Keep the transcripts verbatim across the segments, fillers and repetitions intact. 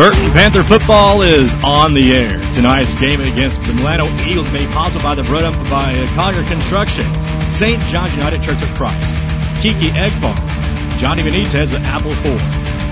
Burton Panther football is on the air. Tonight's game against the Milano Eagles made possible by the run-up by Collier Construction, Saint John's United Church of Christ, Kiki Egg Farm, Johnny Benitez with Apple Ford,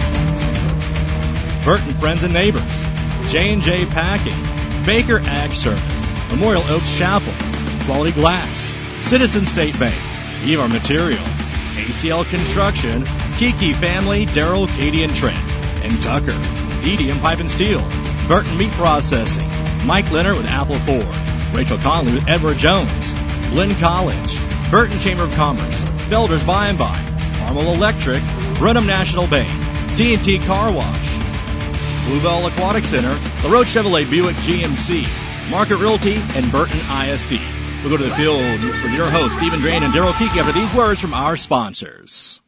Burton Friends and Neighbors, J and J Packing, Baker Ag Service, Memorial Oaks Chapel, Quality Glass, Citizen State Bank, Evar Material, A C L Construction, Kiki Family, Darrell, Katie, and Trent, and Tucker, D D M Pipe and Steel, Burton Meat Processing, Mike Leonard with Apple Ford, Rachel Conley with Edward Jones, Glenn College, Burton Chamber of Commerce, Felder's By and By, Carmel Electric, Brenham National Bank, T and T Car Wash, Bluebell Aquatic Center, LaRoche Chevrolet Buick G M C, Market Realty, and Burton I S D. We'll go to the field with your hosts, Stephen Drain and Darrell Kiki, after these words from our sponsors.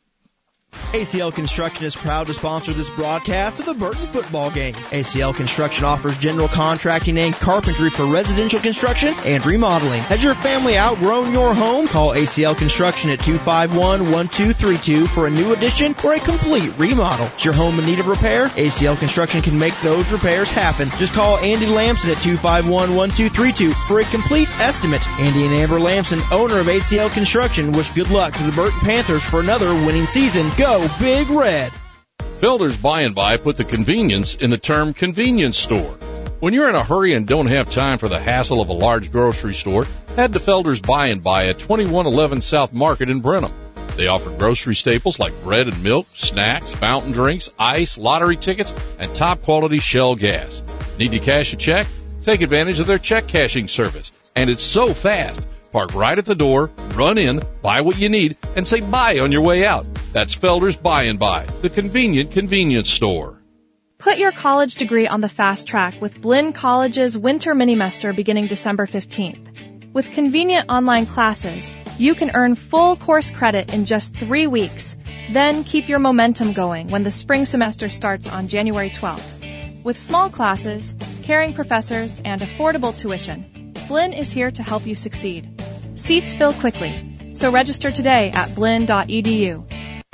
A C L Construction is proud to sponsor this broadcast of the Burton football game. A C L Construction offers general contracting and carpentry for residential construction and remodeling. Has your family outgrown your home? Call A C L Construction at two five one, one two three two for a new addition or a complete remodel. Is your home in need of repair? A C L Construction can make those repairs happen. Just call Andy Lamson at two five one, one two three two for a complete estimate. Andy and Amber Lamson, owner of A C L Construction, wish good luck to the Burton Panthers for another winning season. Go Big Red! Felder's By and By put the convenience in the term convenience store. When you're in a hurry and don't have time for the hassle of a large grocery store, head to Felder's By and By at twenty-one eleven South Market in Brenham. They offer grocery staples like bread and milk, snacks, fountain drinks, ice, lottery tickets, and top-quality Shell gas. Need to cash a check? Take advantage of their check cashing service. And it's so fast. Park right at the door, run in, buy what you need, and say bye on your way out. That's Felder's By and By, the convenient convenience store. Put your college degree on the fast track with Blinn College's Winter Minimester beginning December fifteenth. With convenient online classes, you can earn full course credit in just three weeks. Then keep your momentum going when the spring semester starts on January twelfth. With small classes, caring professors, and affordable tuition, Blinn is here to help you succeed. Seats fill quickly, so register today at blinn dot e d u.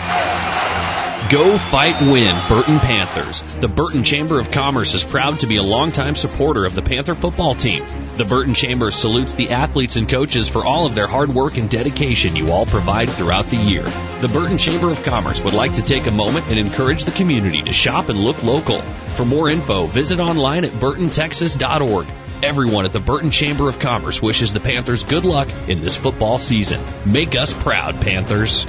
Go Fight Win, Burton Panthers. The Burton Chamber of Commerce is proud to be a longtime supporter of the Panther football team. The Burton Chamber salutes the athletes and coaches for all of their hard work and dedication you all provide throughout the year. The Burton Chamber of Commerce would like to take a moment and encourage the community to shop and look local. For more info, visit online at burton texas dot org. Everyone at the Burton Chamber of Commerce wishes the Panthers good luck in this football season. Make us proud, Panthers.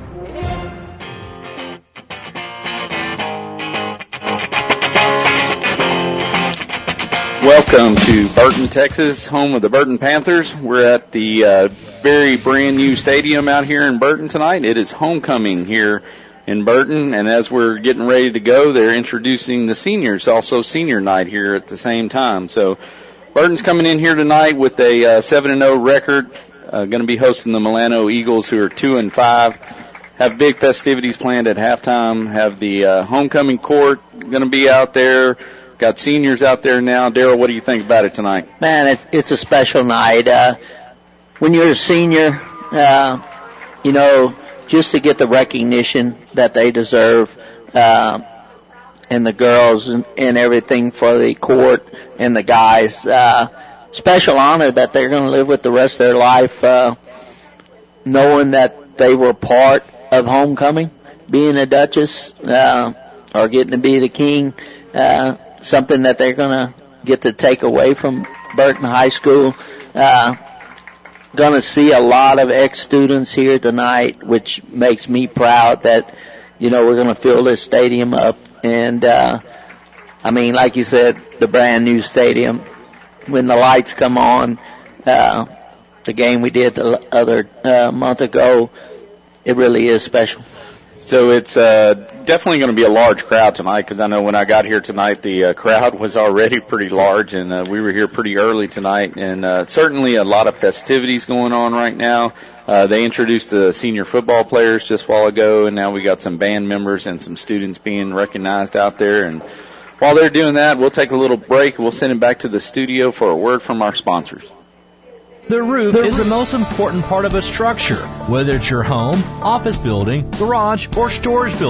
Welcome to Burton, Texas, home of the Burton Panthers. We're at the uh, very brand new stadium out here in Burton tonight. It is homecoming here in Burton, and as we're getting ready to go, they're introducing the seniors, also senior night here at the same time. So Burton's coming in here tonight with a uh, seven and oh record, uh, going to be hosting the Milano Eagles, who are two and five. Have big festivities planned at halftime. Have the uh, homecoming court going to be out there. Got seniors out there now. Darrell, what do you think about it tonight? Man, it's, it's a special night. Uh, when you're a senior, uh, you know, just to get the recognition that they deserve, uh, and the girls and, and everything for the court and the guys, uh, special honor that they're going to live with the rest of their life, uh, knowing that they were part of homecoming, being a Duchess, uh, or getting to be the king, uh, something that they're going to get to take away from Burton High School. Uh, going to see a lot of ex-students here tonight, which makes me proud that, you know, we're going to fill this stadium up. And, uh, I mean, like you said, the brand new stadium, when the lights come on, uh, the game we did the other uh, month ago, it really is special. So it's uh, definitely going to be a large crowd tonight, because I know when I got here tonight, the uh, crowd was already pretty large, and uh, we were here pretty early tonight, and uh, certainly a lot of festivities going on right now. Uh, they introduced the senior football players just a while ago, and now we got some band members and some students being recognized out there. And while they're doing that, we'll take a little break, and we'll send it back to the studio for a word from our sponsors. The roof is the most important part of a structure, whether it's your home, office building, garage, or storage building.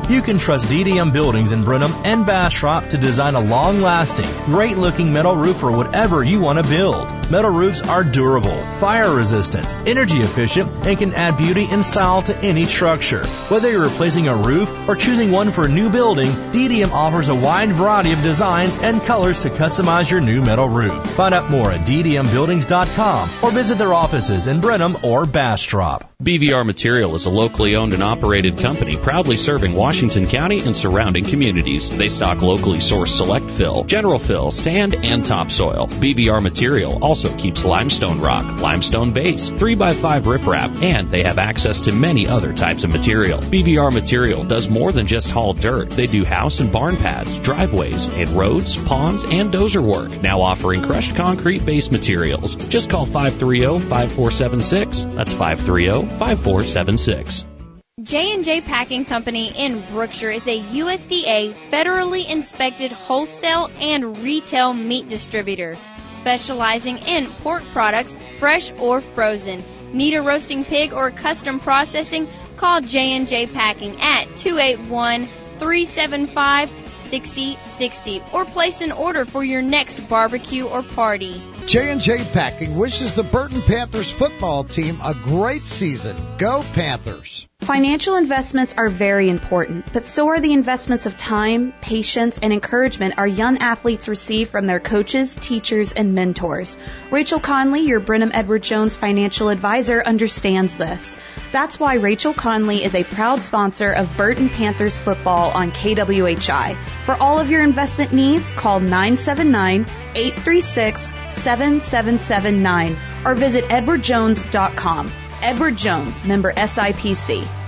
You can trust D D M Buildings in Brenham and Bastrop to design a long-lasting, great-looking metal roof for whatever you want to build. Metal roofs are durable, fire-resistant, energy-efficient, and can add beauty and style to any structure. Whether you're replacing a roof or choosing one for a new building, D D M offers a wide variety of designs and colors to customize your new metal roof. Find out more at d d m buildings dot com or visit their offices in Brenham or Bastrop. B V R Material is a locally owned and operated company proudly serving Washington County and surrounding communities. They stock locally sourced select fill, general fill, sand, and topsoil. B V R Material also keeps limestone rock, limestone base, three by five riprap, and they have access to many other types of material. B V R Material does more than just haul dirt. They do house and barn pads, driveways, and roads, ponds, and dozer work. Now offering crushed concrete base materials. Just call five three zero, five four seven six. That's five three zero, five four seven six. J and J Packing Company in Brookshire is a U S D A federally inspected wholesale and retail meat distributor, specializing in pork products, fresh or frozen. Need a roasting pig or custom processing? Call J and J Packing at two eight one, three seven five, six zero six zero or place an order for your next barbecue or party. J and J Packing wishes the Burton Panthers football team a great season. Go Panthers! Financial investments are very important, but so are the investments of time, patience, and encouragement our young athletes receive from their coaches, teachers, and mentors. Rachel Conley, your Brenham Edward Jones financial advisor, understands this. That's why Rachel Conley is a proud sponsor of Burton Panthers football on K W H I. For all of your investment needs, call nine seven nine, eight three six, seven seven seven nine or visit edward jones dot com. Edward Jones, member S I P C. All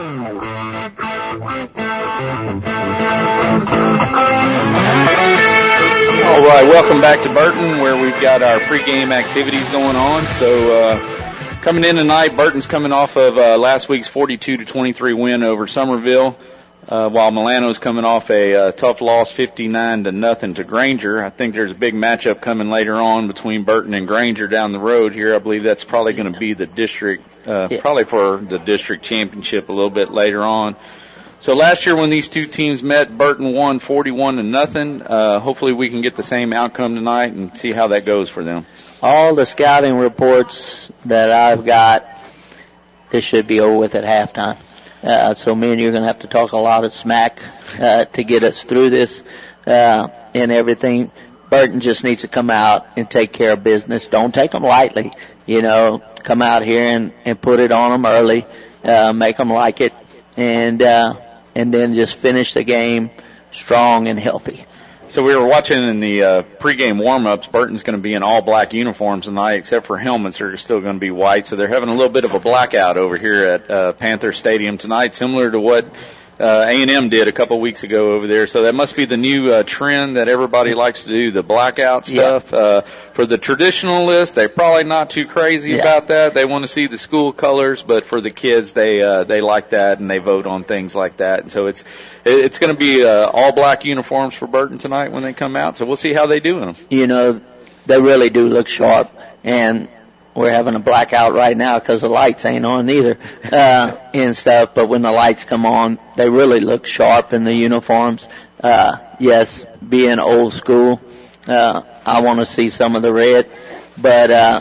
right, welcome back to Burton, where we've got our pregame activities going on. So uh, coming in tonight, Burton's coming off of uh, last week's forty-two to twenty-three win over Somerville, uh, while Milano's coming off a uh, tough loss, fifty-nine to nothing to Granger. I think there's a big matchup coming later on between Burton and Granger down the road here. I believe that's probably going to be the district, uh, yeah. probably for the district championship a little bit later on. So last year when these two teams met, Burton won forty-one to nothing. Uh, hopefully we can get the same outcome tonight and see how that goes for them. All the scouting reports that I've got, this should be over with at halftime. Uh, so me and you are going to have to talk a lot of smack uh, to get us through this uh, and everything. Burton just needs to come out and take care of business. Don't take them lightly. You know, come out here and, and put it on them early, uh, make them like it, and uh, and then just finish the game strong and healthy. So we were watching in the uh, pregame warm-ups, Burton's going to be in all-black uniforms tonight, except for helmets. They're still going to be white. So they're having a little bit of a blackout over here at uh, Panther Stadium tonight, similar to what uh, A and M did a couple weeks ago over there. So that must be the new uh, trend that everybody likes to do, the blackout stuff. Yeah. Uh, for the traditionalists, they're probably not too crazy yeah. about that. They want to see the school colors, but for the kids, they uh, they like that, and they vote on things like that. And so it's it's going to be uh, all-black uniforms for Burton tonight when they come out. So we'll see how they do in them. You know, they really do look sharp, and we're having a blackout right now because the lights ain't on either, uh, and stuff. But when the lights come on, they really look sharp in the uniforms. Uh, yes, being old school, uh, I want to see some of the red, but, uh,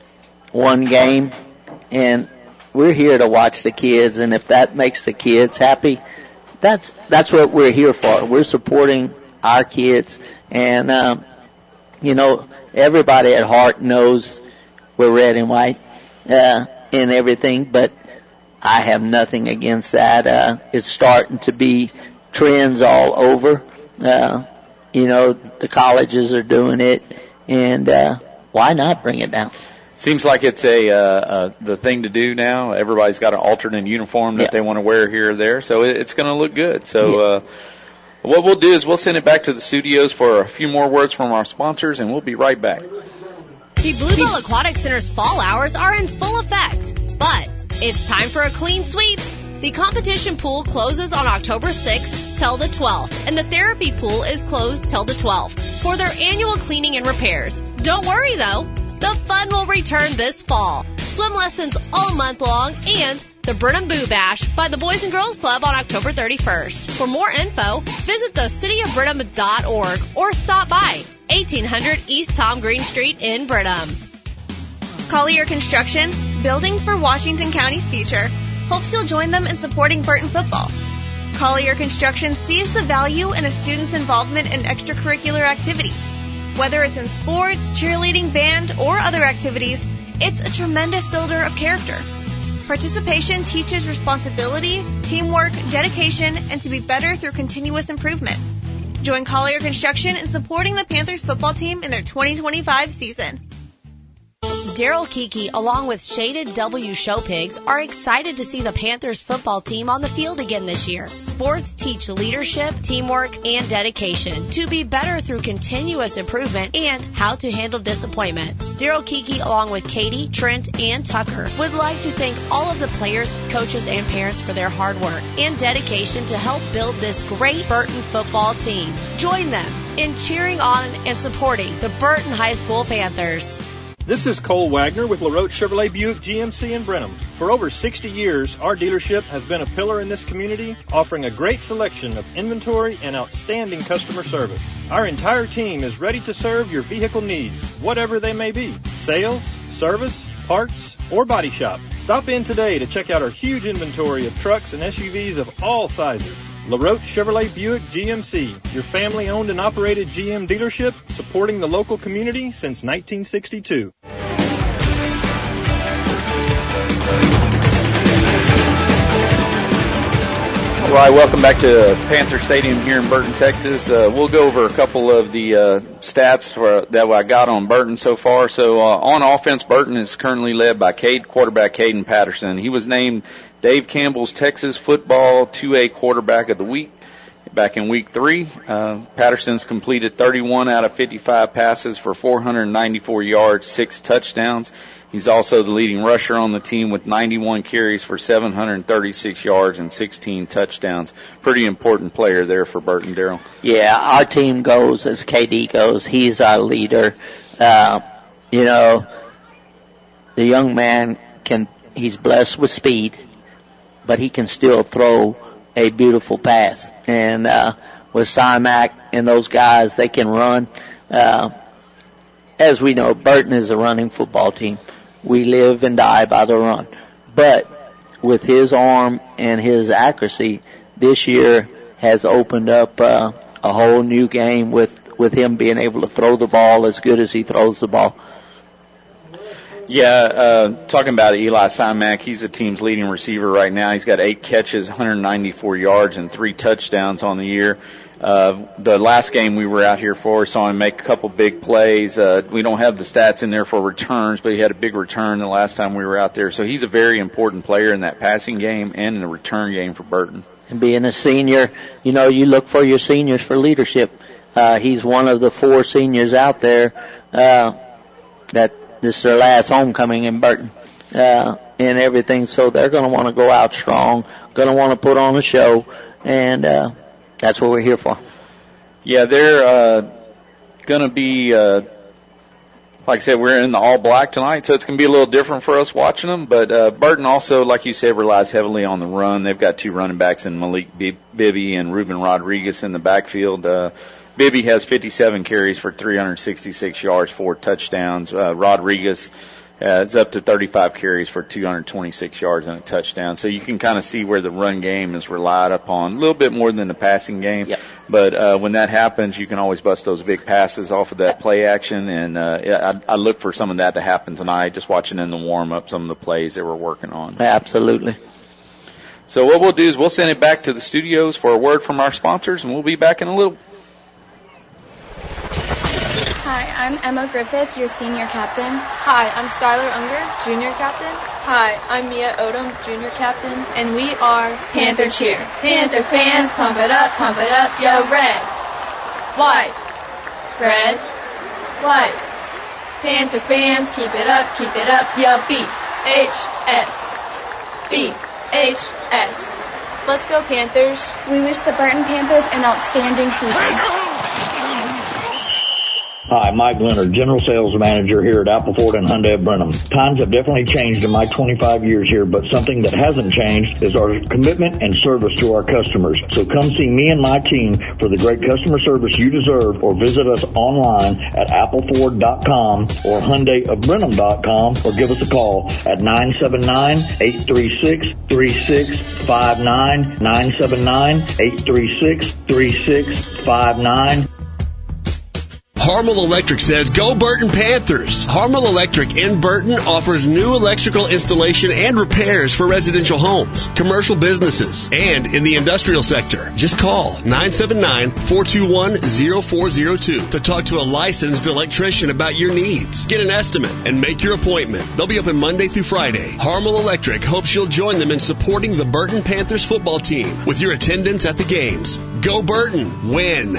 one game, and we're here to watch the kids, and if that makes the kids happy, that's, that's what we're here for. We're supporting our kids, and, um, you know, everybody at heart knows we're red and white, uh, and everything, but I have nothing against that. Uh, it's starting to be trends all over. Uh, you know, the colleges are doing it, and, uh, why not bring it down? Seems like it's a, uh, uh, the thing to do now. Everybody's got an alternate uniform that yeah. they want to wear here or there, so it, it's going to look good. So, yeah. uh, what we'll do is we'll send it back to the studios for a few more words from our sponsors, and we'll be right back. The Bluebell Aquatic Center's fall hours are in full effect, but it's time for a clean sweep. The competition pool closes on October sixth till the twelfth, and the therapy pool is closed till the twelfth for their annual cleaning and repairs. Don't worry, though. The fun will return this fall. Swim lessons all month long and the Burnham Boo Bash by the Boys and Girls Club on October thirty-first. For more info, visit the city of burnham dot org or stop by eighteen hundred East Tom Green Street in Burnham. Collier Construction, building for Washington County's future, hopes you'll join them in supporting Burton football. Collier Construction sees the value in a student's involvement in extracurricular activities. Whether it's in sports, cheerleading, band, or other activities, it's a tremendous builder of character. Participation teaches responsibility, teamwork, dedication, and to be better through continuous improvement. Join Collier Construction in supporting the Panthers football team in their twenty twenty-five season. Daryl Kiki, along with Shaded W Show Pigs, are excited to see the Panthers football team on the field again this year. Sports teach leadership, teamwork, and dedication to be better through continuous improvement and how to handle disappointments. Daryl Kiki, along with Katie, Trent, and Tucker, would like to thank all of the players, coaches, and parents for their hard work and dedication to help build this great Burton football team. Join them in cheering on and supporting the Burton High School Panthers. This is Cole Wagner with LaRoche Chevrolet Buick G M C in Brenham. For over sixty years, our dealership has been a pillar in this community, offering a great selection of inventory and outstanding customer service. Our entire team is ready to serve your vehicle needs, whatever they may be. Sales, service, parts, or body shop. Stop in today to check out our huge inventory of trucks and S U Vs of all sizes. LaRoche Chevrolet Buick G M C, your family-owned and operated G M dealership, supporting the local community since nineteen sixty-two. All right, welcome back to Panther Stadium here in Burton, Texas. Uh, we'll go over a couple of the uh, stats for, that I got on Burton so far. So uh, on offense, Burton is currently led by Cade, quarterback Caden Patterson. He was named Dave Campbell's Texas Football two A Quarterback of the Week back in week three. Uh, Patterson's completed thirty-one out of fifty-five passes for four hundred ninety-four yards, six touchdowns. He's also the leading rusher on the team with ninety-one carries for seven hundred thirty-six yards and sixteen touchdowns. Pretty important player there for Burton, Darryl. Yeah, our team goes as K D goes. He's our leader. Uh, you know, the young man can, he's blessed with speed, but he can still throw a beautiful pass. And, uh, with Simac and those guys, they can run. Uh, as we know, Burton is a running football team. We live and die by the run. But with his arm and his accuracy, this year has opened up uh, a whole new game with, with him being able to throw the ball as good as he throws the ball. Yeah, uh, talking about Eli Simac, he's the team's leading receiver right now. He's got eight catches, one hundred ninety-four yards, and three touchdowns on the year. Uh, the last game we were out here for, saw him make a couple big plays. Uh, we don't have the stats in there for returns, but he had a big return the last time we were out there. So he's a very important player in that passing game and in the return game for Burton. And being a senior, you know, you look for your seniors for leadership. Uh, he's one of the four seniors out there, uh, that this is their last homecoming in Burton, uh, and everything. So they're going to want to go out strong, going to want to put on a show, and, uh, that's what we're here for. Yeah, they're uh, going to be, uh, like I said, we're in the all black tonight, so it's going to be a little different for us watching them. But uh, Burton also, like you said, relies heavily on the run. They've got two running backs in Malik Bibby and Ruben Rodriguez in the backfield. Uh, Bibby has fifty-seven carries for three hundred sixty-six yards, four touchdowns. Uh, Rodriguez Uh, it's up to thirty-five carries for two hundred twenty-six yards and a touchdown. So you can kind of see where the run game is relied upon a little bit more than the passing game. Yep. But uh, when that happens, you can always bust those big passes off of that play action. And uh, I, I look for some of that to happen tonight, just watching in the warm-up some of the plays they were working on. Absolutely. So what we'll do is we'll send it back to the studios for a word from our sponsors, and we'll be back in a little. Hi, I'm Emma Griffith, your senior captain. Hi, I'm Skylar Unger, junior captain. Hi, I'm Mia Odom, junior captain. And we are Panther Cheer. Panther fans, pump it up, pump it up, yo, red, white, red, white. Panther fans, keep it up, keep it up, yo, B H S, B H S. Let's go, Panthers. We wish the Burton Panthers an outstanding season. Hi, Mike Leonard, General Sales Manager here at Apple Ford and Hyundai of Brenham. Times have definitely changed in my twenty-five years here, but something that hasn't changed is our commitment and service to our customers. So come see me and my team for the great customer service you deserve, or visit us online at apple ford dot com or hyundai of brenham dot com, or give us a call at nine seven nine, eight three six, three six five nine, nine seven nine, eight three six, three six five nine. Harmel Electric says, go Burton Panthers. Harmel Electric in Burton offers new electrical installation and repairs for residential homes, commercial businesses, and in the industrial sector. Just call nine seven nine, four two one, zero four zero two to talk to a licensed electrician about your needs. Get an estimate and make your appointment. They'll be open Monday through Friday. Harmel Electric hopes you'll join them in supporting the Burton Panthers football team with your attendance at the games. Go Burton. Win.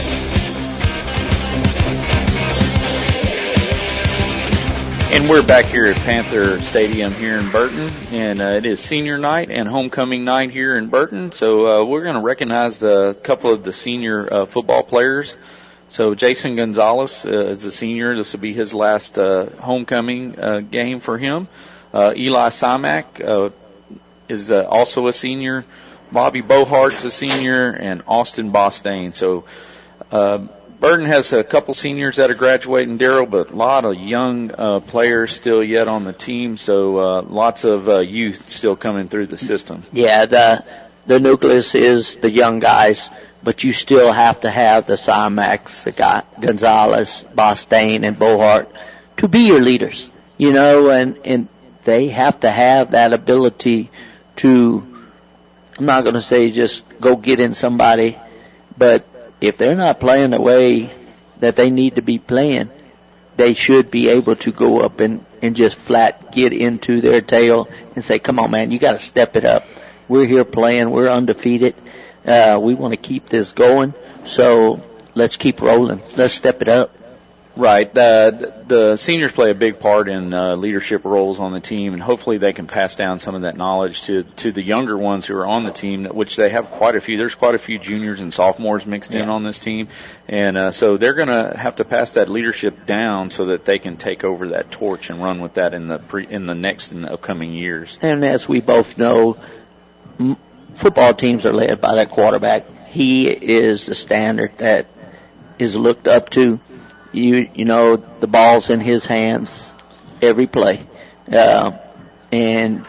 And we're back here at Panther Stadium here in Burton, and uh, it is senior night and homecoming night here in Burton. So uh, we're going to recognize a couple of the senior uh, football players. So Jason Gonzalez uh, is a senior. This will be his last uh, homecoming uh, game for him. Uh, Eli Simak uh, is uh, also a senior. Bobby Bohart's a senior, and Austin Bostaine. So uh, Burton has a couple seniors that are graduating, Daryl, but a lot of young uh, players still yet on the team, so uh, lots of uh, youth still coming through the system. Yeah, the the nucleus is the young guys, but you still have to have the Simaks, the guy, Gonzalez, Bostaine, and Bohart to be your leaders, you know, and, and they have to have that ability to, I'm not going to say just go get in somebody, but if they're not playing the way that they need to be playing, they should be able to go up and, and just flat get into their tail and say, come on, man, you got to step it up. We're here playing. We're undefeated. Uh, we want to keep this going. So let's keep rolling. Let's step it up. Right. The, the seniors play a big part in uh, leadership roles on the team, and hopefully they can pass down some of that knowledge to, to the younger ones who are on the team, which they have quite a few. There's quite a few juniors and sophomores mixed yeah. in on this team. And uh, so they're going to have to pass that leadership down so that they can take over that torch and run with that in the pre, in the next and upcoming years. And as we both know, m- football teams are led by that quarterback. He is the standard that is looked up to. You you know, the ball's in his hands every play. Uh, and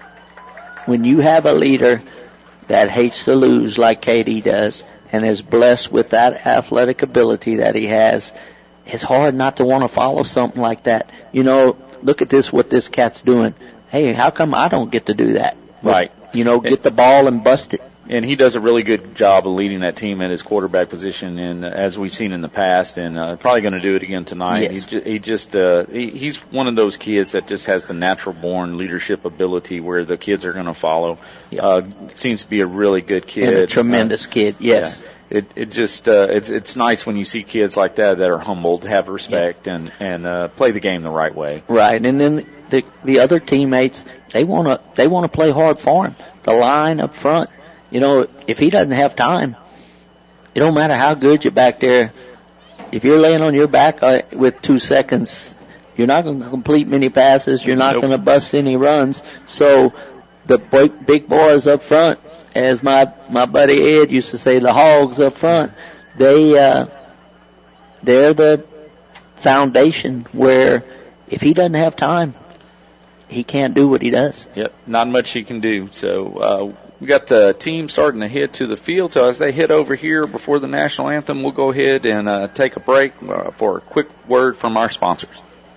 when you have a leader that hates to lose like K D does and is blessed with that athletic ability that he has, it's hard not to want to follow something like that. You know, look at this, what this cat's doing. Hey, how come I don't get to do that? Right. You know, get the ball and bust it. And he does a really good job of leading that team at his quarterback position, and uh, as we've seen in the past, and uh, probably going to do it again tonight. Yes. He, he just uh, he, he's one of those kids that just has the natural-born leadership ability where the kids are going to follow. Yep. Uh, seems to be a really good kid, and a tremendous uh, kid. Yes. Yeah. It it just uh, it's it's nice when you see kids like that that are humbled, have respect, yep. and and uh, play the game the right way. Right, and then the the other teammates, they want to they want to play hard for him. The line up front. You know, if he doesn't have time, it don't matter how good you're back there. If you're laying on your back uh, with two seconds, you're not going to complete many passes. You're not nope. going to bust any runs. So the big, big boys up front, as my, my buddy Ed used to say, the hogs up front, they, uh, they're the foundation where if he doesn't have time, he can't do what he does. Yep, not much he can do. So, uh, we got the team starting to head to the field, so as they head over here before the national anthem, we'll go ahead and uh, take a break uh, for a quick word from our sponsors.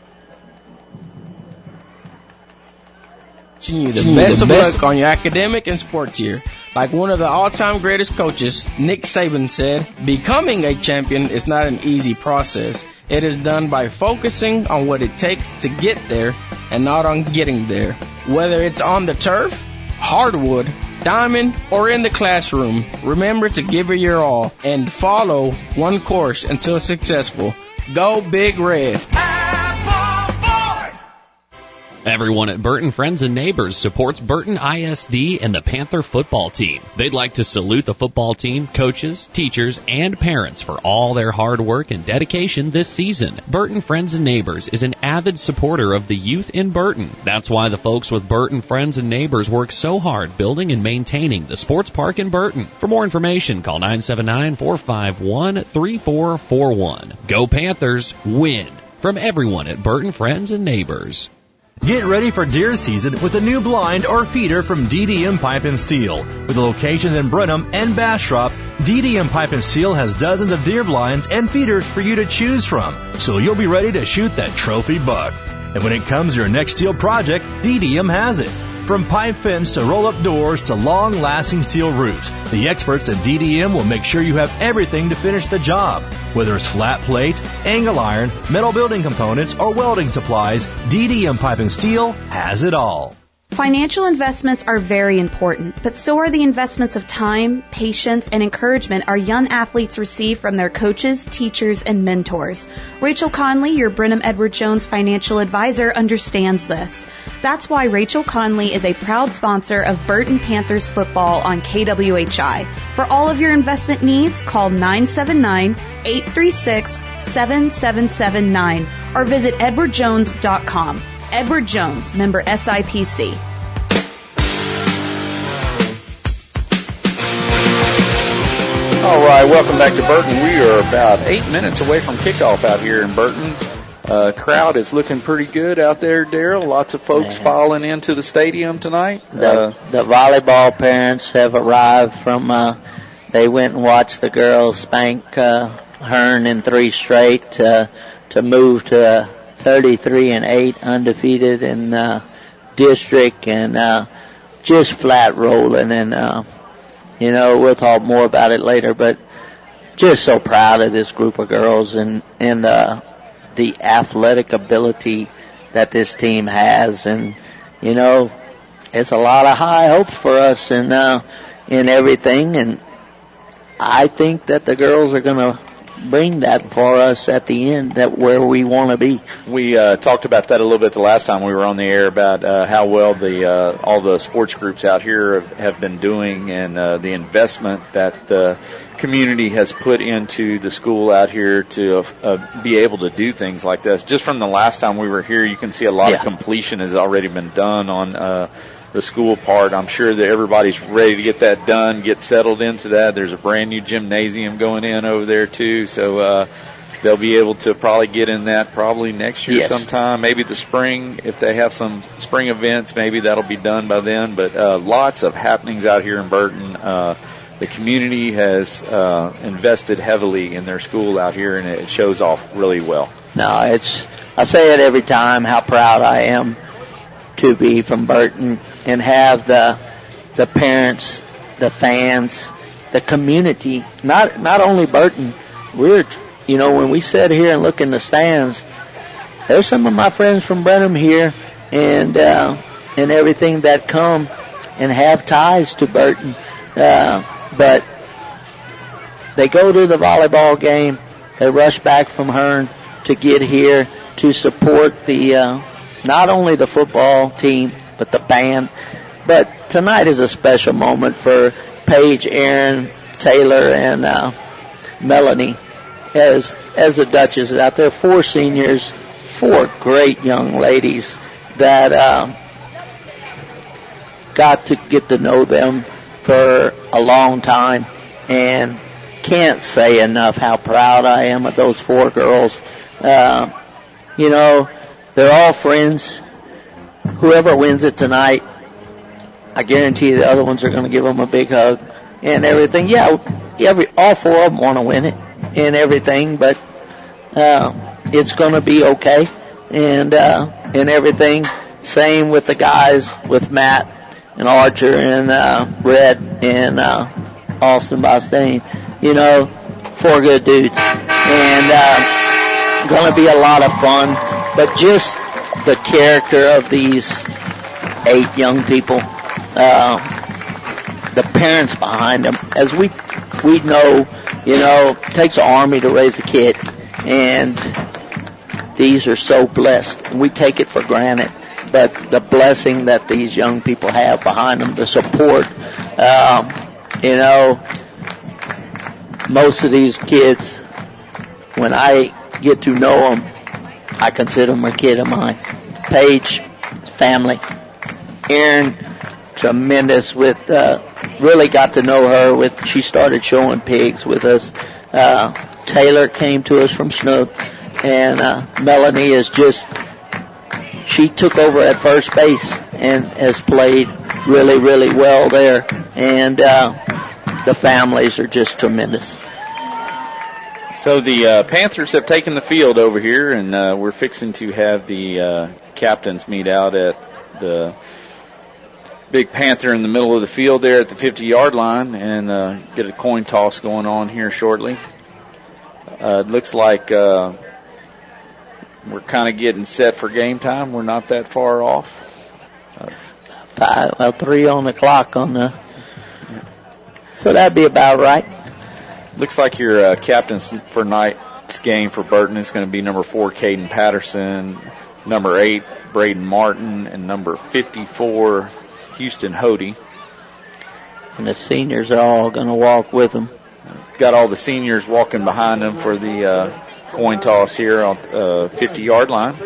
You the best of luck on your academic and sports year. Like one of the all-time greatest coaches, Nick Saban, said, becoming a champion is not an easy process. It is done by focusing on what it takes to get there and not on getting there. Whether it's on the turf, hardwood, diamond, or in the classroom, remember to give it your all and follow one course until successful. Go Big Red. Everyone at Burton Friends and Neighbors supports Burton I S D and the Panther football team. They'd like to salute the football team, coaches, teachers, and parents for all their hard work and dedication this season. Burton Friends and Neighbors is an avid supporter of the youth in Burton. That's why the folks with Burton Friends and Neighbors work so hard building and maintaining the sports park in Burton. For more information, call nine seven nine, four five one, three four four one. Go Panthers, win! From everyone at Burton Friends and Neighbors. Get ready for deer season with a new blind or feeder from D D M Pipe and Steel. With locations in Brenham and Bastrop, D D M Pipe and Steel has dozens of deer blinds and feeders for you to choose from, so you'll be ready to shoot that trophy buck. And when it comes to your next steel project, D D M has it. From pipe fence to roll-up doors to long-lasting steel roofs, the experts at D D M will make sure you have everything to finish the job. Whether it's flat plate, angle iron, metal building components, or welding supplies, D D M Pipe and Steel has it all. Financial investments are very important, but so are the investments of time, patience, and encouragement our young athletes receive from their coaches, teachers, and mentors. Rachel Conley, your Brenham Edward Jones financial advisor, understands this. That's why Rachel Conley is a proud sponsor of Burton Panthers football on K W H I. For all of your investment needs, call nine seven nine, eight three six, seven seven seven nine or visit edward jones dot com. Edward Jones, member S I P C. All right, welcome back to Burton. We are about eight minutes away from kickoff out here in Burton. Uh, crowd is looking pretty good out there, Daryl. Lots of folks Man. filing into the stadium tonight. The, uh, the volleyball parents have arrived from, uh, they went and watched the girls spank uh, Hearn in three straight uh, to move to uh, thirty-three and eight, undefeated in uh, district, and uh, just flat rolling. And uh, you know, we'll talk more about it later, but just so proud of this group of girls and and uh, the athletic ability that this team has. And you know, it's a lot of high hopes for us and uh, in everything. And I think that the girls are going to bring that for us at the end, that where we want to be. We uh, talked about that a little bit the last time we were on the air about uh, how well the uh, all the sports groups out here have, have been doing, and uh, the investment that the community has put into the school out here to uh, be able to do things like this. Just from the last time we were here, you can see a lot yeah. of completion has already been done on uh, the school part. I'm sure that everybody's ready to get that done, get settled into that. There's a brand new gymnasium going in over there too, so uh, they'll be able to probably get in that probably next year yes. sometime, maybe the spring. If they have some spring events, maybe that'll be done by then. But uh, lots of happenings out here in Burton. Uh, the community has uh, invested heavily in their school out here, and it shows off really well. No, it's, I say it every time how proud I am to be from Burton and have the the parents, the fans, the community. Not not only Burton. We're, you know, when we sit here and look in the stands, there's some of my friends from Brenham here, and uh, and everything that come and have ties to Burton. Uh, but they go to the volleyball game. They rush back from Hearn to get here to support the. Uh, Not only the football team, but the band. But tonight is a special moment for Paige, Aaron, Taylor, and uh, Melanie as as the Duchess is out there. Four seniors, four great young ladies that uh, got to get to know them for a long time, and can't say enough how proud I am of those four girls. Uh, you know, they're all friends. Whoever wins it tonight, I guarantee you the other ones are going to give them a big hug and everything. Yeah, every all four of them want to win it and everything, but uh, it's going to be okay and uh, and everything. Same with the guys, with Matt and Archer and uh, Red and uh, Austin Bostaine. You know, four good dudes, and uh, going to be a lot of fun. But just the character of these eight young people, uh, the parents behind them, as we we know, you know, it takes an army to raise a kid, and these are so blessed. And we take it for granted, but the blessing that these young people have behind them, the support. Um, you know, most of these kids, when I get to know them, I consider them a kid of mine. Paige, family. Erin, tremendous with, uh, really got to know her with, she started showing pigs with us. Uh, Taylor came to us from Snook, and, uh, Melanie is just, she took over at first base and has played really, really well there. And, uh, the families are just tremendous. So the uh, Panthers have taken the field over here, and uh, we're fixing to have the uh, captains meet out at the big Panther in the middle of the field there at the fifty-yard line, and uh, get a coin toss going on here shortly. Uh, it looks like uh, we're kind of getting set for game time. We're not that far off. Uh, Five, well, three on the clock on the, so that'd be about right. Looks like your uh, captains for tonight's game for Burton is going to be number four, Caden Patterson, number eight, Braden Martin, and number fifty-four, Houston Hody. And the seniors are all going to walk with them. Got all the seniors walking behind them for the uh, coin toss here on the uh, fifty-yard line.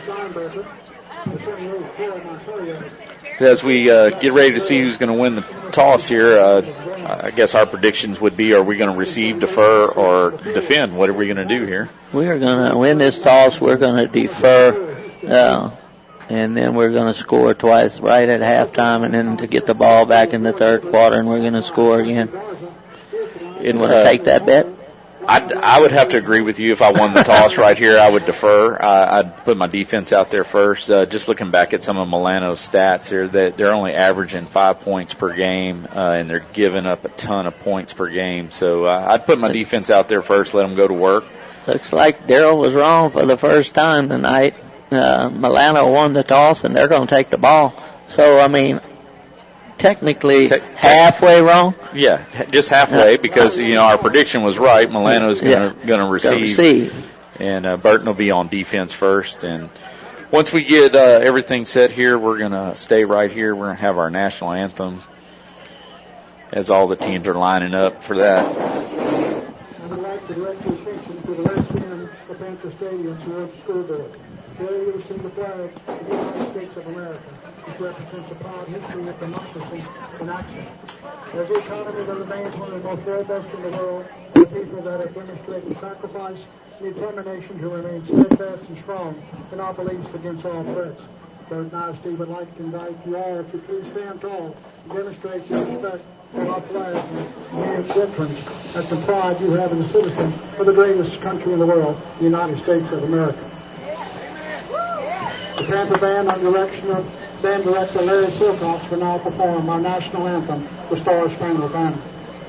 So as we uh, get ready to see who's going to win the toss here, uh, I guess our predictions would be, are we going to receive, defer, or defend? What are we going to do here? We are going to win this toss. We're going to defer, uh, and then we're going to score twice right at halftime, and then to get the ball back in the third quarter, and we're going to score again. You want to uh, take that bet? I'd, I would have to agree with you. If I won the toss right here, I would defer. Uh, I'd put my defense out there first. Uh, just looking back at some of Milano's stats here, that they're only averaging five points per game, uh, and they're giving up a ton of points per game. So uh, I'd put my defense out there first, let them go to work. Looks like Darryl was wrong for the first time tonight. Uh, Milano won the toss, and they're going to take the ball. So, I mean, technically Te- halfway wrong? Yeah, just halfway, because, you know, our prediction was right. Milano's going to yeah. going to receive. receive. And uh, Burton will be on defense first. And once we get uh, everything set here, we're going to stay right here. We're going to have our national anthem as all the teams are lining up for that. I would like to direct your attention to the west end of Panther Stadium toward the school board. There you will see the flag of the United States of America, which represents a proud history of democracy in action. As the economy that remains one of the most robust in the world, the people that have demonstrated sacrifice and determination to remain steadfast and strong in our beliefs against all threats. Third now, Steve, would like to invite you all to please stand tall and demonstrate your respect for our flag and its veterans as the pride you have as a citizen of the greatest country in the world, the United States of America. The Panther Band, under direction of Band Director Larry Silcox, will now perform our national anthem, The Star Spangled Banner.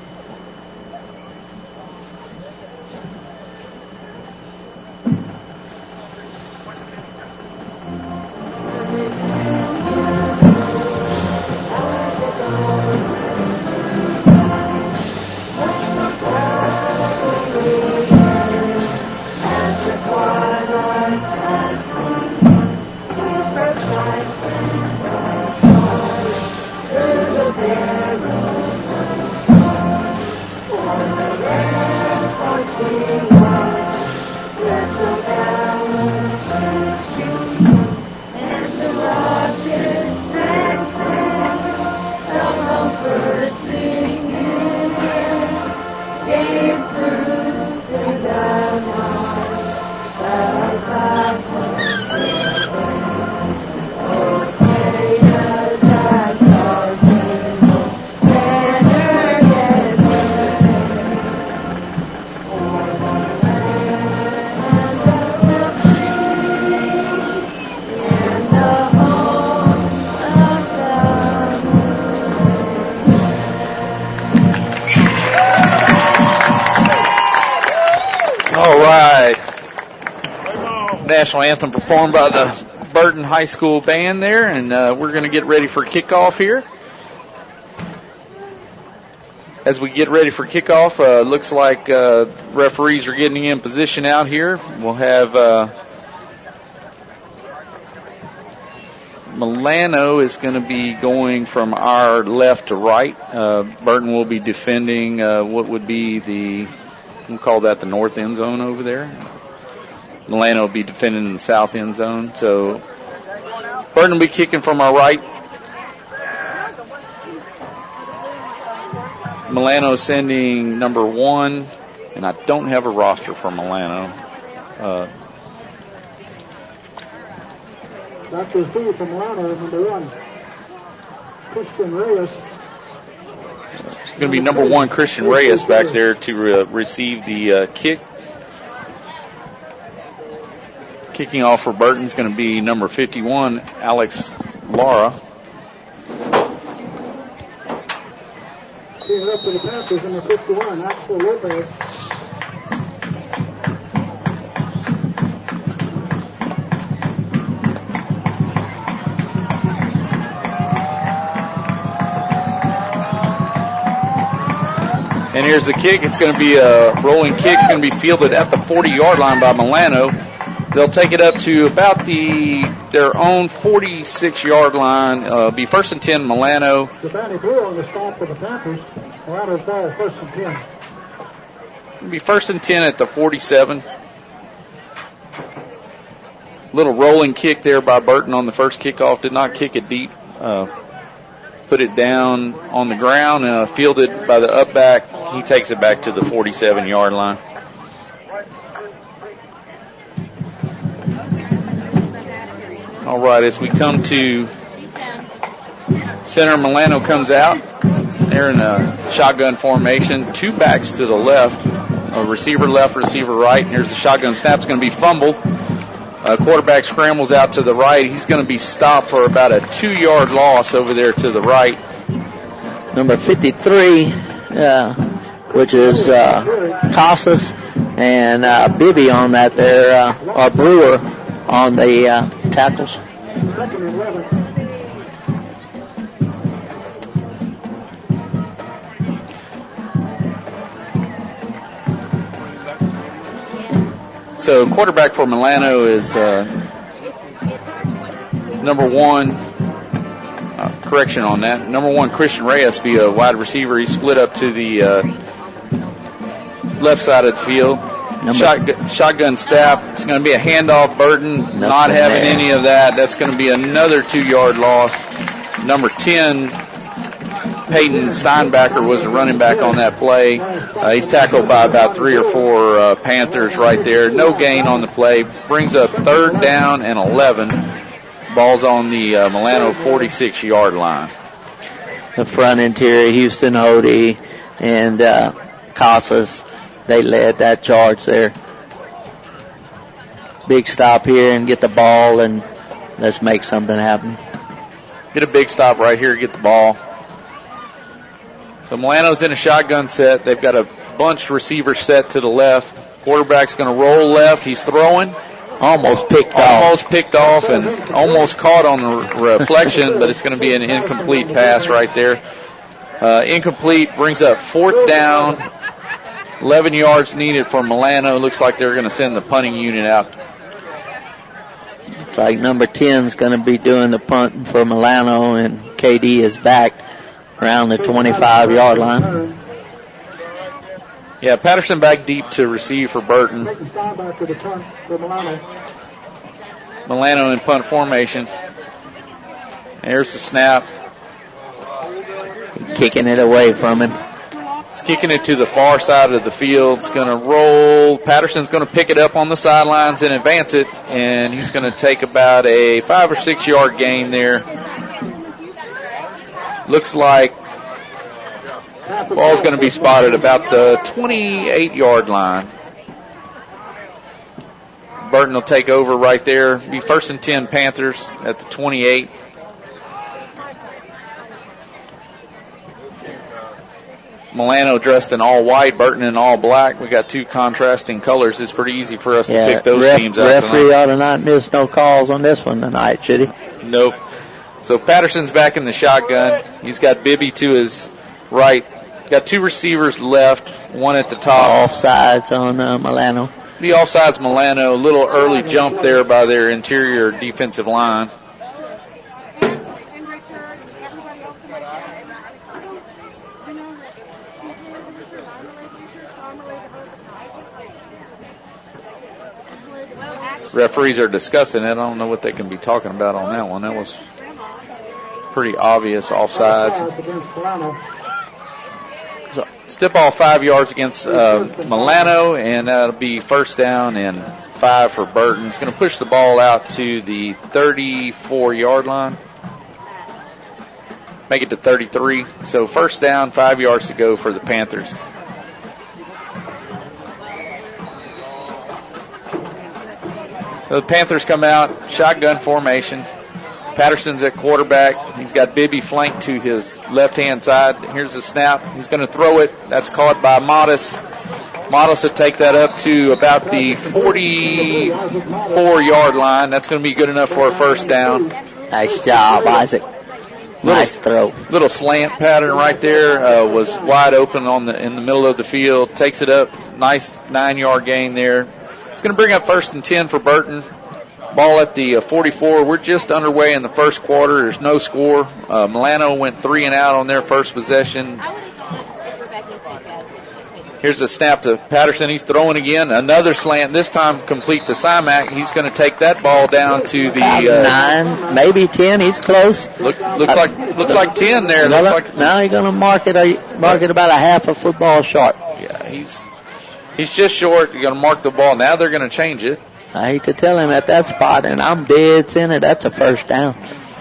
National anthem performed by the Burton High School band there, and uh, we're going to get ready for kickoff here. As we get ready for kickoff, uh, looks like uh, referees are getting in position out here. We'll have uh, Milano is going to be going from our left to right. Uh, Burton will be defending uh, what would be the, we'll call that the north end zone over there. Milano will be defending in the south end zone. So Burton will be kicking from our right. Milano sending number one, and I don't have a roster for Milano. Uh, That's the receiver from Milano, number one, Christian Reyes. It's going to be number one, Christian Reyes, back there to uh, receive the uh, kick. Kicking off for Burton is going to be number fifty-one, Alex Lara. Being up for the Panthers, number fifty-one, Axel Lopez. And here's the kick. It's going to be a rolling kick. It's going to be fielded at the forty-yard line by Milano. They'll take it up to about the their own forty-six-yard line. Uh, be first and ten, Milano. Giovanni Blue on the stop for the Panthers. Milano's ball, first and ten. It'll be first and ten at the forty-seven. Little rolling kick there by Burton on the first kickoff. Did not kick it deep. Uh, put it down on the ground, uh, fielded by the up back. He takes it back to the forty-seven-yard line. All right, as we come to center, Milano comes out. They're in a shotgun formation. Two backs to the left, a receiver left, receiver right. And here's the shotgun snap. It's going to be fumbled. Uh, quarterback scrambles out to the right. He's going to be stopped for about a two-yard loss over there to the right. Number fifty-three, uh, which is uh, Casas, and uh, Bibby on that there, uh, or Brewer on the uh, tackles. Second and eleven. So quarterback for Milano is uh, number one. Uh, correction on that. Number one, Christian Reyes, be a wide receiver. He split up to the uh, left side of the field. Shotgun, shotgun snap. It's going to be a handoff. Burton Nothing not having there. any of that. That's going to be another two-yard loss. Number ten, Peyton Steinbacher was the running back on that play. Uh, he's tackled by about three or four uh, Panthers right there. No gain on the play. Brings up third down and eleven. Ball's on the uh, Milano forty-six-yard line. The front interior, Houston Odie and uh, Casas, they led that charge there. Big stop here and get the ball, and let's make something happen. Get a big stop right here, get the ball. So Milano's in a shotgun set. They've got a bunch receiver set to the left. Quarterback's going to roll left. He's throwing. Almost picked almost off. Almost picked off and almost caught on the reflection, but it's going to be an incomplete pass right there. Uh, incomplete, brings up fourth down. eleven yards needed for Milano. Looks like they're going to send the punting unit out. It's like number ten is going to be doing the punt for Milano, and K D is back around the twenty-five-yard line. Yeah, Patterson back deep to receive for Burton. Milano in punt formation. There's the snap. Kicking it away from him. He's kicking it to the far side of the field. It's going to roll. Patterson's going to pick it up on the sidelines and advance it, and he's going to take about a five or six yard gain there. Looks like ball's going to be spotted about the twenty-eight-yard line. Burton will take over right there. Be first and ten Panthers at the twenty-eight. Milano dressed in all white, Burton in all black. We got two contrasting colors. It's pretty easy for us yeah, to pick those ref, teams out referee tonight. ought to not miss no calls on this one tonight, should he? Nope. So Patterson's back in the shotgun. He's got Bibby to his right. Got two receivers left, one at the top. Offsides on uh, Milano. The offsides Milano. A little early jump there by their interior defensive line. referees are discussing it. I don't know what they can be talking about on that one. That was pretty obvious offsides. So step ball five yards against uh, Milano, and that'll be first down and five for Burton. It's going to push the ball out to the thirty-four-yard line. Make it to thirty-three. So first down, five yards to go for the Panthers. So the Panthers come out, shotgun formation. Patterson's at quarterback. He's got Bibby flanked to his left-hand side. Here's the snap. He's going to throw it. That's caught by Modis. Modis will take that up to about the forty-four-yard line. That's going to be good enough for a first down. Nice job, Isaac. Nice throw. Little slant pattern right there. Uh, was wide open on the in the middle of the field. Takes it up. Nice nine-yard gain there. It's going to bring up first and ten for Burton. Ball at the uh, forty-four. We're just underway in the first quarter. There's no score. Uh, Milano went three and out on their first possession. Here's a snap to Patterson. He's throwing again. Another slant. This time complete to Simak. He's going to take that ball down to the uh, nine, maybe ten. He's close. Look, looks like looks like ten there. Now, looks like now he's going to mark it a, mark it about a half a football short. Yeah, he's he's just short. You're going to mark the ball. Now they're going to change it. I hate to tell him at that spot, and I'm dead center. That's a first down.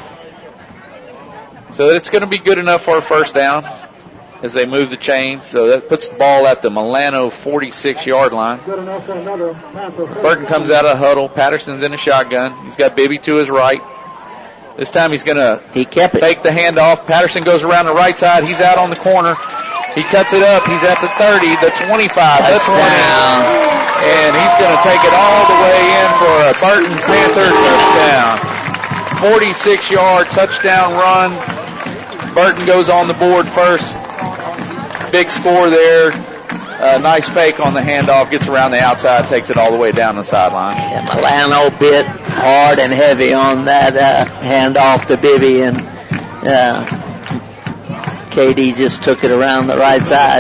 So it's going to be good enough for a first down as they move the chains. So that puts the ball at the Milano forty-six-yard line. Burton comes out of the huddle. Patterson's in a shotgun. He's got Bibby to his right. This time he's going to he kept it. fake the handoff. Patterson goes around the right side. He's out on the corner. He cuts it up. He's at the thirty, the twenty-five, the twenty. And he's going to take it all the way in for a Burton Panther touchdown. forty-six-yard touchdown run. Burton goes on the board first. Big score there. Uh, nice fake on the handoff. Gets around the outside. Takes it all the way down the sideline. Yeah, Milano bit hard and heavy on that uh, handoff to Bibby, and uh, K D just took it around the right side.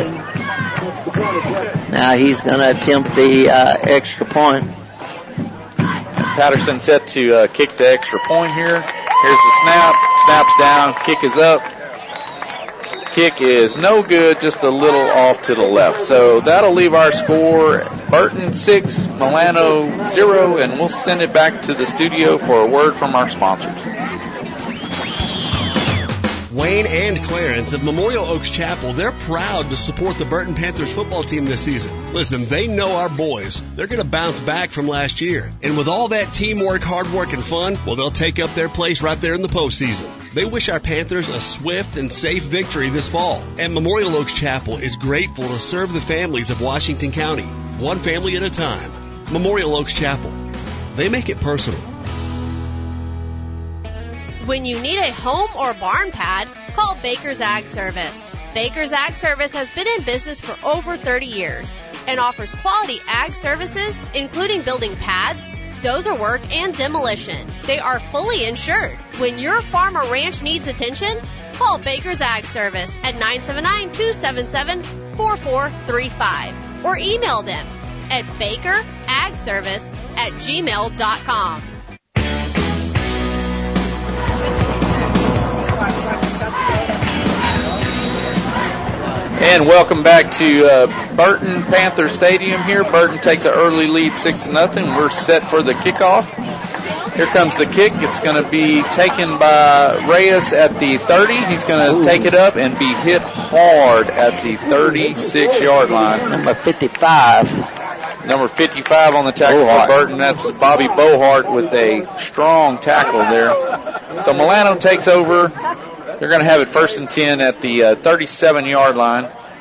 Now he's going to attempt the uh, extra point. Patterson set to uh, kick the extra point here. Here's the snap. Snaps down. Kick is up. Kick is no good, just a little off to the left. So that'll leave our score, Burton six, Milano zero, and we'll send it back to the studio for a word from our sponsors. Wayne and Clarence of Memorial Oaks Chapel, they're proud to support the Burton Panthers football team this season. Listen, they know our boys. They're going to bounce back from last year. And with all that teamwork, hard work, and fun, well, they'll take up their place right there in the postseason. They wish our Panthers a swift and safe victory this fall. And Memorial Oaks Chapel is grateful to serve the families of Washington County, one family at a time. Memorial Oaks Chapel. They make it personal. When you need a home or barn pad, call Baker's Ag Service. Baker's Ag Service has been in business for over thirty years and offers quality ag services, including building pads, dozer work, and demolition. They are fully insured. When your farm or ranch needs attention, call Baker's Ag Service at nine seven nine, two seven seven, four four three five or email them at baker ag service at gmail dot com. And welcome back to uh, Burton Panther Stadium here. Burton takes an early lead, six to nothing. We're set for the kickoff. Here comes the kick. It's going to be taken by Reyes at the thirty. He's going to take it up and be hit hard at the thirty-six-yard line. Number fifty-five. Number fifty-five on the tackle for Burton. That's Bobby Bohart with a strong tackle there. So Milano takes over. They're going to have it first and ten at the uh, thirty-seven-yard line.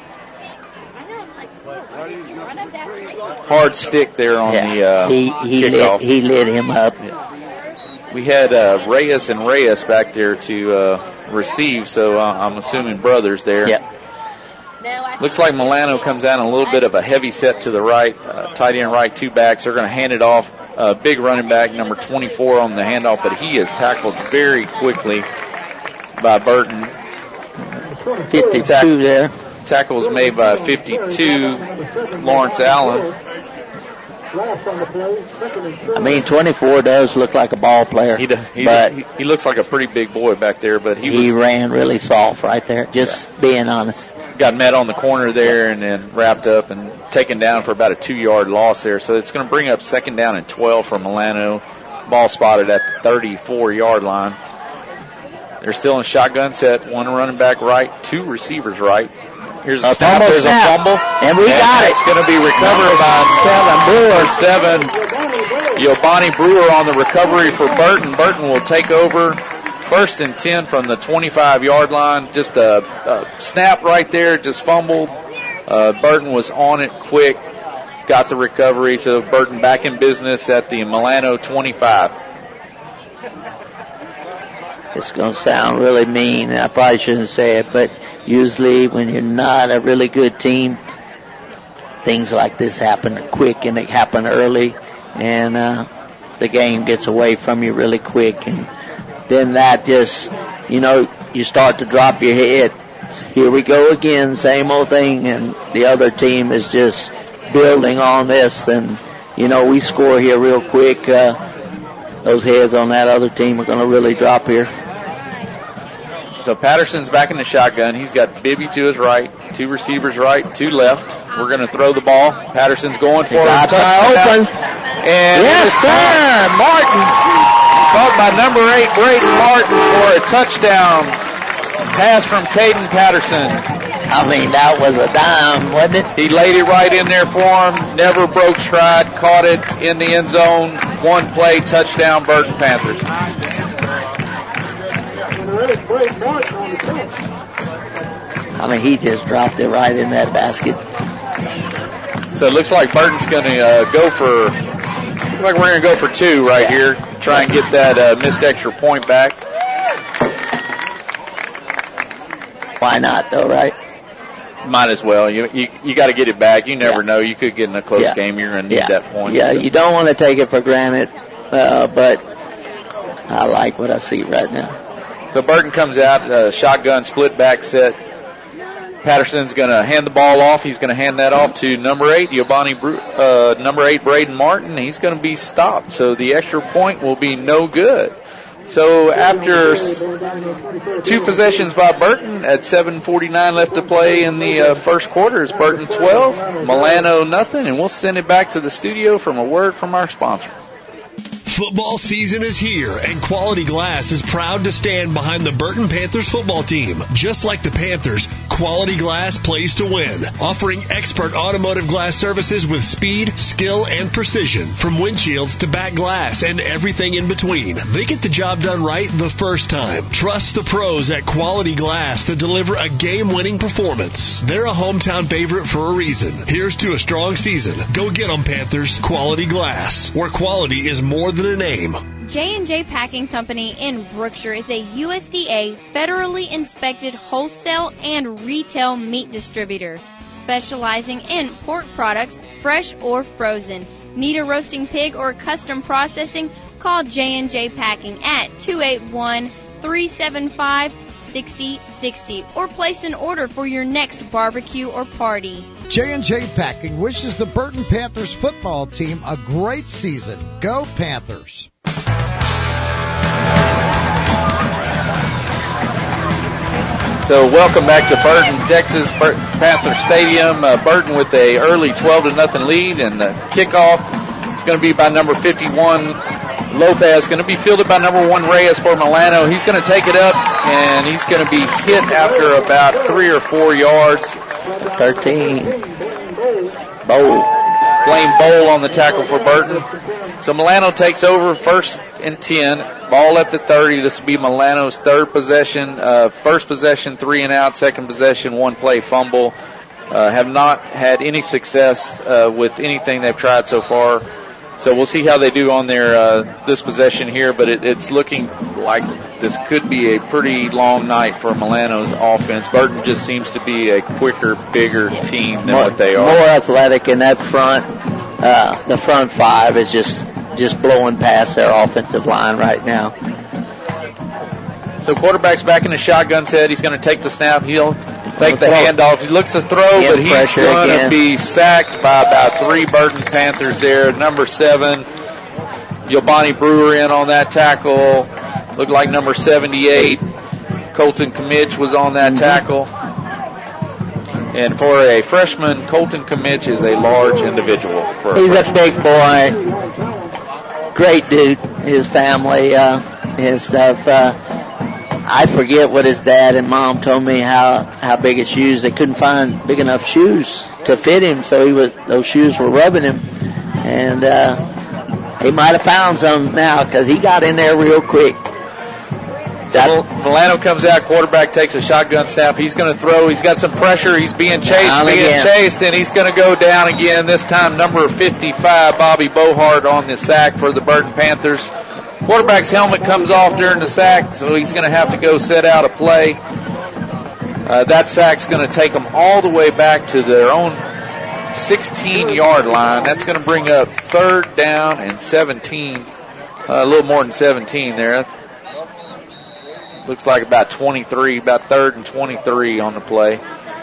Hard stick there on yeah, the uh, he, he kickoff. Lit, he lit him up. Yeah. We had uh, Reyes and Reyes back there to uh, receive, so uh, I'm assuming brothers there. Yep. Looks like Milano comes out in a little bit of a heavy set to the right. Uh, tight end right, two backs. They're going to hand it off. Uh, big running back, number twenty-four on the handoff, but he is tackled very quickly by Burton. fifty-two Tack- there. Tackle was made by fifty-two, Lawrence Allen. Loss on the play, second and four. I mean, twenty-four does look like a ball player. He, does, he, but he, he looks like a pretty big boy back there, but he, he was, ran really soft right there, just yeah. being honest. Got met on the corner there and then wrapped up and taken down for about a two-yard loss there. So it's going to bring up second down and twelve for Milano. Ball spotted at the thirty-four-yard line. They're still in shotgun set. One running back right, two receivers right. Here's a, a snap. There's snap. a fumble. And we and got it. It's going to be recovered by seven. Brewer. Seven. Yobani Brewer on the recovery for Burton. Burton will take over first and ten from the twenty-five-yard line. Just a, a snap right there. Just fumbled. Uh, Burton was on it quick. Got the recovery. So Burton back in business at the Milano twenty-five. It's going to sound really mean. I probably shouldn't say it, but usually when you're not a really good team, things like this happen quick and they happen early, and uh, the game gets away from you really quick. And then that just, you know, you start to drop your head. Here we go again, same old thing, and the other team is just building on this. And, you know, we score here real quick. Uh, those heads on that other team are going to really drop here. So Patterson's back in the shotgun. He's got Bibby to his right, two receivers right, two left. We're going to throw the ball. Patterson's going for it. Open. And yes, sir. Martin. Caught by number eight, Braden Martin, for a touchdown pass from Caden Patterson. I mean, that was a dime, wasn't it? He laid it right in there for him. Never broke stride. Caught it in the end zone. One play, touchdown, Burton Panthers. I mean, he just dropped it right in that basket. So it looks like Burton's going to uh, go for, looks like we're going to go for two right yeah. here. Try and get that uh, missed extra point back. Why not, though, right? Might as well. You you, you got to get it back. You never yeah. know. You could get in a close yeah. game. You're going to need yeah. that point. Yeah, so. You don't want to take it for granted, uh, but I like what I see right now. So Burton comes out, uh, shotgun split back set. Patterson's going to hand the ball off. He's going to hand that off to number eight, Yobani, Bru- uh, number eight, Braden Martin. He's going to be stopped. So the extra point will be no good. So after two possessions by Burton at seven forty-nine left to play in the uh, first quarter, it's Burton twelve, Milano nothing, and we'll send it back to the studio from a word from our sponsor. Football season is here, and Quality Glass is proud to stand behind the Burton Panthers football team. Just like the Panthers, Quality Glass plays to win, offering expert automotive glass services with speed, skill, and precision, from windshields to back glass and everything in between. They get the job done right the first time. Trust the pros at Quality Glass to deliver a game-winning performance. They're a hometown favorite for a reason. Here's to a strong season. Go get them, Panthers. Quality Glass, where quality is more than a name. J and J Packing Company in Brookshire is a U S D A federally inspected wholesale and retail meat distributor, specializing in pork products, fresh or frozen. Need a roasting pig or custom processing? Call J and J Packing at two eight one, three seven five, six zero six zero or place an order for your next barbecue or party. J and J Packing wishes the Burton Panthers football team a great season. Go Panthers! So welcome back to Burton, Texas, Burton Panther Stadium. Uh, Burton with a early twelve to nothing lead, and the kickoff is going to be by number fifty-one, Lopez. Going to be fielded by number one, Reyes for Milano. He's going to take it up, and he's going to be hit after about three or four yards. thirteen. Bowl. Blaine Bowl on the tackle for Burton. So Milano takes over first and ten. Ball at the thirty. This will be Milano's third possession. Uh, first possession, three and out. Second possession, one play fumble. Uh, have not had any success uh, with anything they've tried so far. So we'll see how they do on their uh, this possession here, but it, it's looking like this could be a pretty long night for Milano's offense. Burton just seems to be a quicker, bigger team than more, what they are. More athletic in that front. Uh, the front five is just just blowing past their offensive line right now. So quarterback's back in the shotgun set. He's going to take the snap. He'll Take the handoff. He looks to throw, but he's going to be sacked by about three Burton Panthers there. Number seven, Yobani Brewer in on that tackle. Looked like number seventy-eight, Colton Comich was on that tackle. And for a freshman, Colton Comich is a large individual. For a He's freshman. a big boy. Great dude. His family, uh, his stuff. Uh, I forget what his dad and mom told me how, how big his shoes. They couldn't find big enough shoes to fit him, so he was, those shoes were rubbing him. And, uh, he might have found some now because he got in there real quick. So Milano comes out, quarterback takes a shotgun snap. He's going to throw. He's got some pressure. He's being chased, Down being again. chased, and he's going to go down again. This time, number fifty-five, Bobby Bohart on the sack for the Burton Panthers. Quarterback's helmet comes off during the sack, so he's going to have to go set out a play. Uh, that sack's going to take them all the way back to their own sixteen-yard line. That's going to bring up third down and seventeen, uh, a little more than seventeen there. That's, looks like about twenty-three, about third and twenty-three on the play.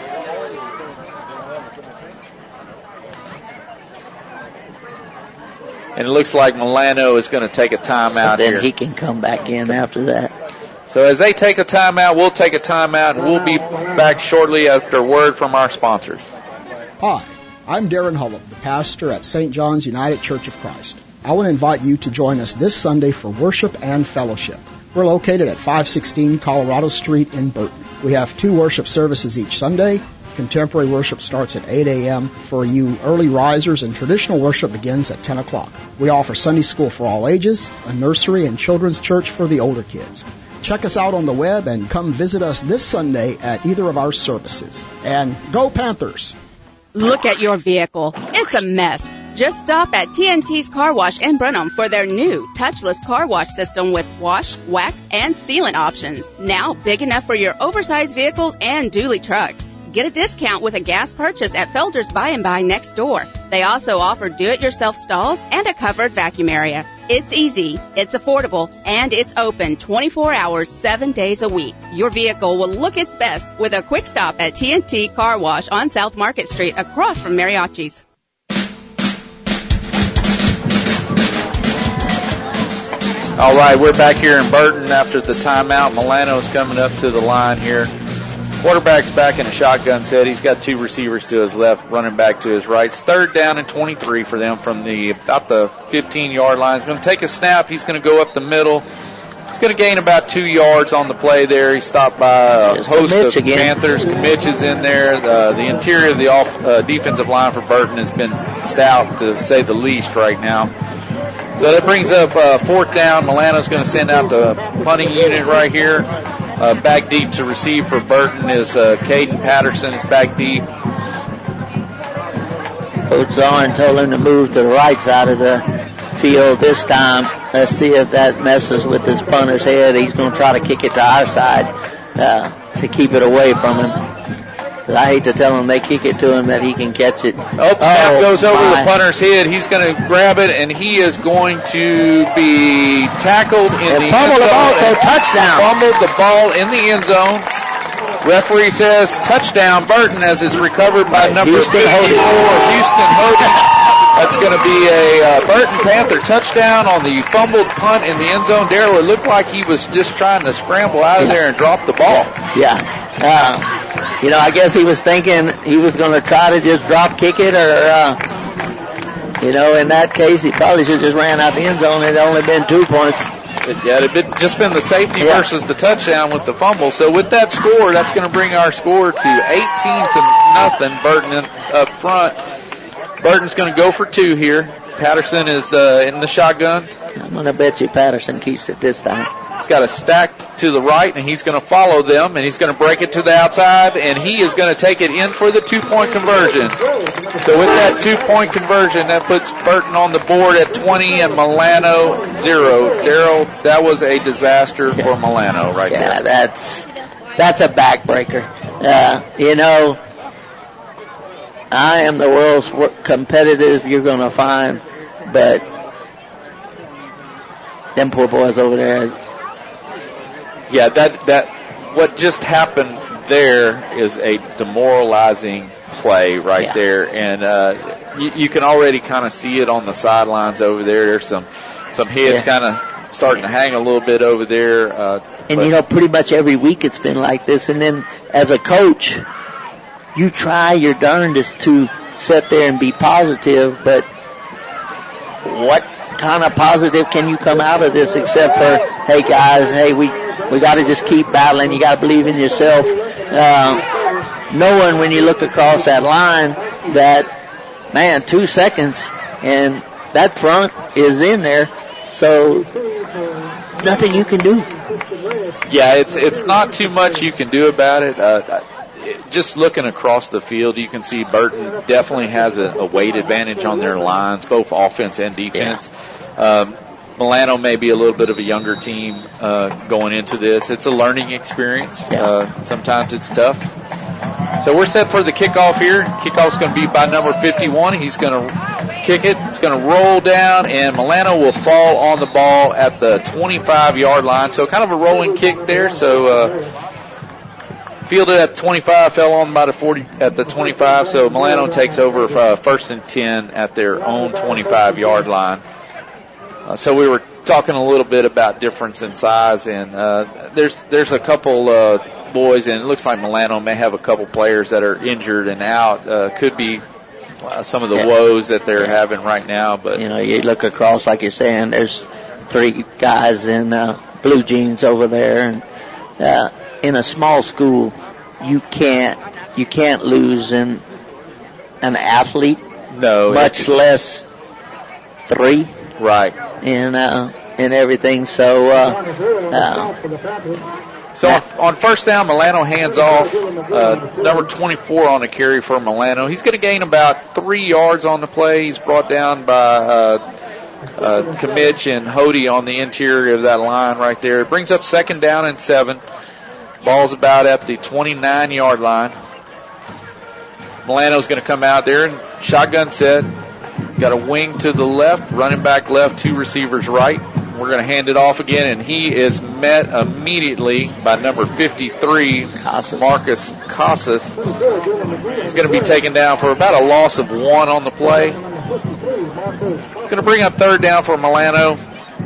And it looks like Milano is going to take a timeout Then here. he can come back in after that. So as they take a timeout, we'll take a timeout, and we'll be back shortly after a word from our sponsors. Hi, I'm Darren Hullum, the pastor at Saint John's United Church of Christ. I want to invite you to join us this Sunday for worship and fellowship. We're located at five sixteen Colorado Street in Burton. We have two worship services each Sunday. Contemporary worship starts at eight a.m. for you early risers, and traditional worship begins at ten o'clock. We offer Sunday school for all ages, a nursery and children's church for the older kids. Check us out on the web and come visit us this Sunday at either of our services. And go Panthers! Look at your vehicle. It's a mess. Just stop at T N T's Car Wash in Brenham for their new touchless car wash system with wash, wax, and sealant options. Now big enough for your oversized vehicles and dually trucks. Get a discount with a gas purchase at Felder's By and By next door. They also offer do-it-yourself stalls and a covered vacuum area. It's easy, it's affordable, and it's open twenty-four hours, seven days a week. Your vehicle will look its best with a quick stop at T N T Car Wash on South Market Street across from Mariachi's. All right, we're back here in Burton after the timeout. Milano's coming up to the line here. Quarterback's back in a shotgun set. He's got two receivers to his left, running back to his right. It's third down and twenty-three for them from the about the fifteen-yard line. He's going to take a snap. He's going to go up the middle. He's going to gain about two yards on the play there. He's stopped by a There's host Comich of again. Panthers. Comich is in there. Uh, the interior of the off, uh, defensive line for Burton has been stout, to say the least, right now. So that brings up uh, fourth down. Milano's going to send out the punting unit right here. Uh, back deep to receive for Burton is uh, Caden Patterson. It's back deep. Coach Zorn told him to move to the right side of the field this time. Let's see if that messes with this punter's head. He's going to try to kick it to our side uh, to keep it away from him. So I hate to tell him they kick it to him that he can catch it. Oh, snap goes over my. the punter's head. He's going to grab it, and he is going to be tackled in And the fumbled end the ball, zone. so touchdown. Fumbled the ball in the end zone. Referee says touchdown Burton as it's recovered by number Houston fifty-four, Hoden. Houston Hoden. That's going to be a uh, Burton Panther touchdown on the fumbled punt in the end zone. Darryl, it looked like he was just trying to scramble out of there and drop the ball. Yeah. Uh, you know, I guess he was thinking he was going to try to just drop kick it, or, uh, you know, in that case, he probably should have just ran out the end zone. It had only been two points. It, yeah, it had just been the safety Yeah. versus the touchdown with the fumble. So with that score, that's going to bring our score to eighteen to nothing. Burton in, up front. Burton's going to go for two here. Patterson is uh, in the shotgun. I'm going to bet you Patterson keeps it this time. He's got a stack to the right, and he's going to follow them, and he's going to break it to the outside, and he is going to take it in for the two-point conversion. So with that two-point conversion, that puts Burton on the board at twenty and Milano zero. Darryl, that was a disaster for Milano right Yeah, there. yeah, that's that's a backbreaker. Uh, you know, I am the world's wor- competitive you're going to find, but them poor boys over there. Yeah, that that what just happened there is a demoralizing play right Yeah. there, and uh, you, you can already kind of see it on the sidelines over there. There's some some heads Yeah. kind of starting to hang a little bit over there. Uh, And but- you know, pretty much every week it's been like this. And then as a coach, you try your darndest to sit there and be positive, but what kind of positive can you come out of this except for, hey guys, hey, we, we got to just keep battling. You got to believe in yourself. Uh, knowing when you look across that line that, man, two seconds and that front is in there. So nothing you can do. Yeah, it's it's not too much you can do about it. Uh, it just looking across the field, you can see Burton definitely has a, a weight advantage on their lines, both offense and defense. Yeah. Um, Milano may be a little bit of a younger team uh, going into this. It's a learning experience. Yeah. Uh, sometimes it's tough. So we're set for the kickoff here. Kickoff's going to be by number fifty-one. He's going to kick it. It's going to roll down, and Milano will fall on the ball at the twenty-five-yard line. So kind of a rolling kick there. So uh, fielded at twenty-five, fell on by the forty at the twenty-five. So Milano takes over uh, first and ten at their own twenty-five-yard line. Uh, so we were talking a little bit about difference in size, and uh, there's there's a couple uh, boys, and it looks like Milano may have a couple players that are injured and out. Uh, could be uh, some of the Yeah. woes that they're having right now. But You know, you look across, like you're saying, there's three guys in uh, blue jeans over there, and uh, in a small school, you can't you can't lose in an athlete, no, much less three, right? And uh, and everything. So, uh, uh, So on first down, Milano hands off. Uh, number twenty-four on the carry for Milano. He's going to gain about three yards on the play. He's brought down by uh, uh, Kamich and Hody on the interior of that line right there. It brings up second down and seven. Ball's about at the twenty-nine-yard line. Milano's going to come out there and shotgun set. Got a wing to the left, running back left, two receivers right. We're going to hand it off again, and he is met immediately by number fifty-three, Casas. Marcus Casas. He's going to be taken down for about a loss of one on the play. It's going to bring up third down for Milano.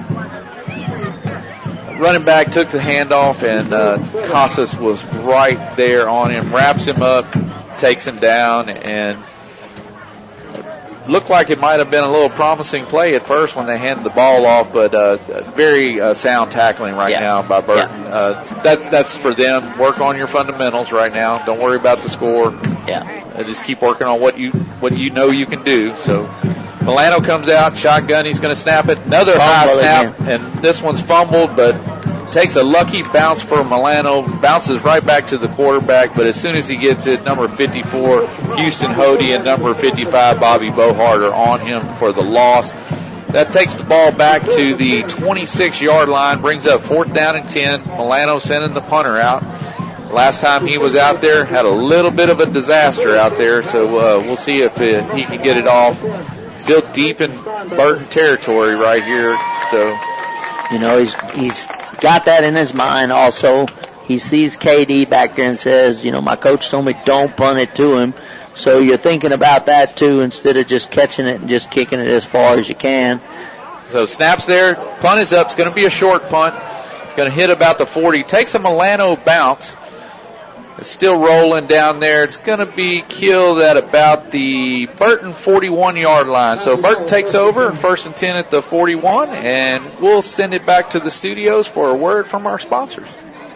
Running back took the handoff, and uh, Casas was right there on him, wraps him up, takes him down, and looked like it might have been a little promising play at first when they handed the ball off, but uh, very uh, sound tackling right Yeah. now by Burton. Yeah. Uh, that's that's for them. Work on your fundamentals right now. Don't worry about the score. Yeah. Uh, just keep working on what you what you know you can do. So Milano comes out, shotgun. He's going to snap it. Another high Fumble snap, and this one's fumbled, but takes a lucky bounce for Milano, bounces right back to the quarterback, but as soon as he gets it, number fifty-four, Houston Hody, and number fifty-five, Bobby Bohart, are on him for the loss. That takes the ball back to the twenty-six-yard line, brings up fourth down and ten. Milano sending the punter out. Last time he was out there, had a little bit of a disaster out there, so uh, we'll see if uh, he can get it off. Still deep in Burton territory right here, so... You know, he's he's got that in his mind also. He sees K D back there and says, you know, my coach told me don't punt it to him. So you're thinking about that too instead of just catching it and just kicking it as far as you can. So snaps there, punt is up. It's going to be a short punt. It's going to hit about the forty. Takes a Milano bounce. It's still rolling down there. It's going to be killed at about the Burton forty-one-yard line. So Burton takes over, first and ten at the forty-one, and we'll send it back to the studios for a word from our sponsors.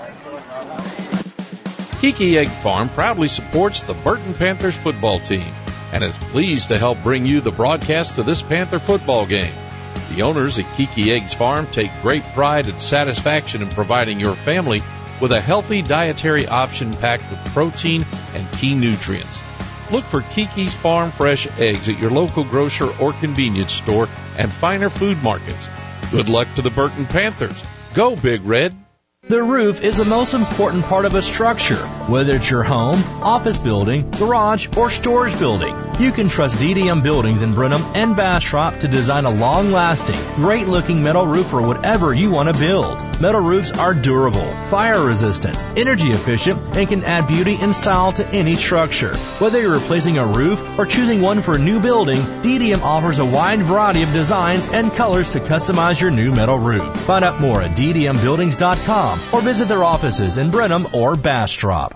Kiki Egg Farm proudly supports the Burton Panthers football team and is pleased to help bring you the broadcast of this Panther football game. The owners at Kiki Eggs Farm take great pride and satisfaction in providing your family with a healthy dietary option packed with protein and key nutrients. Look for Kiki's Farm Fresh Eggs at your local grocer or convenience store and finer food markets. Good luck to the Burton Panthers. Go Big Red! The roof is the most important part of a structure, whether it's your home, office building, garage, or storage building. You can trust D D M Buildings in Brenham and Bastrop to design a long-lasting, great-looking metal roof for whatever you want to build. Metal roofs are durable, fire-resistant, energy-efficient, and can add beauty and style to any structure. Whether you're replacing a roof or choosing one for a new building, D D M offers a wide variety of designs and colors to customize your new metal roof. Find out more at d d m buildings dot com or visit their offices in Brenham or Bastrop.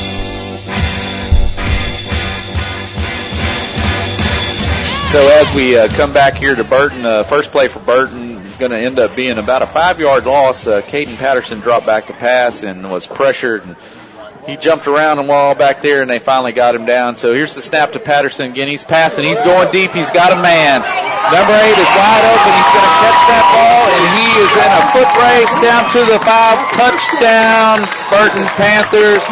So as we uh, come back here to Burton, uh, first play for Burton is going to end up being about a five-yard loss. Uh, Caden Patterson dropped back to pass and was pressured, and he jumped around the wall back there, and they finally got him down. So here's the snap to Patterson again. He's passing. He's going deep. He's got a man. Number eight is wide open. He's going to catch that ball, and he is in a foot race down to the five. Touchdown, Burton Panthers.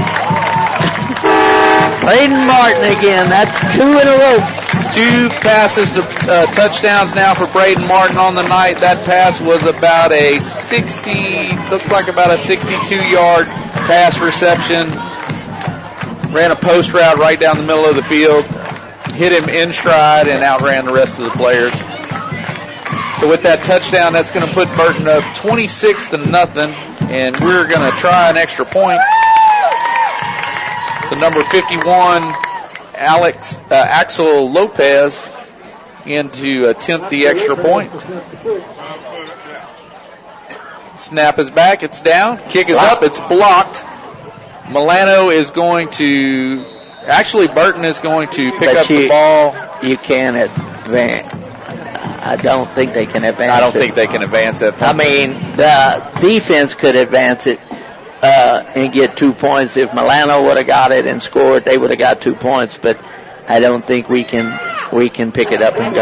Braden Martin again. That's two in a row. Two passes to uh, touchdowns now for Braden Martin on the night. That pass was about a sixty, looks like about a sixty-two-yard pass reception. Ran a post route right down the middle of the field. Hit him in stride and outran the rest of the players. So with that touchdown, that's going to put Burton up twenty-six to nothing, and we're going to try an extra point. So number fifty-one, Alex uh, Axel Lopez, in to attempt the extra point. Snap is back. It's down. Kick is up. It's blocked. Milano is going to, actually Burton is going to pick but up you, the ball. You can't advance. I don't think they can advance I don't it. think they can advance it. I mean, the defense could advance it uh, and get two points. If Milano would have got it and scored, they would have got two points. But I don't think we can we can pick it up and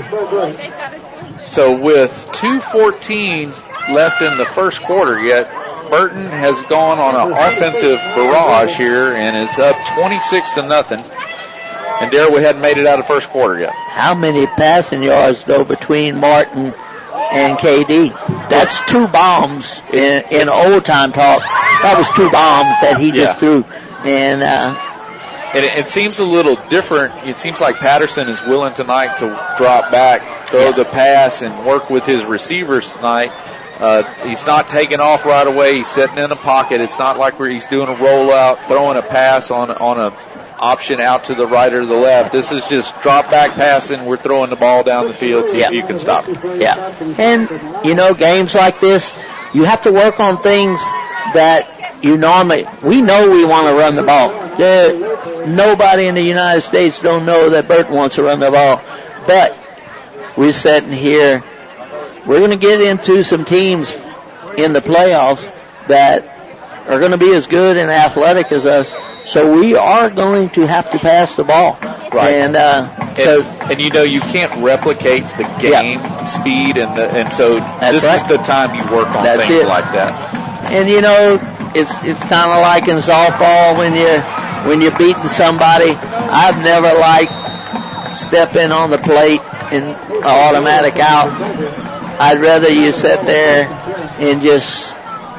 go. So with two fourteen left in the first quarter yet, Burton has gone on an offensive barrage here and is up twenty-six to nothing. And Darrell, we hadn't made it out of first quarter yet. How many passing yards, though, between Martin and K D? That's two bombs in, in old-time talk. That was two bombs that he just yeah. threw. And, uh, and it, it seems a little different. It seems like Patterson is willing tonight to drop back, throw yeah. the pass, and work with his receivers tonight. Uh, he's not taking off right away. He's sitting in a pocket. It's not like where he's doing a rollout, throwing a pass on on a option out to the right or the left. This is just drop back passing. We're throwing the ball down the field, see yeah. if you can stop it. Yeah. And, you know, games like this, you have to work on things that you normally, we know we want to run the ball. There, nobody in the United States don't know that Burton wants to run the ball. But we're sitting here, we're going to get into some teams in the playoffs that are going to be as good and athletic as us. So we are going to have to pass the ball. Right. And, uh, and, so, and you know, you can't replicate the game yeah. speed, and the, and so That's this right. is the time you work on That's things it. like that. And, you know, it's it's kind of like in softball when you're, when you're beating somebody. I've never liked stepping on the plate and automatic out. I'd rather you sit there and just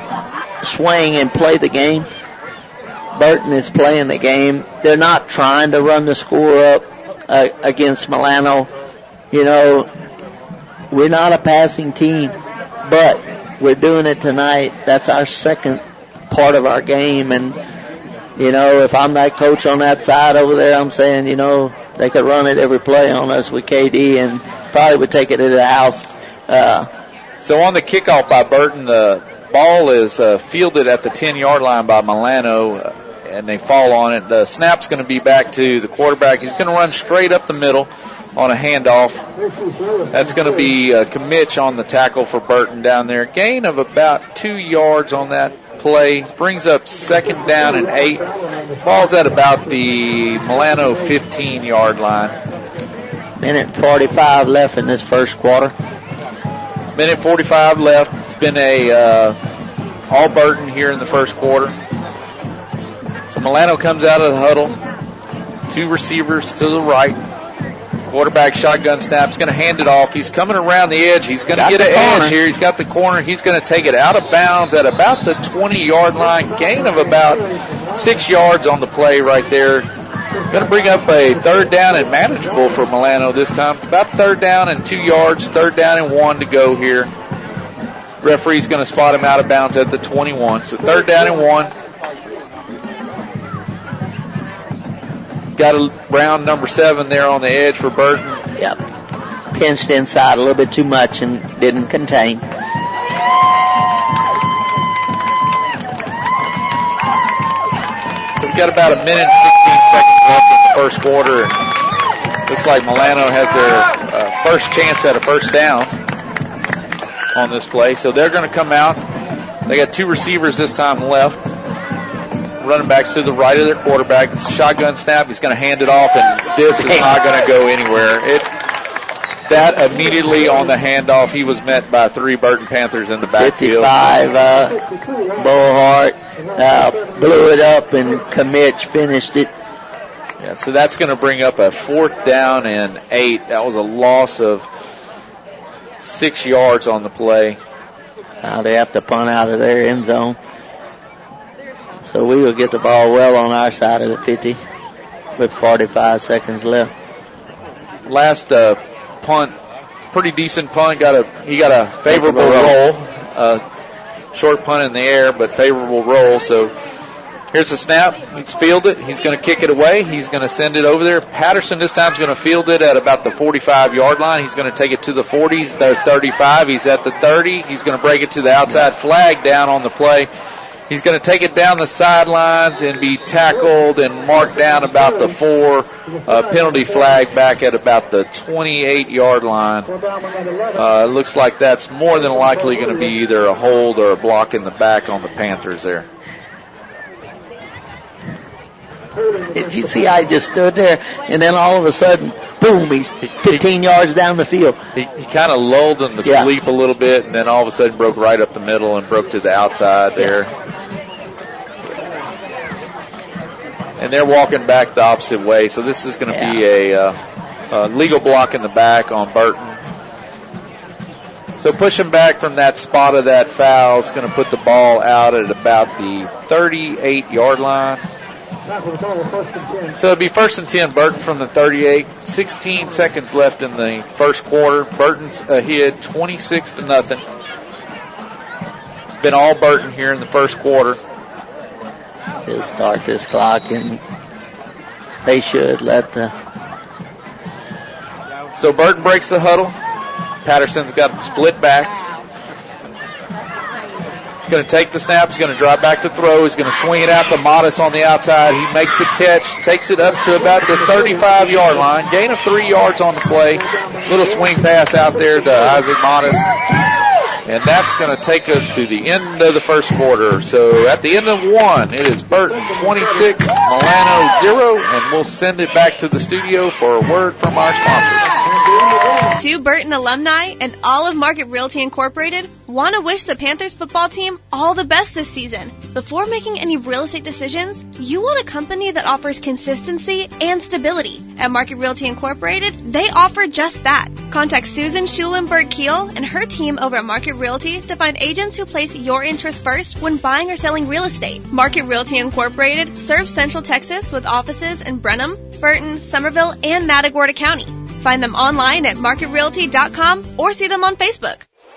swing and play the game. Burton is playing the game. They're not trying to run the score up uh, against Milano. You know, we're not a passing team, but we're doing it tonight. That's our second part of our game. And, you know, if I'm that coach on that side over there, I'm saying, you know, they could run it every play on us with K D and probably would take it to the house. Uh, so on the kickoff by Burton, the ball is uh, fielded at the ten-yard line by Milano, uh, and they fall on it. The snap's going to be back to the quarterback. He's going to run straight up the middle on a handoff. That's going to be uh, Kamich on the tackle for Burton down there. Gain of about two yards on that play. Brings up second down and eight. Falls at about the Milano fifteen-yard line. Minute forty-five left in this first quarter. Minute forty-five left. It's been a uh, all Burton here in the first quarter. So Milano comes out of the huddle. Two receivers to the right. Quarterback shotgun snap. He's going to hand it off. He's coming around the edge. He's going to get an edge here. He's got the corner. He's going to take it out of bounds at about the twenty-yard line. Gain of about six yards on the play right there. Going to bring up a third down and manageable for Milano this time. About third down and two yards, third down and one to go here. Referee's going to spot him out of bounds at the twenty-one. So third down and one. Got a round number seven there on the edge for Burton. Yep. Pinched inside a little bit too much and didn't contain. So we've got about a minute and sixteen seconds left in the first quarter. And looks like Milano has their uh, first chance at a first down on this play. So they're going to come out. They got two receivers this time left. Running backs to the right of their quarterback. It's a shotgun snap. He's going to hand it off, and this is not going to go anywhere. It That immediately on the handoff, he was met by three Burton Panthers in the backfield. fifty-five, uh, Bohart uh, blew it up, and Kamich finished it. Yeah, so that's going to bring up a fourth down and eight. That was a loss of six yards on the play. Now they have to punt out of their end zone. So we will get the ball well on our side of the fifty with forty-five seconds left. Last uh, punt, pretty decent punt. Got a he got a favorable roll. Uh, short punt in the air, but favorable roll. So here's the snap. He's fielded. He's going to kick it away. He's going to send it over there. Patterson this time is going to field it at about the forty-five yard line. He's going to take it to the forties. They're thirty-five. He's at the thirty. He's going to break it to the outside flag down on the play. He's going to take it down the sidelines and be tackled and marked down about the four. Uh, penalty flag back at about the twenty-eight yard line. Uh, it looks like that's more than likely going to be either a hold or a block in the back on the Panthers there. Did you see I just stood there, and then all of a sudden, boom, he's fifteen yards down the field. He, he kind of lulled him to yeah. sleep a little bit, and then all of a sudden broke right up the middle and broke to the outside there. And they're walking back the opposite way, so this is going to yeah. be a, uh, a legal block in the back on Burton. So pushing back from that spot of that foul is going to put the ball out at about the thirty-eight yard line. So it'll be first and ten, Burton from the thirty-eight. sixteen seconds left in the first quarter. Burton's ahead twenty-six to nothing. It's been all Burton here in the first quarter. He'll start this clock, and they should let the... So Burton breaks the huddle. Patterson's got split backs. He's going to take the snap. He's going to drop back to throw. He's going to swing it out to Modest on the outside. He makes the catch, takes it up to about the thirty-five yard line. Gain of three yards on the play. Little swing pass out there to Isaac Modest. And that's going to take us to the end of the first quarter. So at the end of one, it is Burton twenty-six, Milano zero, and we'll send it back to the studio for a word from our sponsors. To Burton alumni and all of Market Realty Incorporated want to wish the Panthers football team all the best this season. Before making any real estate decisions, you want a company that offers consistency and stability. At Market Realty Incorporated, they offer just that. Contact Susan Schulenberg-Keel and her team over at Market Realty to find agents who place your interests first when buying or selling real estate. Market Realty Incorporated serves Central Texas with offices in Brenham, Burton, Somerville, and Matagorda County. Find them online at market realty dot com or see them on Facebook.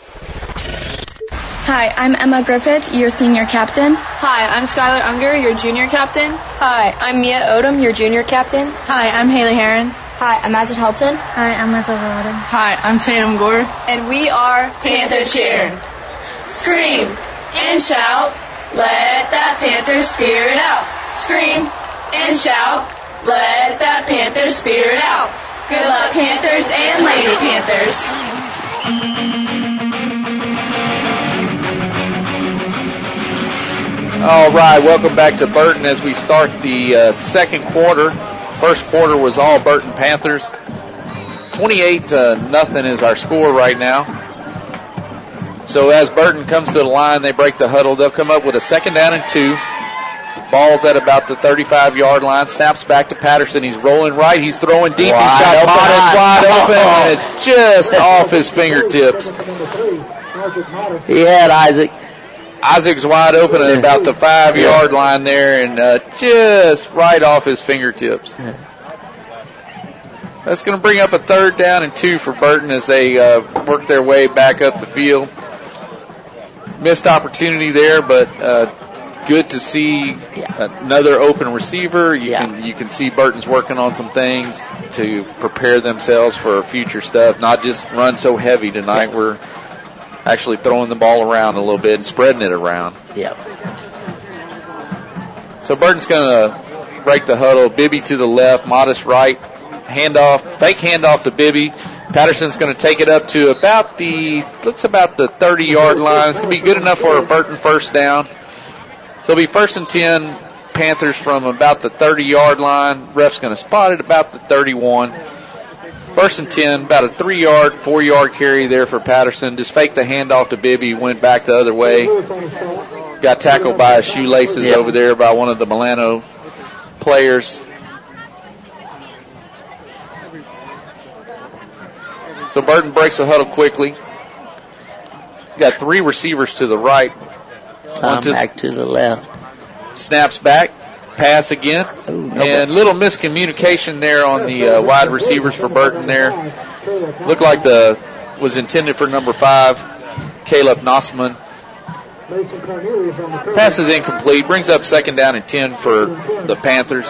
Hi, I'm Emma Griffith, your senior captain. Hi, I'm Skylar Unger, your junior captain. Hi, I'm Mia Odom, your junior captain. Hi, I'm Haley Heron. Hi, I'm Mazet Helton. Hi, I'm Liza Rodden. Hi, I'm Tatum Gore. And we are Panther Cheer. Scream and shout, let that Panther spirit out. Scream and shout, let that Panther spirit out. Good luck, Panthers and Lady Panthers. All right, welcome back to Burton as we start the uh, second quarter. First quarter was all Burton Panthers. twenty-eight to nothing is our score right now. So as Burton comes to the line, they break the huddle. They'll come up with a second down and two. Ball's at about the thirty-five yard line. Snaps back to Patterson. He's rolling right. He's throwing deep. Wide He's got open. Modest wide open, and it's just off his fingertips. He had Isaac. Isaac's wide open at about the five-yard line there, and uh, just right off his fingertips. That's going to bring up a third down and two for Burton as they uh, work their way back up the field. Missed opportunity there, but uh, good to see another open receiver. You yeah. can you can see Burton's working on some things to prepare themselves for future stuff, not just run so heavy tonight. Yeah. We're actually throwing the ball around a little bit and spreading it around. Yeah. So Burton's going to break the huddle. Bibby to the left, Modest right. Handoff, fake handoff to Bibby. Patterson's going to take it up to about the, looks about the thirty-yard line. It's going to be good enough for a Burton first down. So it'll be first and ten, Panthers from about the thirty-yard line. Ref's going to spot it about the thirty-one. First and ten, about a three-yard, four-yard carry there for Patterson. Just faked the handoff to Bibby, went back the other way. Got tackled by his shoelaces yep. over there by one of the Milano players. So Burton breaks the huddle quickly. Got three receivers to the right. Some to back to the left. Snaps back. Pass again. Ooh, no and bad. Little miscommunication there on the uh, wide receivers for Burton there. Looked like the was intended for number five, Caleb Nossman. Pass is incomplete. Brings up second down and ten for the Panthers.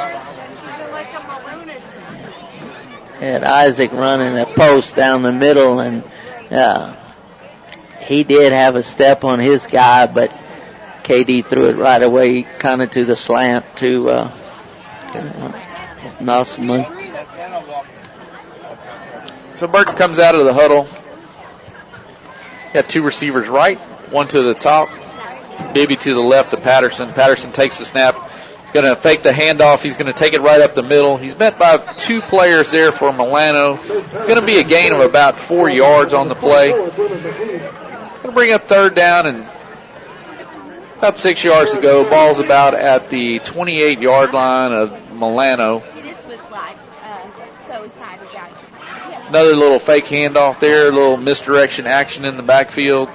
Had Isaac running a post down the middle, and uh, he did have a step on his guy, but K D threw it right away, kind of to the slant to uh, Nossman. So Burton comes out of the huddle. Got two receivers right, one to the top, Bibby to the left of Patterson. Patterson takes the snap. He's going to fake the handoff. He's going to take it right up the middle. He's met by two players there for Milano. It's going to be a gain of about four yards on the play. Going to bring up third down and about six yards to go. Ball's about at the twenty-eight-yard line of Milano. Another little fake handoff there, a little misdirection action in the backfield.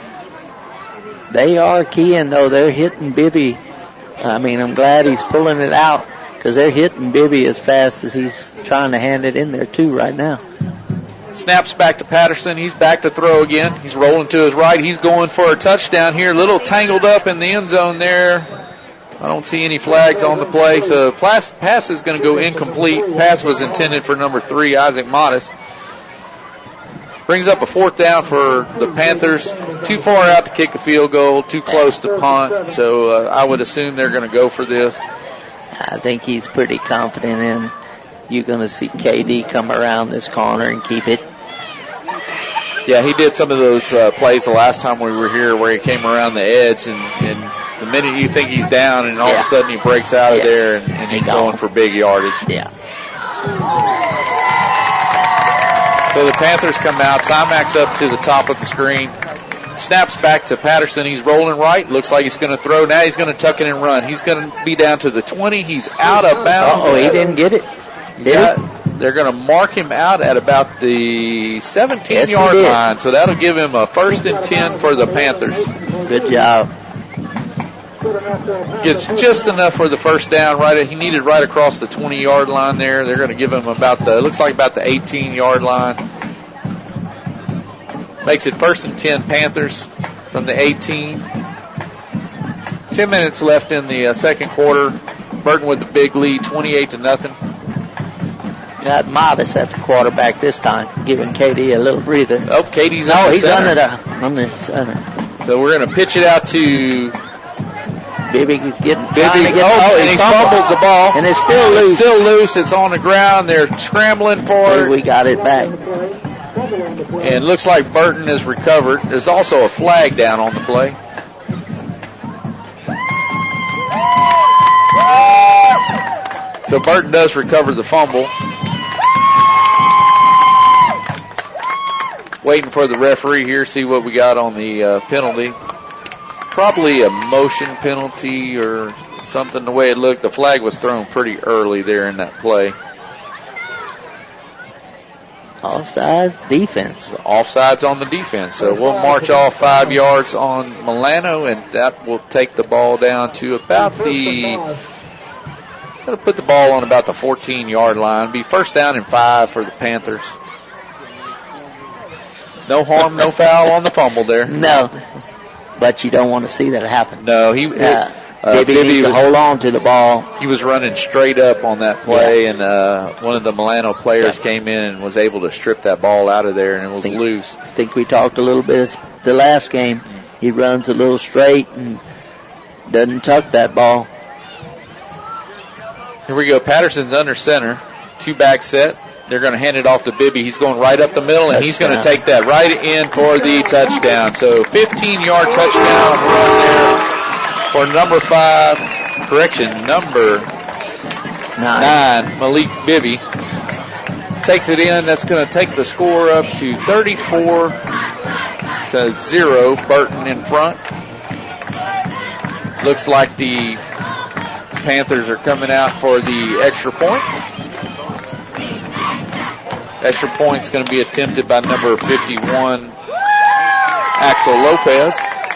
They are keying, though. They're hitting Bibby. I mean, I'm glad he's pulling it out because they're hitting Bibby as fast as he's trying to hand it in there, too, right now. Snaps back to Patterson. He's back to throw again. He's rolling to his right. He's going for a touchdown here. A little tangled up in the end zone there. I don't see any flags on the play, so pass, pass is going to go incomplete. Pass was intended for number three, Isaac Modest. Brings up a fourth down for the Panthers. Too far out to kick a field goal, too close to punt, so uh, I would assume they're going to go for this. I think he's pretty confident in you're going to see K D come around this corner and keep it. Yeah, he did some of those uh, plays the last time we were here where he came around the edge, and, and the minute you think he's down, and all yeah. of a sudden he breaks out of yeah. there, and, and he's going for big yardage. Yeah. So the Panthers come out. Simax up to the top of the screen. Snaps back to Patterson. He's rolling right. Looks like he's going to throw. Now he's going to tuck it and run. He's going to be down to the twenty. He's out of bounds. Oh, he didn't get it. Did got, it? They're going to mark him out at about the seventeen-yard yes, line. So that'll give him a first and ten for the Panthers. Good job. Gets just enough for the first down. Right, he needed right across the twenty-yard line there. They're going to give him about the, it looks like about the eighteen-yard line. Makes it first and ten Panthers from the eighteen. Ten minutes left in the uh, second quarter. Burton with the big lead, twenty-eight to nothing. Got Modest at the quarterback this time, giving K D a little breather. Oh, K D's no, under he's center. under the under center. So we're going to pitch it out to Bibby. He's getting Bibby. To get oh, and he fumbles the ball, and it's still loose. It's still loose. It's on the ground. They're scrambling for hey, it. We got it back. And it looks like Burton has recovered. There's also a flag down on the play. So Burton does recover the fumble. Waiting for the referee here, see what we got on the uh, penalty. Probably a motion penalty or something the way it looked. The flag was thrown pretty early there in that play. Offsides defense. Offsides on the defense. So we'll march off five yards on Milano, and that will take the ball down to about the, going to put the ball on about the fourteen-yard line. Be first down and five for the Panthers. No harm, no foul on the fumble there. No, but you don't want to see that happen. No, he. Uh, Uh, Bibby, Bibby needs to hold on to the ball. He was running straight up on that play, Yeah. and uh, one of the Milano players yeah. came in and was able to strip that ball out of there, and it was think, loose. I think we talked a little bit the last game. He runs a little straight and doesn't tuck that ball. Here we go. Patterson's under center. Two back set. They're going to hand it off to Bibby. He's going right up the middle, and touchdown. He's going to take that right in for the touchdown. So fifteen-yard touchdown run there for number five, correction, number nine, nine Malik Bibby. Takes it in. That's going to take the score up to thirty-four to zero. Burton in front. Looks like the Panthers are coming out for the extra point. Extra point's going to be attempted by number fifty-one, Axel Lopez.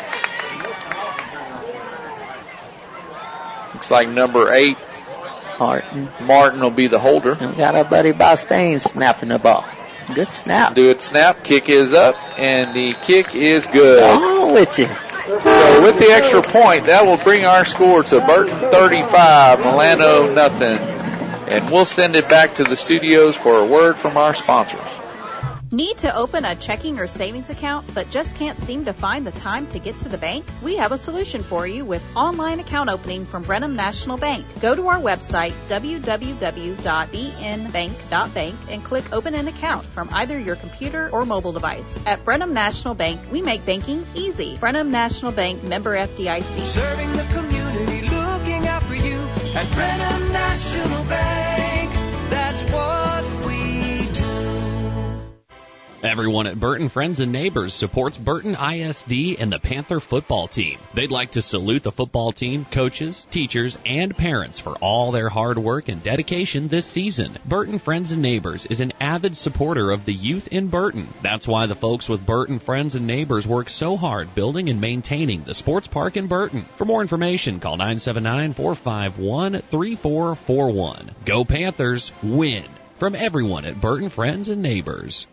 Looks like number eight, Martin. Martin will be the holder. And we got our buddy Bostain snapping the ball. Good snap. Do it snap. Kick is up, and the kick is good. Oh, with you. So with the extra point, that will bring our score to Burton thirty-five, Milano nothing. And we'll send it back to the studios for a word from our sponsors. Need to open a checking or savings account but just can't seem to find the time to get to the bank? We have a solution for you with online account opening from Brenham National Bank. Go to our website, w w w dot b n bank dot bank, and click Open an Account from either your computer or mobile device. At Brenham National Bank, we make banking easy. Brenham National Bank, member F D I C. Serving the community, looking out for you at Brenham National Bank. That's what we do. Everyone at Burton Friends and Neighbors supports Burton I S D and the Panther football team. They'd like to salute the football team, coaches, teachers, and parents for all their hard work and dedication this season. Burton Friends and Neighbors is an avid supporter of the youth in Burton. That's why the folks with Burton Friends and Neighbors work so hard building and maintaining the sports park in Burton. For more information, call nine seven nine, four five one, three four four one. Go Panthers, win! From everyone at Burton Friends and Neighbors.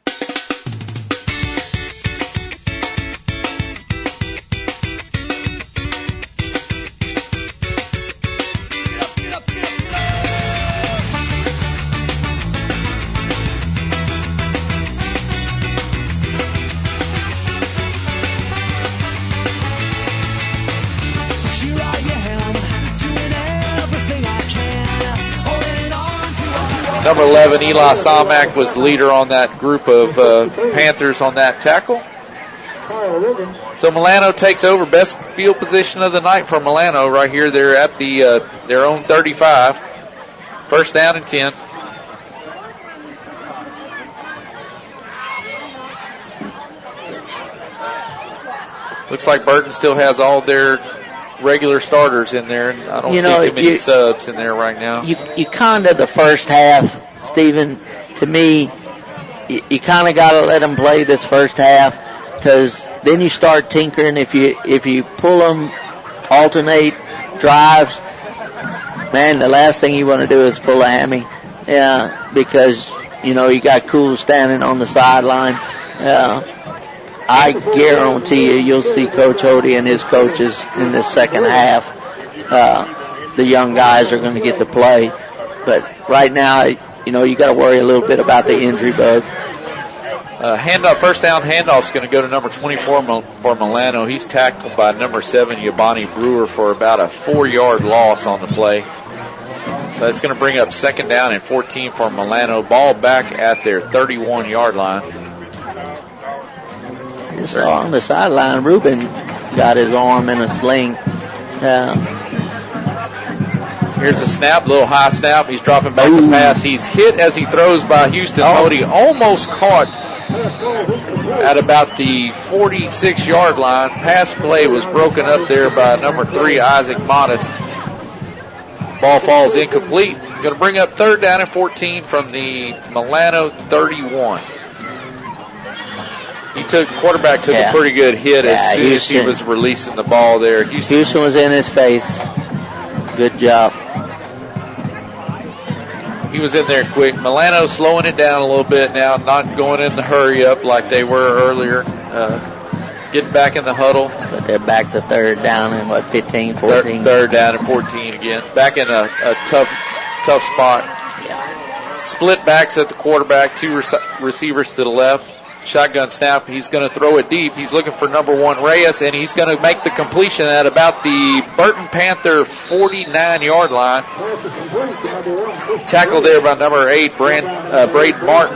Number eleven, Eli Salmack, was the leader on that group of uh, Panthers on that tackle. So Milano takes over. Best field position of the night for Milano right here. They're at the uh, their own thirty-five. First down and ten. Looks like Burton still has all their regular starters in there, and I don't you see know, too many you, subs in there right now. You you kind of the first half, Stephen. To me, you, you kind of got to let them play this first half, because then you start tinkering. If you if you pull them, alternate drives, man, the last thing you want to do is pull a hammy, yeah, because you know you got Cool standing on the sideline. Yeah. I guarantee you, you'll see Coach Hody and his coaches in the second half. Uh, the young guys are going to get to play. But right now, you know, you got to worry a little bit about the injury bug. Uh, handoff, first down handoff is going to go to number twenty-four for Milano. He's tackled by number seven, Yabani Brewer, for about a four-yard loss on the play. So that's going to bring up second down and fourteen for Milano. Ball back at their thirty-one-yard line. Just on the sideline, Ruben got his arm in a sling. Uh, Here's a snap, little high snap. He's dropping back the pass. He's hit as he throws by Houston Hody. Almost caught at about the forty-six-yard line. Pass play was broken up there by number three, Isaac Modest. Ball falls incomplete. Going to bring up third down and fourteen from the Milano thirty-one. He took, quarterback took Yeah. a pretty good hit Yeah, as soon Houston. as he was releasing the ball there. Houston, Houston was in his face. Good job. he was in there quick. Milano slowing it down a little bit now, not going in the hurry up like they were earlier. Uh, getting back in the huddle. But they're back to third down and what, fifteen, Third, fourteen? third down and fourteen again. Back in a, a tough, tough spot. Split backs at the quarterback, two rec- receivers to the left. Shotgun snap. He's going to throw it deep. He's looking for number one Reyes, and he's going to make the completion at about the Burton Panther forty-nine yard line. Tackled there by number eight, Brand, uh, Braden Martin.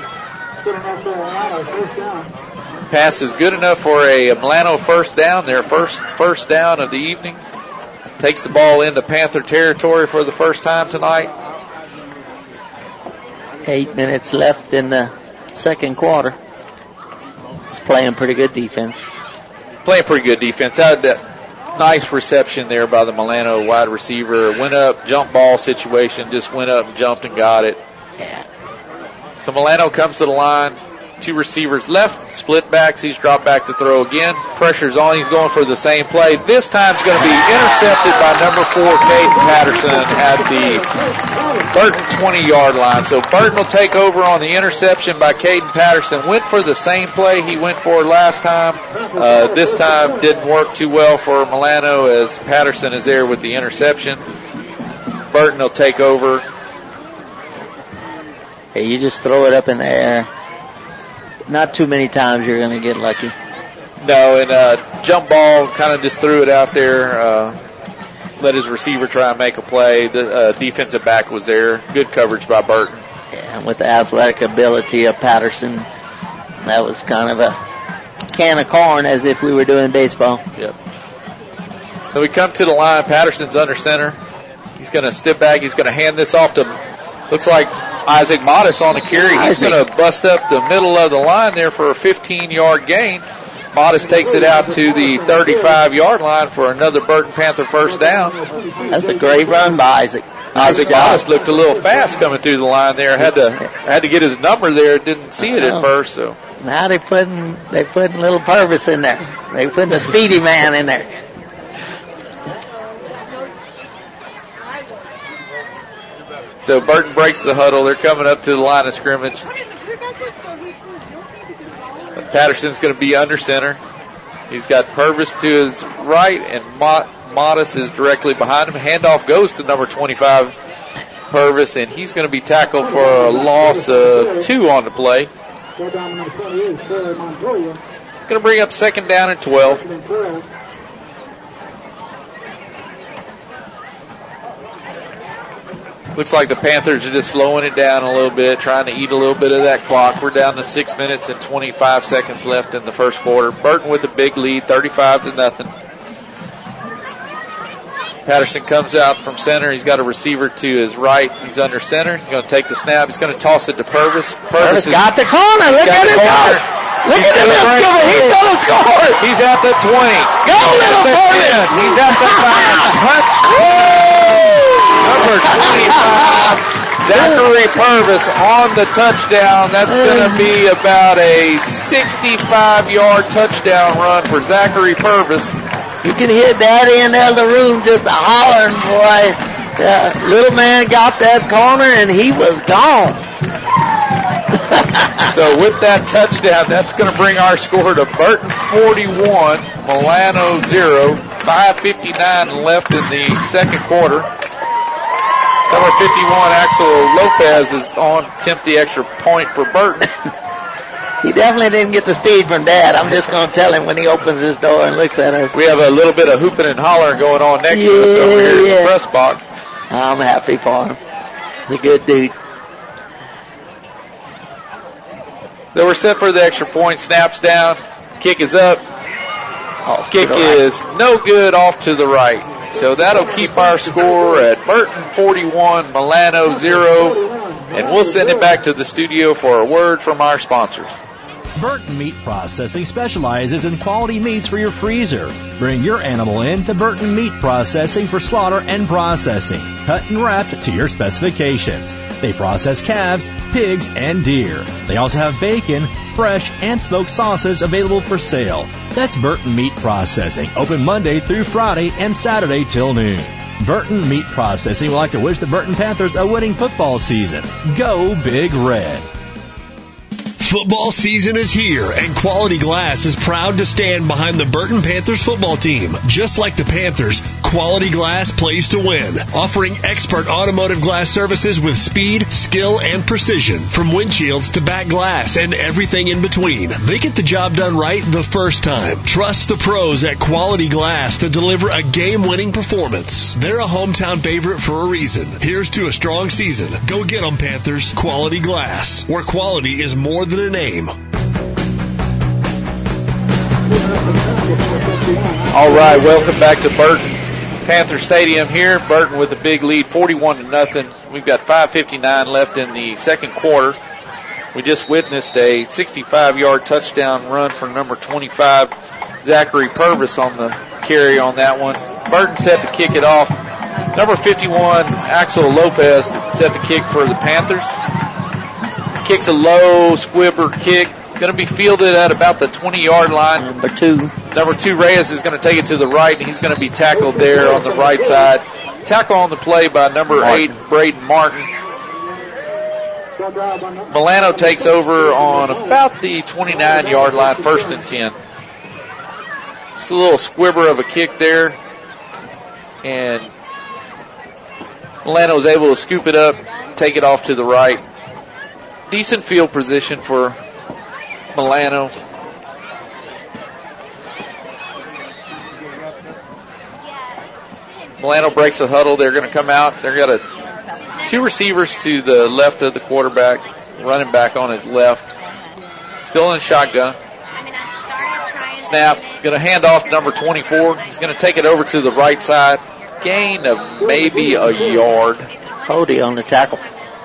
Pass is good enough for a Milano first down. Their first first down of the evening. Takes the ball into Panther territory for the first time tonight. Eight minutes left in the second quarter. He's playing pretty good defense. Playing pretty good defense. Had that nice reception there by the Milano wide receiver. Went up, jump ball situation. Just went up and jumped and got it. Yeah. So Milano comes to the line. Two receivers left, split backs. He's dropped back to throw again. Pressure's on. He's going for the same play. This time it's going to be intercepted by number four, Caden Patterson, at the Burton twenty-yard line. So Burton will take over on the interception by Caden Patterson. Went for the same play he went for last time. Uh, this time didn't work too well for Milano as Patterson is there with the interception. Burton will take over. Hey, you just throw it up in the air. Not too many times you're going to get lucky. No, and uh, jump ball, kind of just threw it out there. Uh, let his receiver try and make a play. The uh, defensive back was there. Good coverage by Burton. Yeah, and with the athletic ability of Patterson, that was kind of a can of corn as if we were doing baseball. Yep. So we come to the line. Patterson's under center. He's going to step back. He's going to hand this off to, looks like Isaac Modis on the carry. He's going to bust up the middle of the line there for a fifteen-yard gain. Modis takes it out to the thirty-five-yard line for another Burton Panther first down. That's a great run by Isaac. Isaac Modis looked a little fast coming through the line there. Had to had to get his number there. Didn't see it at first. So now they're putting they putting little Purvis in there. They're putting a speedy man in there. So Burton breaks the huddle. They're coming up to the line of scrimmage. Patterson's going to be under center. He's got Purvis to his right, and Modis is directly behind him. Handoff goes to number twenty-five, Purvis, and he's going to be tackled for a loss of two on the play. It's going to bring up second down and twelve. Looks like the Panthers are just slowing it down a little bit, trying to eat a little bit of that clock. We're down to six minutes and twenty-five seconds left in the first quarter. Burton with a big lead, thirty-five to nothing. Patterson comes out from center. He's got a receiver to his right. He's under center. He's going to take the snap. He's going to toss it to Purvis. Purvis got the corner. Look at him go. Look at him go. He's going to score. He's at the twenty. Go, little Purvis. He's at the five. Number twenty-five, Zachary Purvis on the touchdown. That's going to be about a sixty-five-yard touchdown run for Zachary Purvis. You can hear Daddy in the other room just a hollering, boy. Uh, little man got that corner, and he was gone. So with that touchdown, that's going to bring our score to Burton forty-one, Milano zero. five fifty-nine left in the second quarter. Number fifty-one, Axel Lopez, is on to attempt the extra point for Burton. He definitely didn't get the speed from Dad. I'm just going to tell him when he opens his door and looks at us. We have a little bit of hooping and hollering going on next yeah, to us over here in yeah. the press box. I'm happy for him. He's a good dude. So we're set for the extra point. Snaps down. Kick is up. Off Kick right. is no good, off to the right. So that'll keep our score at Burton forty-one, Milano zero. And we'll send it back to the studio for a word from our sponsors. Burton Meat Processing specializes in quality meats for your freezer. Bring your animal in to Burton Meat Processing for slaughter and processing, cut and wrapped to your specifications. They process calves, pigs, and deer. They also have bacon, fresh, and smoked sauces available for sale. That's Burton Meat Processing, open Monday through Friday and Saturday till noon. Burton Meat Processing would like to wish the Burton Panthers a winning football season. Go Big Red. Football season is here, and Quality Glass is proud to stand behind the Burton Panthers football team. Just like the Panthers, Quality Glass plays to win, offering expert automotive glass services with speed, skill, and precision, from windshields to back glass and everything in between. They get the job done right the first time. Trust the pros at Quality Glass to deliver a game-winning performance. They're a hometown favorite for a reason. Here's to a strong season. Go get them, Panthers. Quality Glass, where quality is more than a name. All right, welcome back to Burton Panther Stadium here. Burton with a big lead, forty-one to nothing. We've got five fifty-nine left in the second quarter. We just witnessed a sixty-five-yard touchdown run for number twenty-five, Zachary Purvis, on the carry on that one. Burton set to kick it off. Number fifty-one, Axel Lopez, set to kick for the Panthers. Kicks a low squibber kick. Going to be fielded at about the twenty-yard line. Number two. Number two, Reyes, is going to take it to the right, and he's going to be tackled there on the right side. Tackle on the play by number Martin. eight, Braden Martin. Milano takes over on about the twenty-nine-yard line, first and ten. Just a little squibber of a kick there. And Milano is able to scoop it up, take it off to the right. Decent field position for Milano. Milano breaks a huddle. They're going to come out. They've got a, two receivers to the left of the quarterback, running back on his left. Still in shotgun. Snap. Going to hand off number twenty-four. He's going to take it over to the right side. Gain of maybe a yard. Cody on the tackle.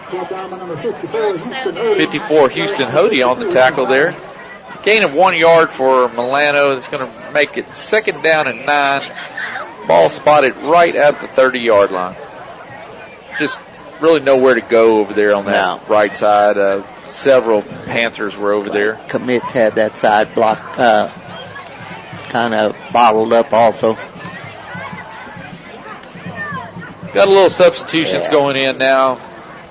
fifty-four, Houston Hody on the tackle there. Gain of one yard for Milano. It's going to make it second down and nine. Ball spotted right at the thirty-yard line. Just really nowhere to go over there on that no. right side. Uh, several Panthers were over there. Commits had that side block uh, kind of bottled up also. Got a little substitutions yeah. going in now.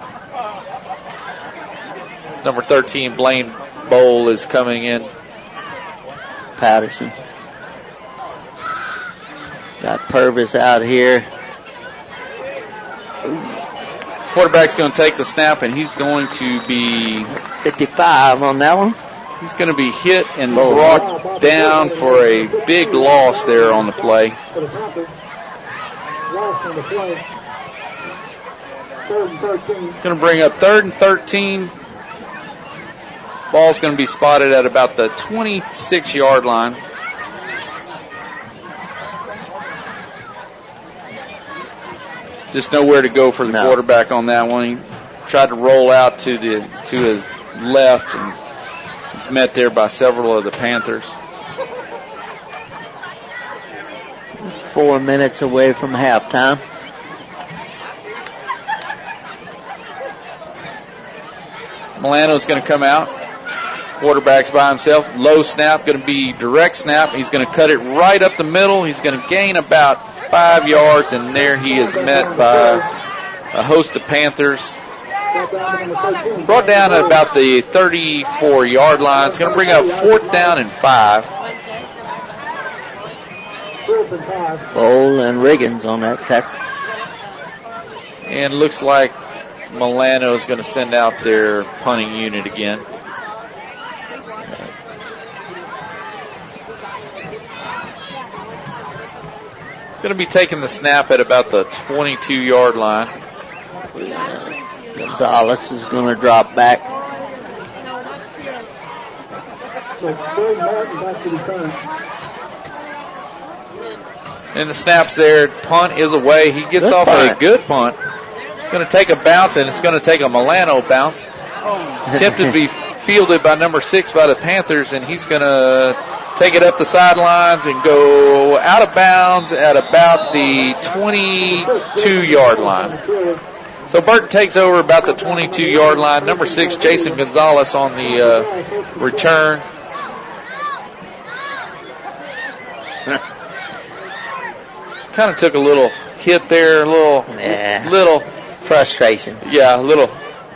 Number thirteen, Blaine Bowl, is coming in. Patterson. Got Purvis out here. Quarterback's going to take the snap, and he's going to be fifty-five on that one. He's going to be hit and brought down for a big loss there on the play. Going to bring up third and thirteen. Ball's going to be spotted at about the twenty-six-yard line. Just nowhere to go for the no. quarterback on that one. He tried to roll out to the to his left, and he's met there by several of the Panthers. Four minutes away from halftime. Milano's going to come out. Quarterback's by himself. Low snap, going to be direct snap. He's going to cut it right up the middle. He's going to gain about five yards, and there he is met by a host of Panthers. Brought down at about the thirty-four-yard line. It's going to bring up fourth down and five. Bowl and Riggins on that tackle. And looks like Milano is going to send out their punting unit again. Going to be taking the snap at about the twenty-two-yard line. Gonzalez is going to drop back. And the snap's there. Punt is away. He gets good off punt. a good punt. Going to take a bounce, and it's going to take a Milano bounce. Attempted to be fielded by number six by the Panthers, and he's going to take it up the sidelines and go out of bounds at about the twenty-two-yard line. So Burton takes over about the twenty-two-yard line. Number six, Jason Gonzalez on the uh, return. Kind of took a little hit there, a little, yeah. little frustration. Yeah, a little.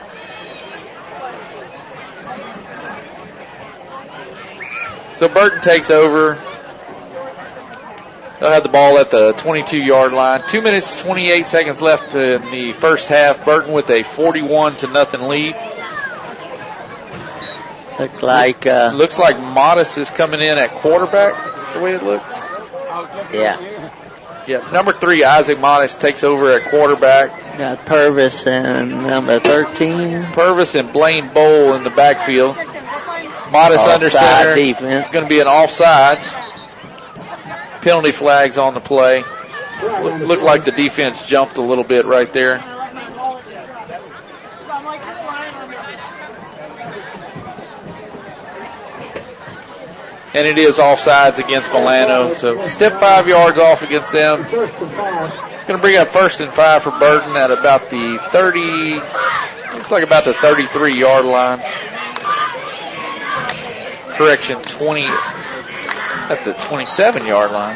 So Burton takes over. They'll have the ball at the twenty-two-yard line. Two minutes, twenty-eight seconds left in the first half. Burton with a forty-one to nothing lead. Look like uh, looks like Modest is coming in at quarterback. The way it looks. Yeah. Yeah. Number three, Isaac Modest takes over at quarterback. Got Purvis and number thirteen. Purvis and Blaine Bowl in the backfield. Modest under center. Defense. It's going to be an offsides. Penalty flags on the play. Looked like the defense jumped a little bit right there. And it is offsides against Milano. So step five yards off against them. It's going to bring up first and five for Burton at about the thirty, looks like about the thirty-three-yard line. Correction, twenty, at the twenty-seven-yard line.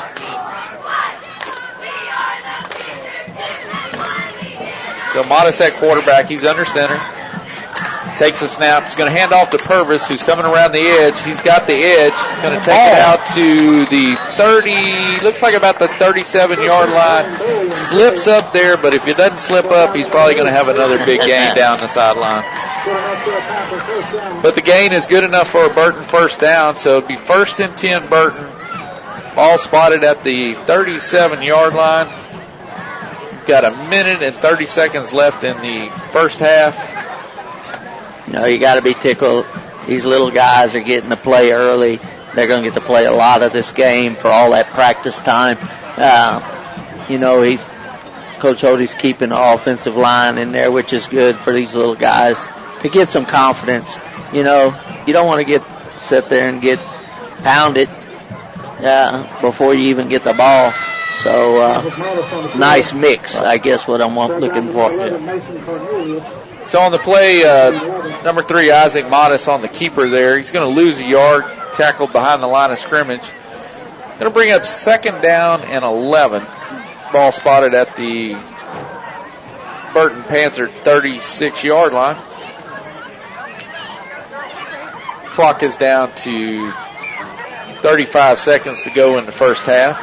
So Modest at quarterback. He's under center. Takes a snap. He's going to hand off to Purvis, who's coming around the edge. He's got the edge. He's going to take it out to the thirty, looks like about the thirty-seven-yard line. Slips up there, but if he doesn't slip up, he's probably going to have another big gain down the sideline. But the gain is good enough for a Burton first down, so it'll be first and ten Burton. Ball spotted at the thirty-seven-yard line. Got a minute and thirty seconds left in the first half. You know, you got to be tickled. These little guys are getting to play early. They're going to get to play a lot of this game for all that practice time. Uh, you know, he's Coach Hody's keeping the offensive line in there, which is good for these little guys to get some confidence. You know, you don't want to get sit there and get pounded uh, before you even get the ball. So, uh, nice mix, I guess, what I'm looking for. Yeah. So on the play, uh, number three, Isaac Modest on the keeper there. He's going to lose a yard, tackled behind the line of scrimmage. Going to bring up second down and eleven. Ball spotted at the Burton Panther thirty-six-yard line. Clock is down to thirty-five seconds to go in the first half.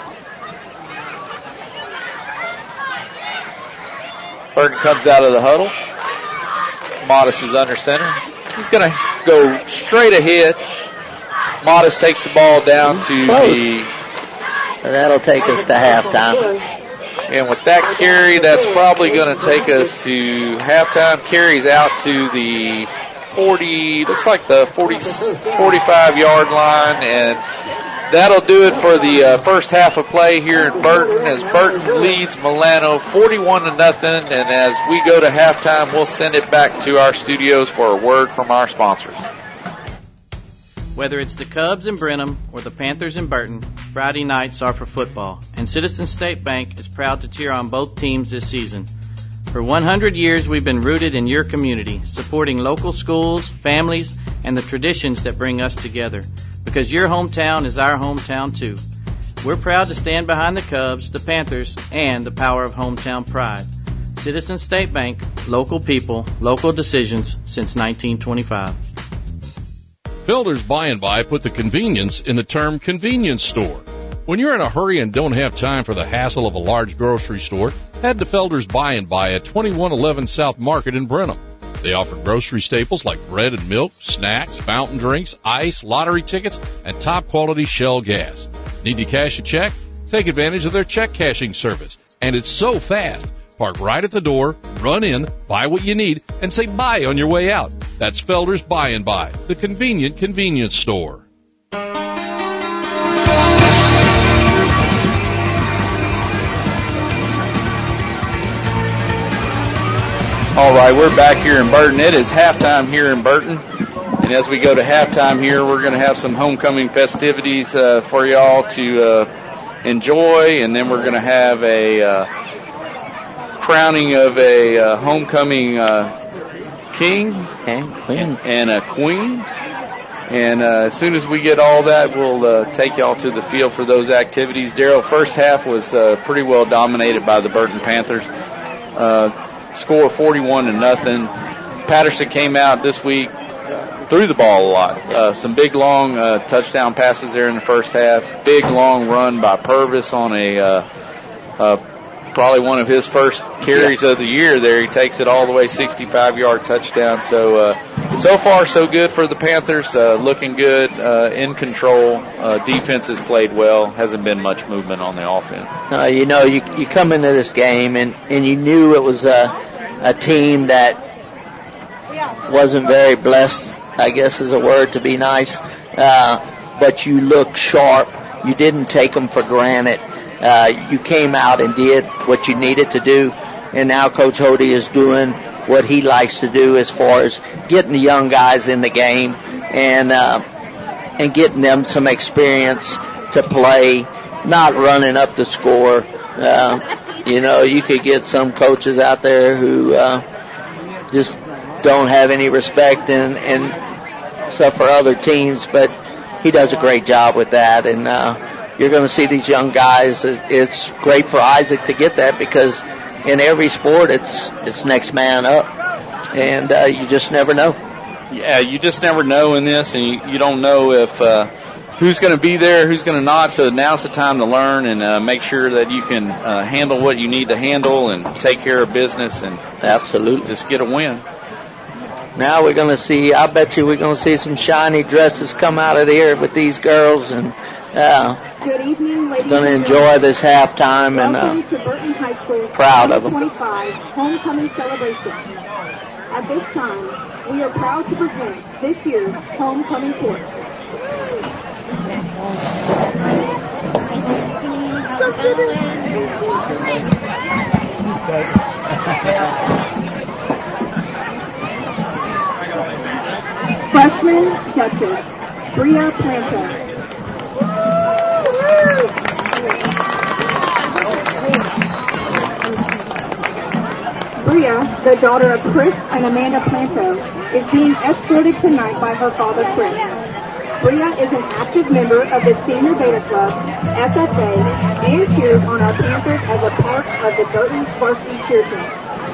Burton comes out of the huddle. Modest is under center. He's going to go straight ahead. Modest takes the ball down to Close. the... That'll take us to halftime. And with that carry, that's probably going to take us to halftime. Carries out to the forty, looks like the forty, forty-five-yard line, and that'll do it for the uh, first half of play here in Burton as Burton leads Milano forty-one to nothing. And as we go to halftime, we'll send it back to our studios for a word from our sponsors. Whether it's the Cubs in Brenham or the Panthers in Burton, Friday nights are for football, and Citizens State Bank is proud to cheer on both teams this season. For one hundred years, we've been rooted in your community, supporting local schools, families, and the traditions that bring us together. Because your hometown is our hometown too. We're proud to stand behind the Cubs, the Panthers, and the power of hometown pride. Citizens State Bank, local people, local decisions since nineteen twenty-five. Felder's By and By put the convenience in the term convenience store. When you're in a hurry and don't have time for the hassle of a large grocery store, head to Felder's By and By at twenty-one eleven South Market in Brenham. They offer grocery staples like bread and milk, snacks, fountain drinks, ice, lottery tickets, and top-quality Shell gas. Need to cash a check? Take advantage of their check cashing service. And it's so fast. Park right at the door, run in, buy what you need, and say bye on your way out. That's Felder's By and By, the convenient convenience store. All right, we're back here in Burton. It is halftime here in Burton. And as we go to halftime here, we're going to have some homecoming festivities uh, for y'all to uh, enjoy. And then we're going to have a uh, crowning of a uh, homecoming uh, king and queen. And a queen. And uh, as soon as we get all that, we'll uh, take y'all to the field for those activities. Daryl, first half was uh, pretty well dominated by the Burton Panthers. Uh, score forty-one to nothing. Patterson came out this week, threw the ball a lot. Uh, some big, long uh, touchdown passes there in the first half. Big, long run by Purvis on a uh, uh, probably one of his first carries of the year there. He takes it all the way sixty-five-yard touchdown. So, uh, so far, so good for the Panthers. Uh, looking good, uh, in control. Uh, defense has played well. Hasn't been much movement on the offense. Uh, you know, you you come into this game and, and you knew it was a, a team that wasn't very blessed, I guess is a word to be nice. Uh, but you looked sharp. You didn't take them for granted. Uh, you came out and did what you needed to do, and now Coach Hody is doing what he likes to do as far as getting the young guys in the game and uh, and getting them some experience to play, not running up the score. Uh, you know, you could get some coaches out there who uh, just don't have any respect and, and stuff for other teams, but he does a great job with that, and uh, you're going to see these young guys. It's great for Isaac to get that because in every sport it's it's next man up, and uh, you just never know. Yeah, you just never know in this, and you, you don't know if uh, who's going to be there, who's going to not. So now's the time to learn and uh, make sure that you can uh, handle what you need to handle and take care of business and absolutely just get a win. Now we're going to see, I bet you we're going to see some shiny dresses come out of here with these girls, and uh, Good evening, ladies going to enjoy this halftime and Welcome uh, to Burton High School proud of them. twenty-five homecoming celebration. At this time, we are proud to present this year's homecoming court. Freshman Duchess, Bria Planta. Bria, the daughter of Chris and Amanda Planto, is being escorted tonight by her father, Chris. Bria is an active member of the Senior Beta Club, F F A, and cheers on our Panthers as a part of the Burton varsity cheer team.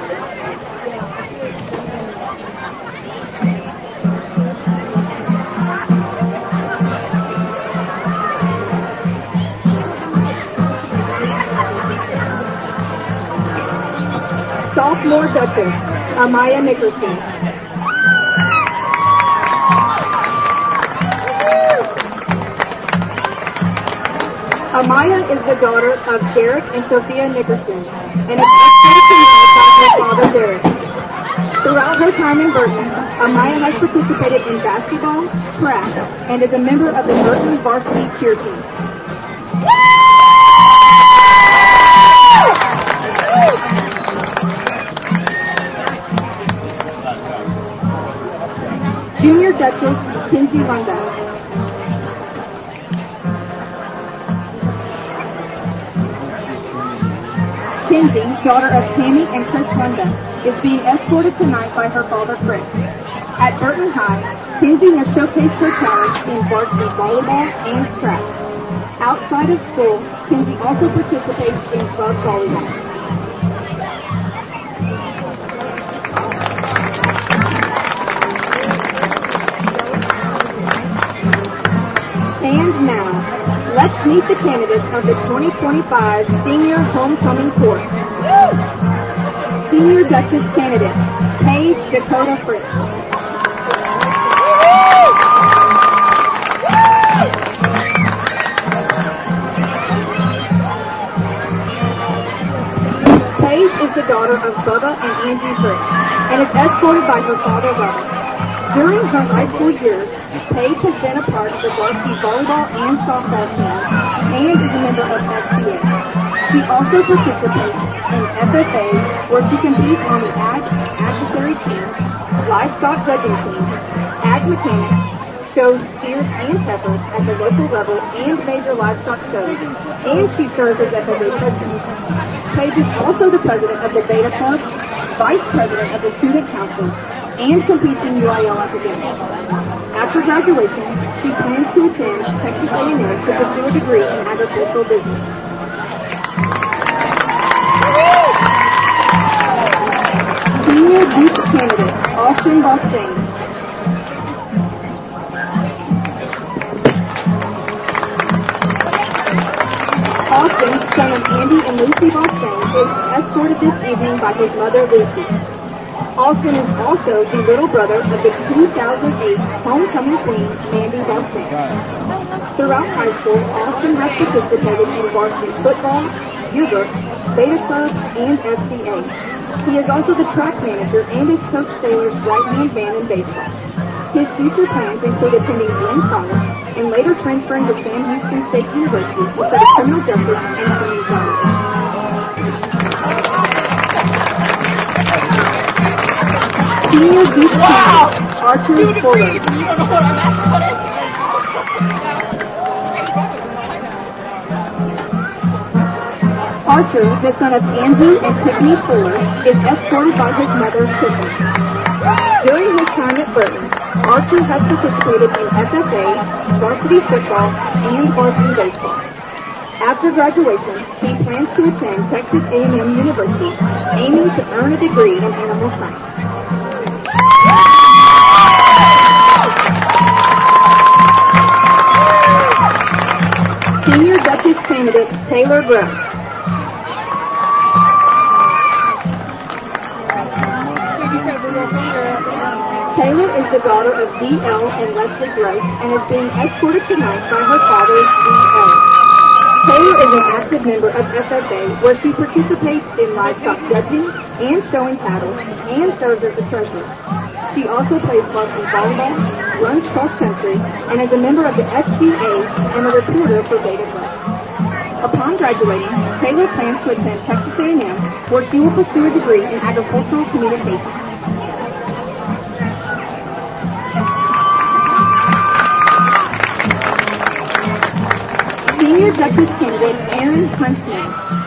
Sophomore Duchess, Amaya Nickerson. Amaya is the daughter of Derek and Sophia Nickerson, and is escorted by her father Derek. Throughout her time in Burton, Amaya has participated in basketball, track, and is a member of the Burton varsity cheer team. Junior Duchess, Kinsey Runda. Kinsey, daughter of Tammy and Chris Runda, is being escorted tonight by her father Chris. At Burton High, Kinsey has showcased her talents in varsity volleyball and track. Outside of school, Kinsey also participates in club volleyball. And now, let's meet the candidates of the twenty twenty-five Senior Homecoming Court. Senior Duchess candidate, Paige Dakota Fritz. Paige is the daughter of Bubba and Angie Fritz, and is escorted by her father Bubba. During her high school years, Paige has been a part of the varsity volleyball and softball teams and is a member of S B A. She also participates in F F A, where she competes on the Ag Adversary team, Livestock Judging team, Ag Mechanics, shows steers and heifers at the local level and major livestock shows, and she serves as F F A president. Paige is also the president of the Beta Club, vice president of the Student Council, and competes in U I L academics. After graduation, she plans to attend Texas A and M to pursue a degree in agricultural business. Senior Youth Candidate, Austin Bostaine. Austin, son of Andy and Lucy Bostaine, is escorted this evening by his mother, Lucy. Austin is also the little brother of the two thousand eight homecoming queen, Mandy Bostaine. Throughout high school, Austin has participated in varsity football, yearbook, Beta Club, and F C A. He is also the track manager and is Coach Thaler's right-hand man in baseball. His future plans include attending Glenn College and later transferring to Sam Houston State University to study criminal justice and community science. Senior Youth wow. Candidate, Archer Fuller. You don't know what I'm asking what is. Archer, the son of Andrew and Tiffany Fuller, is escorted by his mother, Tiffany. During his time at Burton, Archer has participated in F F A, varsity football, and varsity baseball. After graduation, he plans to attend Texas A and M University, aiming to earn a degree in animal science. Senior Duchess candidate, Taylor Gross. Taylor is the daughter of D L and Leslie Gross and is being escorted tonight by her father, D L. Taylor is an active member of F F A, where she participates in livestock judging and showing cattle and serves as the treasurer. She also plays varsity volleyball, runs cross country, and is a member of the F C A and a reporter for Beta Club. Upon graduating, Taylor plans to attend Texas A and M, where she will pursue a degree in agricultural communications. Senior Duchess candidate, Aaron Huntsman.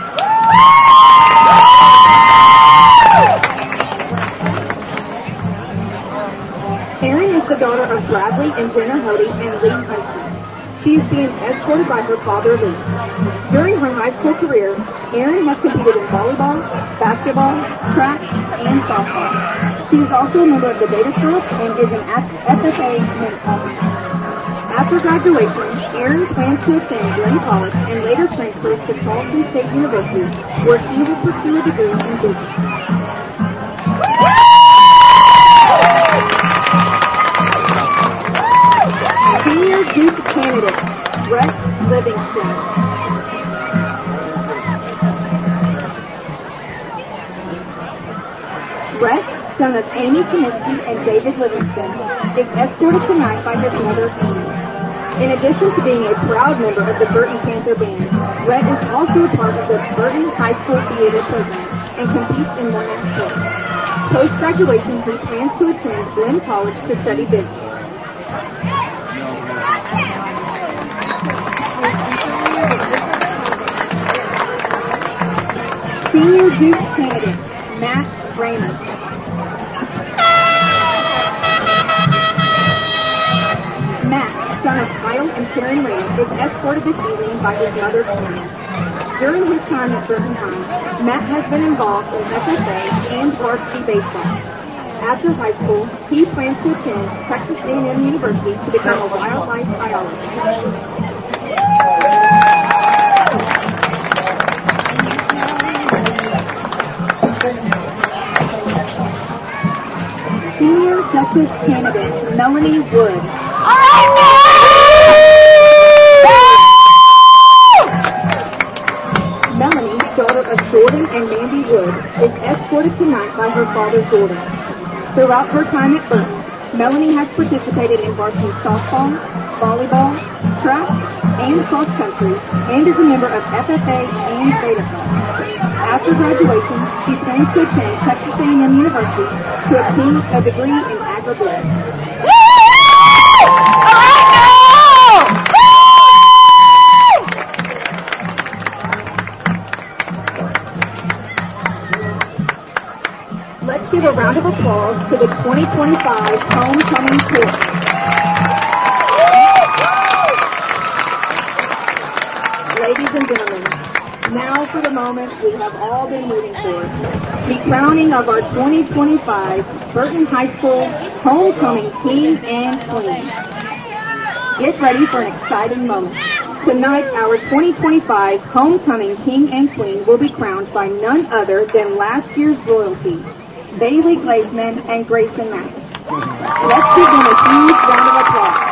Erin is the daughter of Bradley and Jenna Hody and Lee Huntsman. She is being escorted by her father, Lee. During her high school career, Erin has competed in volleyball, basketball, track, and softball. She is also a member of the Beta Club and is an F F A men's officer. After graduation, Erin plans to attend Glenn College and later transfer to Charleston State University, where she will pursue a degree in business. Senior Duke candidate, Brett Livingston. Brett, son of Amy Kaminsky and David Livingston, is escorted tonight by his mother, Amy. In addition to being a proud member of the Burton Panther Band, Brett is also a part of the Burton High School Theater program and competes in one-act shows. Post-graduation, he plans to attend Glenn College to study business. Senior Duke candidate, Matt Raymond. Matt, son of Kyle and Karen Rand, is escorted this evening by his mother, Karen. During his time at Burton High, Matt has been involved in F F A and varsity baseball. After high school, he plans to attend Texas A and M University to become a wildlife biologist. Senior Duchess candidate, Melanie Wood. All right, Melanie, daughter of Jordan and Mandy Wood, is escorted tonight by her father, Jordan. Throughout her time at Burton, Melanie has participated in varsity softball, volleyball, track and cross country and is a member of F F A and Beta Club. After graduation, she plans to attend Texas A and M University to obtain a degree in agribusiness. Let's give a round of applause to the twenty twenty-five Homecoming Court. Ladies and gentlemen, now for the moment we have all been waiting for, the crowning of our twenty twenty-five Burton High School Homecoming King and Queen. Get ready for an exciting moment. Tonight, our twenty twenty-five Homecoming King and Queen will be crowned by none other than last year's royalty, Bailey Glazeman and Grayson Mathis. Let's give them a huge round of applause.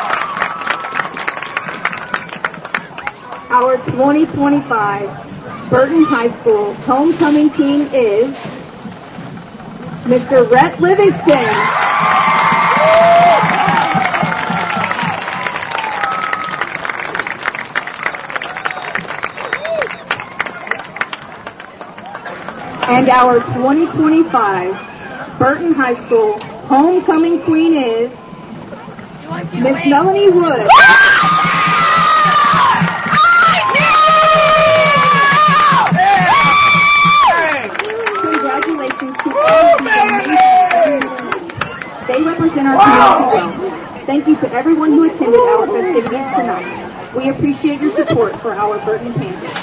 Our twenty twenty-five Burton High School Homecoming King is Mister Rhett Livingston. And our twenty twenty-five Burton High School Homecoming Queen is Miss Melanie Wood. Congratulations to all of these amazing. They represent our community well. Thank you to everyone who attended our festivities tonight. We appreciate your support for our Burton Panthers.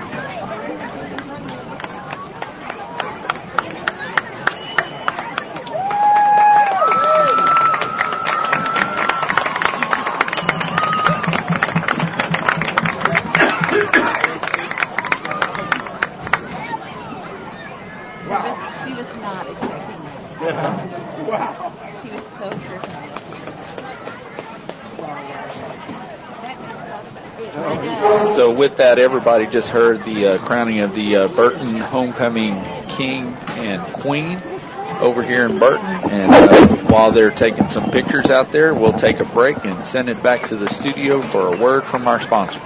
So with that, everybody just heard the uh, crowning of the uh, Burton Homecoming King and Queen over here in Burton. And uh, while they're taking some pictures out there, we'll take a break and send it back to the studio for a word from our sponsors.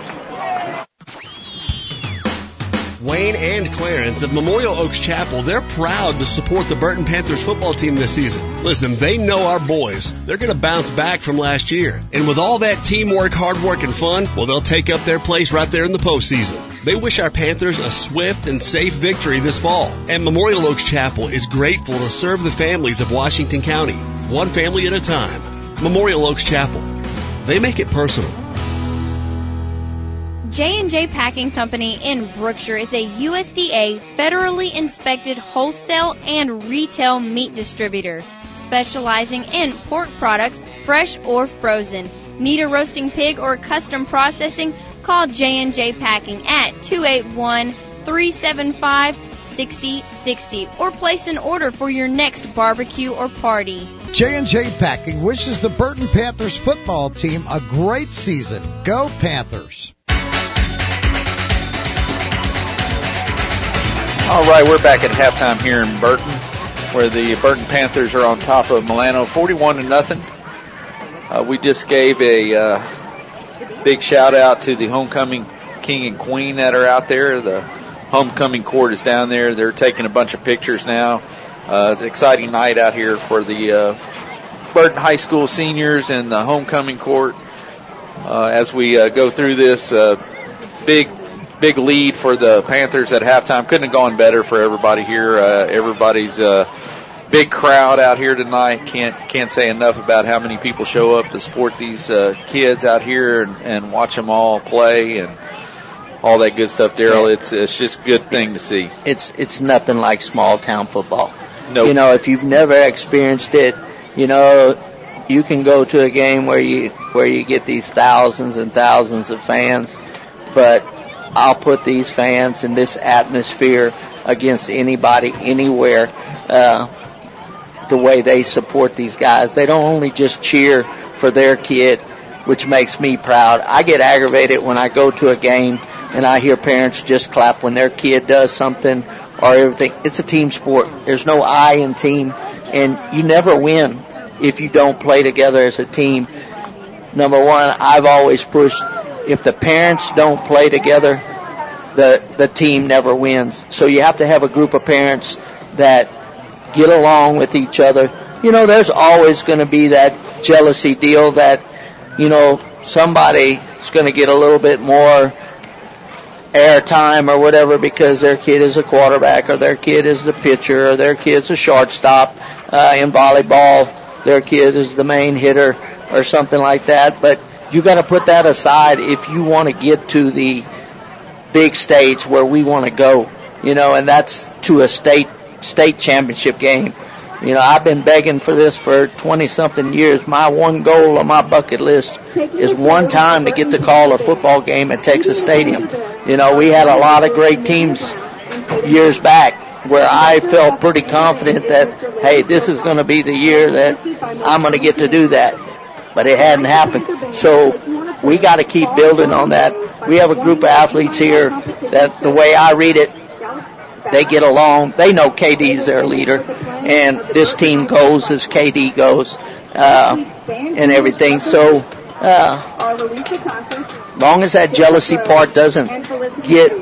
Wayne and Clarence of Memorial Oaks Chapel, they're proud to support the Burton Panthers football team this season. Listen, they know our boys. They're going to bounce back from last year. And with all that teamwork, hard work, and fun, well, they'll take up their place right there in the postseason. They wish our Panthers a swift and safe victory this fall. And Memorial Oaks Chapel is grateful to serve the families of Washington County, one family at a time. Memorial Oaks Chapel. They make it personal. J and J Packing Company in Brookshire is a U S D A federally inspected wholesale and retail meat distributor, specializing in pork products, fresh or frozen. Need a roasting pig or custom processing? Call J and J Packing at two eight one, three seven five, six zero six zero or place an order for your next barbecue or party. J and J Packing wishes the Burton Panthers football team a great season. Go Panthers! All right, we're back at halftime here in Burton, where the Burton Panthers are on top of Milano, forty-one to nothing. Uh, we just gave a uh, big shout out to the homecoming king and queen that are out there. The homecoming court is down there. They're taking a bunch of pictures now. Uh, it's an exciting night out here for the uh, Burton High School seniors and the homecoming court. Uh, as we uh, go through this, uh, big. Big lead for the Panthers at halftime. Couldn't have gone better for everybody here. Uh, everybody's uh, big crowd out here tonight. Can't can't say enough about how many people show up to support these uh, kids out here and, and watch them all play and all that good stuff. Daryl, it's it's just a good thing to see. It's it's nothing like small town football. Nope. You know, if you've never experienced it, you know, you can go to a game where you where you get these thousands and thousands of fans, but I'll put these fans in this atmosphere against anybody, anywhere, uh, the way they support these guys. They don't only just cheer for their kid, which makes me proud. I get aggravated when I go to a game and I hear parents just clap when their kid does something or everything. It's a team sport. There's no I in team, and you never win if you don't play together as a team. Number one, I've always pushed if the parents don't play together, the the team never wins. So you have to have a group of parents that get along with each other. You know, there's always going to be that jealousy deal that, you know, somebody's going to get a little bit more airtime or whatever because their kid is a quarterback or their kid is the pitcher or their kid's a shortstop. Uh, in volleyball, their kid is the main hitter or something like that. But you got to put that aside if you want to get to the big stage where we want to go, you know, and that's to a state state championship game. You know, I've been begging for this for twenty-something years. My one goal on my bucket list is one time to get to call a football game at Texas Stadium. You know, we had a lot of great teams years back where I felt pretty confident that, hey, this is going to be the year that I'm going to get to do that. But it hadn't happened. So we got to keep building on that. We have a group of athletes here that, the way I read it, they get along. They know K D's their leader, and this team goes as K D goes, uh, and everything. So, uh, long as that jealousy part doesn't get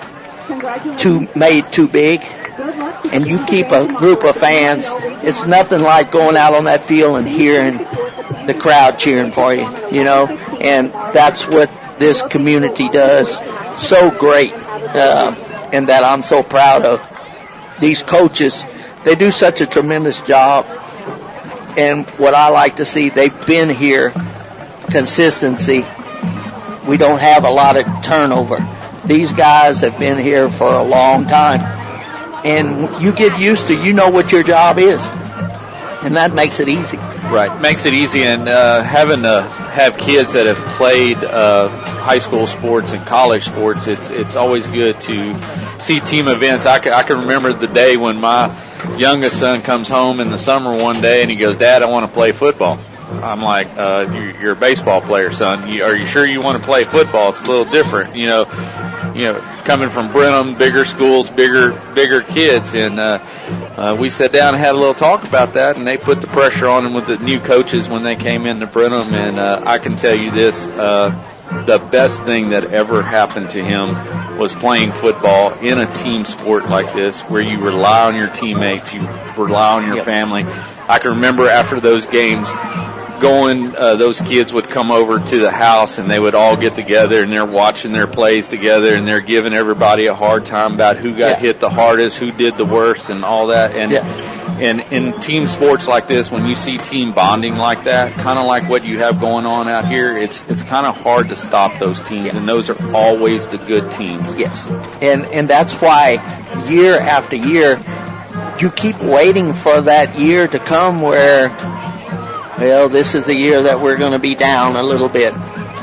too made too big, and you keep a group of fans, it's nothing like going out on that field and hearing the crowd cheering for you, you know, and that's what this community does so great. Uh, and that I'm so proud of. These coaches, they do such a tremendous job. And what I like to see, they've been here, consistency. We don't have a lot of turnover. These guys have been here for a long time. And you get used to, you know what your job is. And that makes it easy. Right, makes it easy, and uh, having to have kids that have played uh, high school sports and college sports, it's it's always good to see team events. I can, I can remember the day when my youngest son comes home in the summer one day and he goes, "Dad, I want to play football." I'm like, uh, you're, you're a baseball player, son. You, are you sure you want to play football? It's a little different, you know. You know, coming from Brenham, bigger schools, bigger, bigger kids, and uh, uh, we sat down and had a little talk about that, and they put the pressure on them with the new coaches when they came into Brenham, and uh, I can tell you this, uh, the best thing that ever happened to him was playing football in a team sport like this, where you rely on your teammates, you rely on your yep. family. I can remember after those games, going, uh, those kids would come over to the house and they would all get together and they're watching their plays together and they're giving everybody a hard time about who got yeah. hit the hardest, who did the worst, and all that. And yeah. and in team sports like this, when you see team bonding like that, kind of like what you have going on out here, it's it's kind of hard to stop those teams, yeah. and those are always the good teams. Yes, and and that's why year after year, you keep waiting for that year to come where, well, this is the year that we're going to be down a little bit.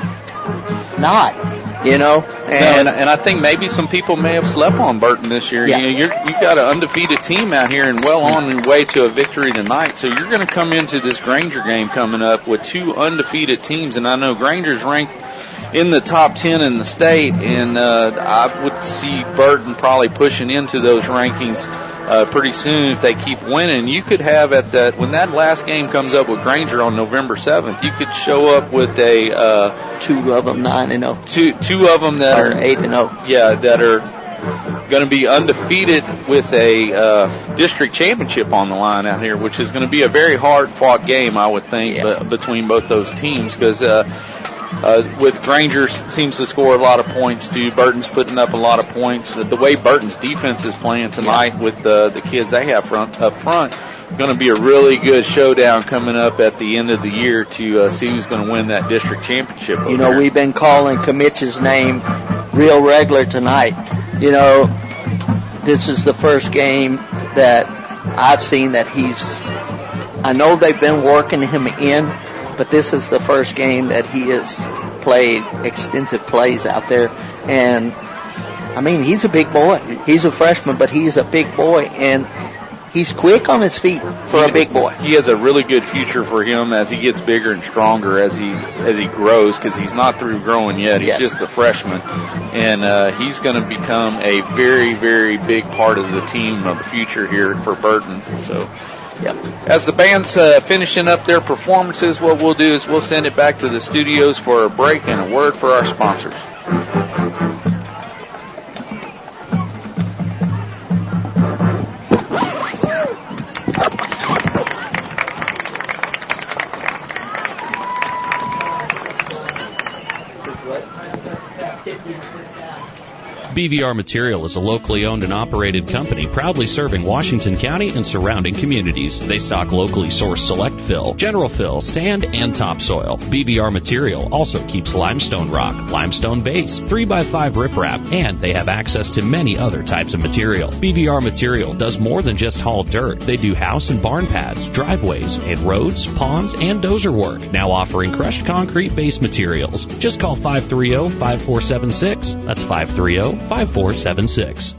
Not, you know. And, no, and, and I think maybe some people may have slept on Burton this year. Yeah. You know, you're, you've got an undefeated team out here and well on your way to a victory tonight. So you're going to come into this Granger game coming up with two undefeated teams. And I know Granger's ranked in the top ten in the state, and uh, I would see Burton probably pushing into those rankings uh, pretty soon if they keep winning. You could have at that, when that last game comes up with Granger on November seventh, you could show up with a uh, two of them nine and oh, two two of them that or are eight and oh, yeah, that are going to be undefeated with a uh, district championship on the line out here, which is going to be a very hard fought game, I would think, yeah. b- between both those teams, because uh, Uh, with Granger seems to score a lot of points too. Burton's putting up a lot of points. The way Burton's defense is playing tonight yeah. with the the kids they have front up front, going to be a really good showdown coming up at the end of the year to uh, see who's going to win that district championship. You know, here. We've been calling Comitch's name real regular tonight. You know, this is the first game that I've seen that he's. I know they've been working him in. But this is the first game that he has played extensive plays out there. And, I mean, he's a big boy. He's a freshman, but he's a big boy. And he's quick on his feet for he, a big boy. He has a really good future for him as he gets bigger and stronger as he as he grows, because he's not through growing yet. He's yes. just a freshman. And uh, he's going to become a very, very big part of the team of the future here for Burton. So. Yep. As the band's uh, finishing up their performances, what we'll do is we'll send it back to the studios for a break and a word for our sponsors. B V R Material is a locally owned and operated company proudly serving Washington County and surrounding communities. They stock locally sourced select fill, general fill, sand, and topsoil. B V R Material also keeps limestone rock, limestone base, three by five riprap, and they have access to many other types of material. B V R Material does more than just haul dirt. They do house and barn pads, driveways, and roads, ponds, and dozer work. Now offering crushed concrete base materials. Just call five three zero, five four seven six. That's five three zero, five four seven six.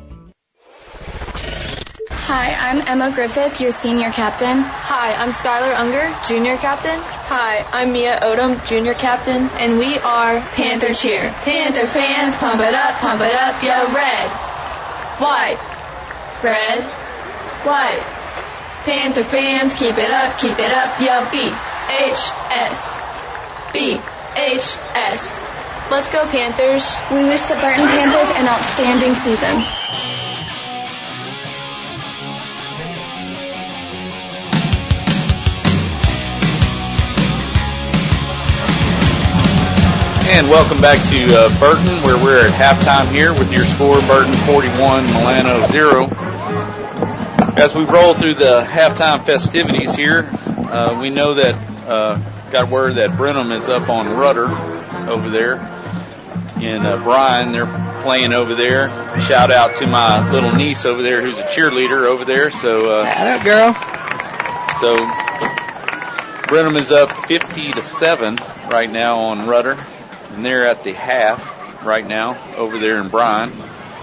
Hi, I'm Emma Griffith, your senior captain. Hi, I'm Skylar Unger, junior captain. Hi, I'm Mia Odom, junior captain. And we are Panther Cheer. Panther fans, pump it up, pump it up, yo, red, white, red, white. Panther fans, keep it up, keep it up, yo, B H S, B H S. Let's go, Panthers. We wish the Burton Panthers an outstanding season. And welcome back to uh, Burton, where we're at halftime here with your score, Burton forty-one, Milano zero. As we roll through the halftime festivities here, uh, we know that, uh, got word that Brenham is up on Rudder over there. And uh, Brian, they're playing over there. Shout out to my little niece over there who's a cheerleader over there. So, uh, that girl. So, Brenham is up fifty to seven right now on Rudder. And they're at the half right now over there in Bryan.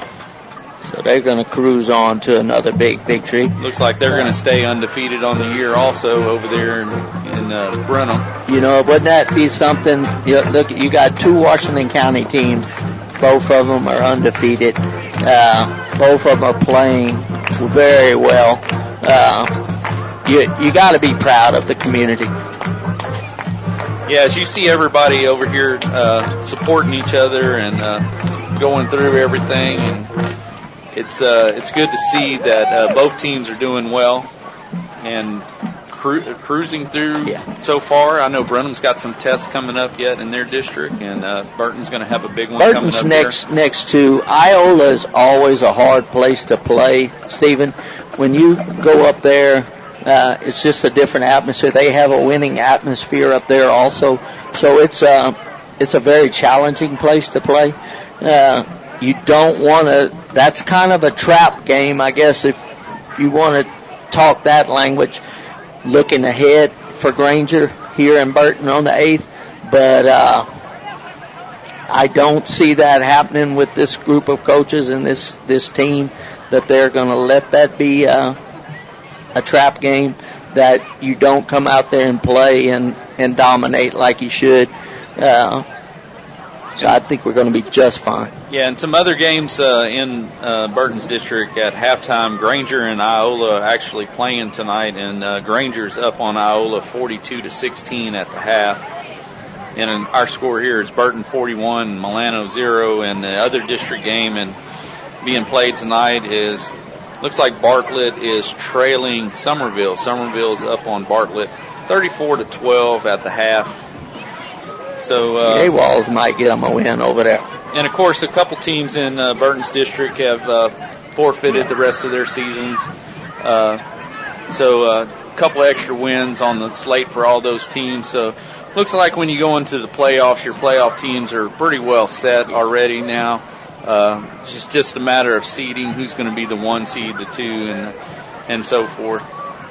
So they're going to cruise on to another big victory. Looks like they're going to stay undefeated on the year also over there in, in uh, Brenham. You know, wouldn't that be something? You look, you got two Washington County teams. Both of them are undefeated. Uh, both of them are playing very well. Uh, you you got to be proud of the community. Yeah, as you see everybody over here uh, supporting each other and uh, going through everything, and it's uh, it's good to see that uh, both teams are doing well and cru- cruising through yeah. so far. I know Brenham's got some tests coming up yet in their district, and uh, Burton's going to have a big one Burton's coming up next, there. Next to Iola is always a hard place to play, Stephen. When you go up there, Uh, it's just a different atmosphere. They have a winning atmosphere up there also. So it's uh, it's a very challenging place to play. Uh, you don't want to, that's kind of a trap game, I guess, if you want to talk that language, looking ahead for Granger here in Burton on the eighth. But uh, I don't see that happening with this group of coaches and this, this team, that they're going to let that be uh, a trap game, that you don't come out there and play and, and dominate like you should. Uh, so I think we're going to be just fine. Yeah, and some other games uh, in uh, Burton's district at halftime, Granger and Iola actually playing tonight, and uh, Granger's up on Iola forty-two to sixteen at the half. And our score here is Burton forty-one, Milano zero, and the other district game and being played tonight is, looks like Bartlett is trailing Somerville. Somerville's up on Bartlett thirty-four to twelve at the half. So uh, the A-Walls might get them a win over there. And of course, a couple teams in uh, Burton's district have uh, forfeited the rest of their seasons. Uh, so uh, a couple extra wins on the slate for all those teams. So looks like when you go into the playoffs, your playoff teams are pretty well set already now. Uh, it's just, just a matter of seeding, who's going to be the one seed, the two, and and so forth.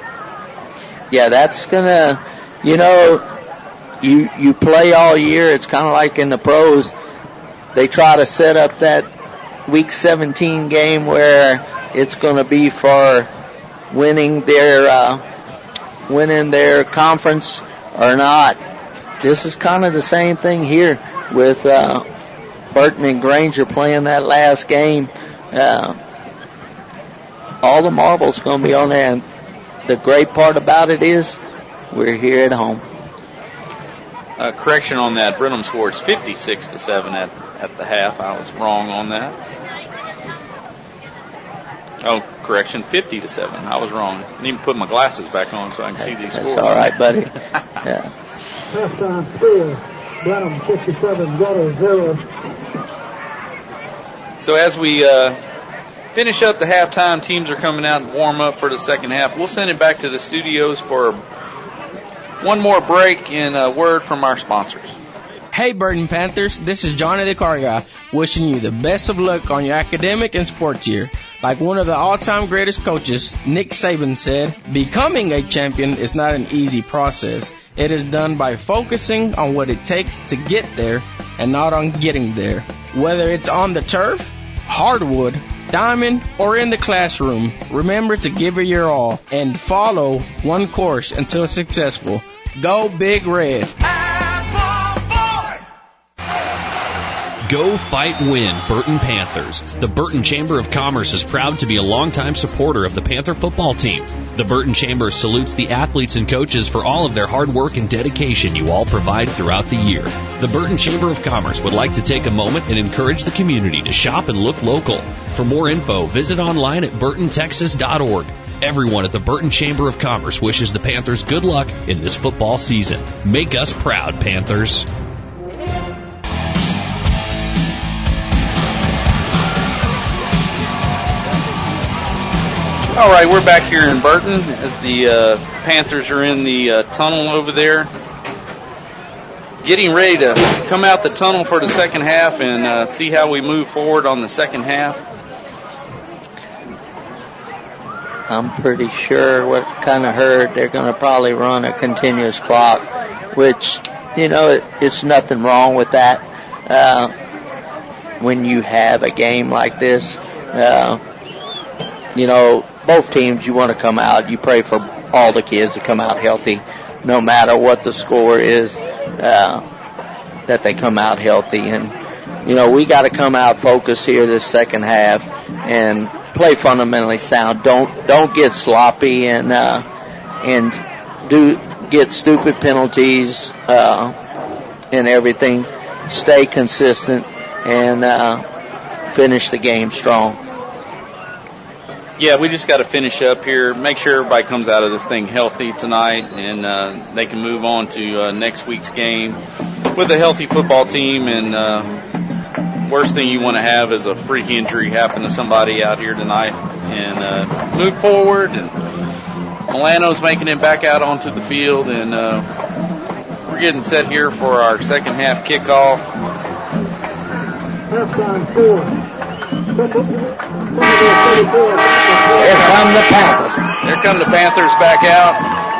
Yeah, that's going to, you know, you you play all year. It's kind of like in the pros. They try to set up that week seventeen game where it's going to be for winning their uh, winning their conference or not. This is kind of the same thing here with uh, Burton and Granger playing that last game. Uh, all the marbles going to be on there, and the great part about it is we're here at home. Uh, correction on that. Brenham scores fifty-six to seven at, at the half. I was wrong on that. Oh, correction, fifty to seven. I was wrong. I need to put my glasses back on so I can see these That's scores. all right, buddy. Yeah. Halftime score, Brenham fifty-seven, Water zero. So as we uh, finish up the halftime, teams are coming out and warm up for the second half. We'll send it back to the studios for one more break and a word from our sponsors. Hey Burton Panthers, this is Johnny the Car Guy, wishing you the best of luck on your academic and sports year. Like one of the all-time greatest coaches, Nick Saban, said, becoming a champion is not an easy process. It is done by focusing on what it takes to get there and not on getting there. Whether it's on the turf, hardwood, diamond, or in the classroom, remember to give it your all and follow one course until successful. Go Big Red. Go Fight Win, Burton Panthers. The Burton Chamber of Commerce is proud to be a longtime supporter of the Panther football team. The Burton Chamber salutes the athletes and coaches for all of their hard work and dedication you all provide throughout the year. The Burton Chamber of Commerce would like to take a moment and encourage the community to shop and look local. For more info, visit online at burton texas dot org. Everyone at the Burton Chamber of Commerce wishes the Panthers good luck in this football season. Make us proud, Panthers. All right, we're back here in Burton as the uh, Panthers are in the uh, tunnel over there, getting ready to come out the tunnel for the second half and uh, see how we move forward on the second half. I'm pretty sure what kind of heard they're going to probably run a continuous clock, which, you know, it, it's nothing wrong with that. Uh, when you have a game like this, uh, you know, both teams, you want to come out. You pray for all the kids to come out healthy, no matter what the score is, uh, that they come out healthy. And, you know, we got to come out focused here this second half and play fundamentally sound. Don't don't get sloppy and uh, and do get stupid penalties uh, and everything. Stay consistent and uh, finish the game strong. Yeah, we just got to finish up here, make sure everybody comes out of this thing healthy tonight, and uh, they can move on to uh, next week's game with a healthy football team. And uh, worst thing you want to have is a freak injury happen to somebody out here tonight. And uh, move forward. And Milano's making it back out onto the field, and uh, we're getting set here for our second half kickoff. Halftime score. Here come the Panthers. Here come the Panthers back out.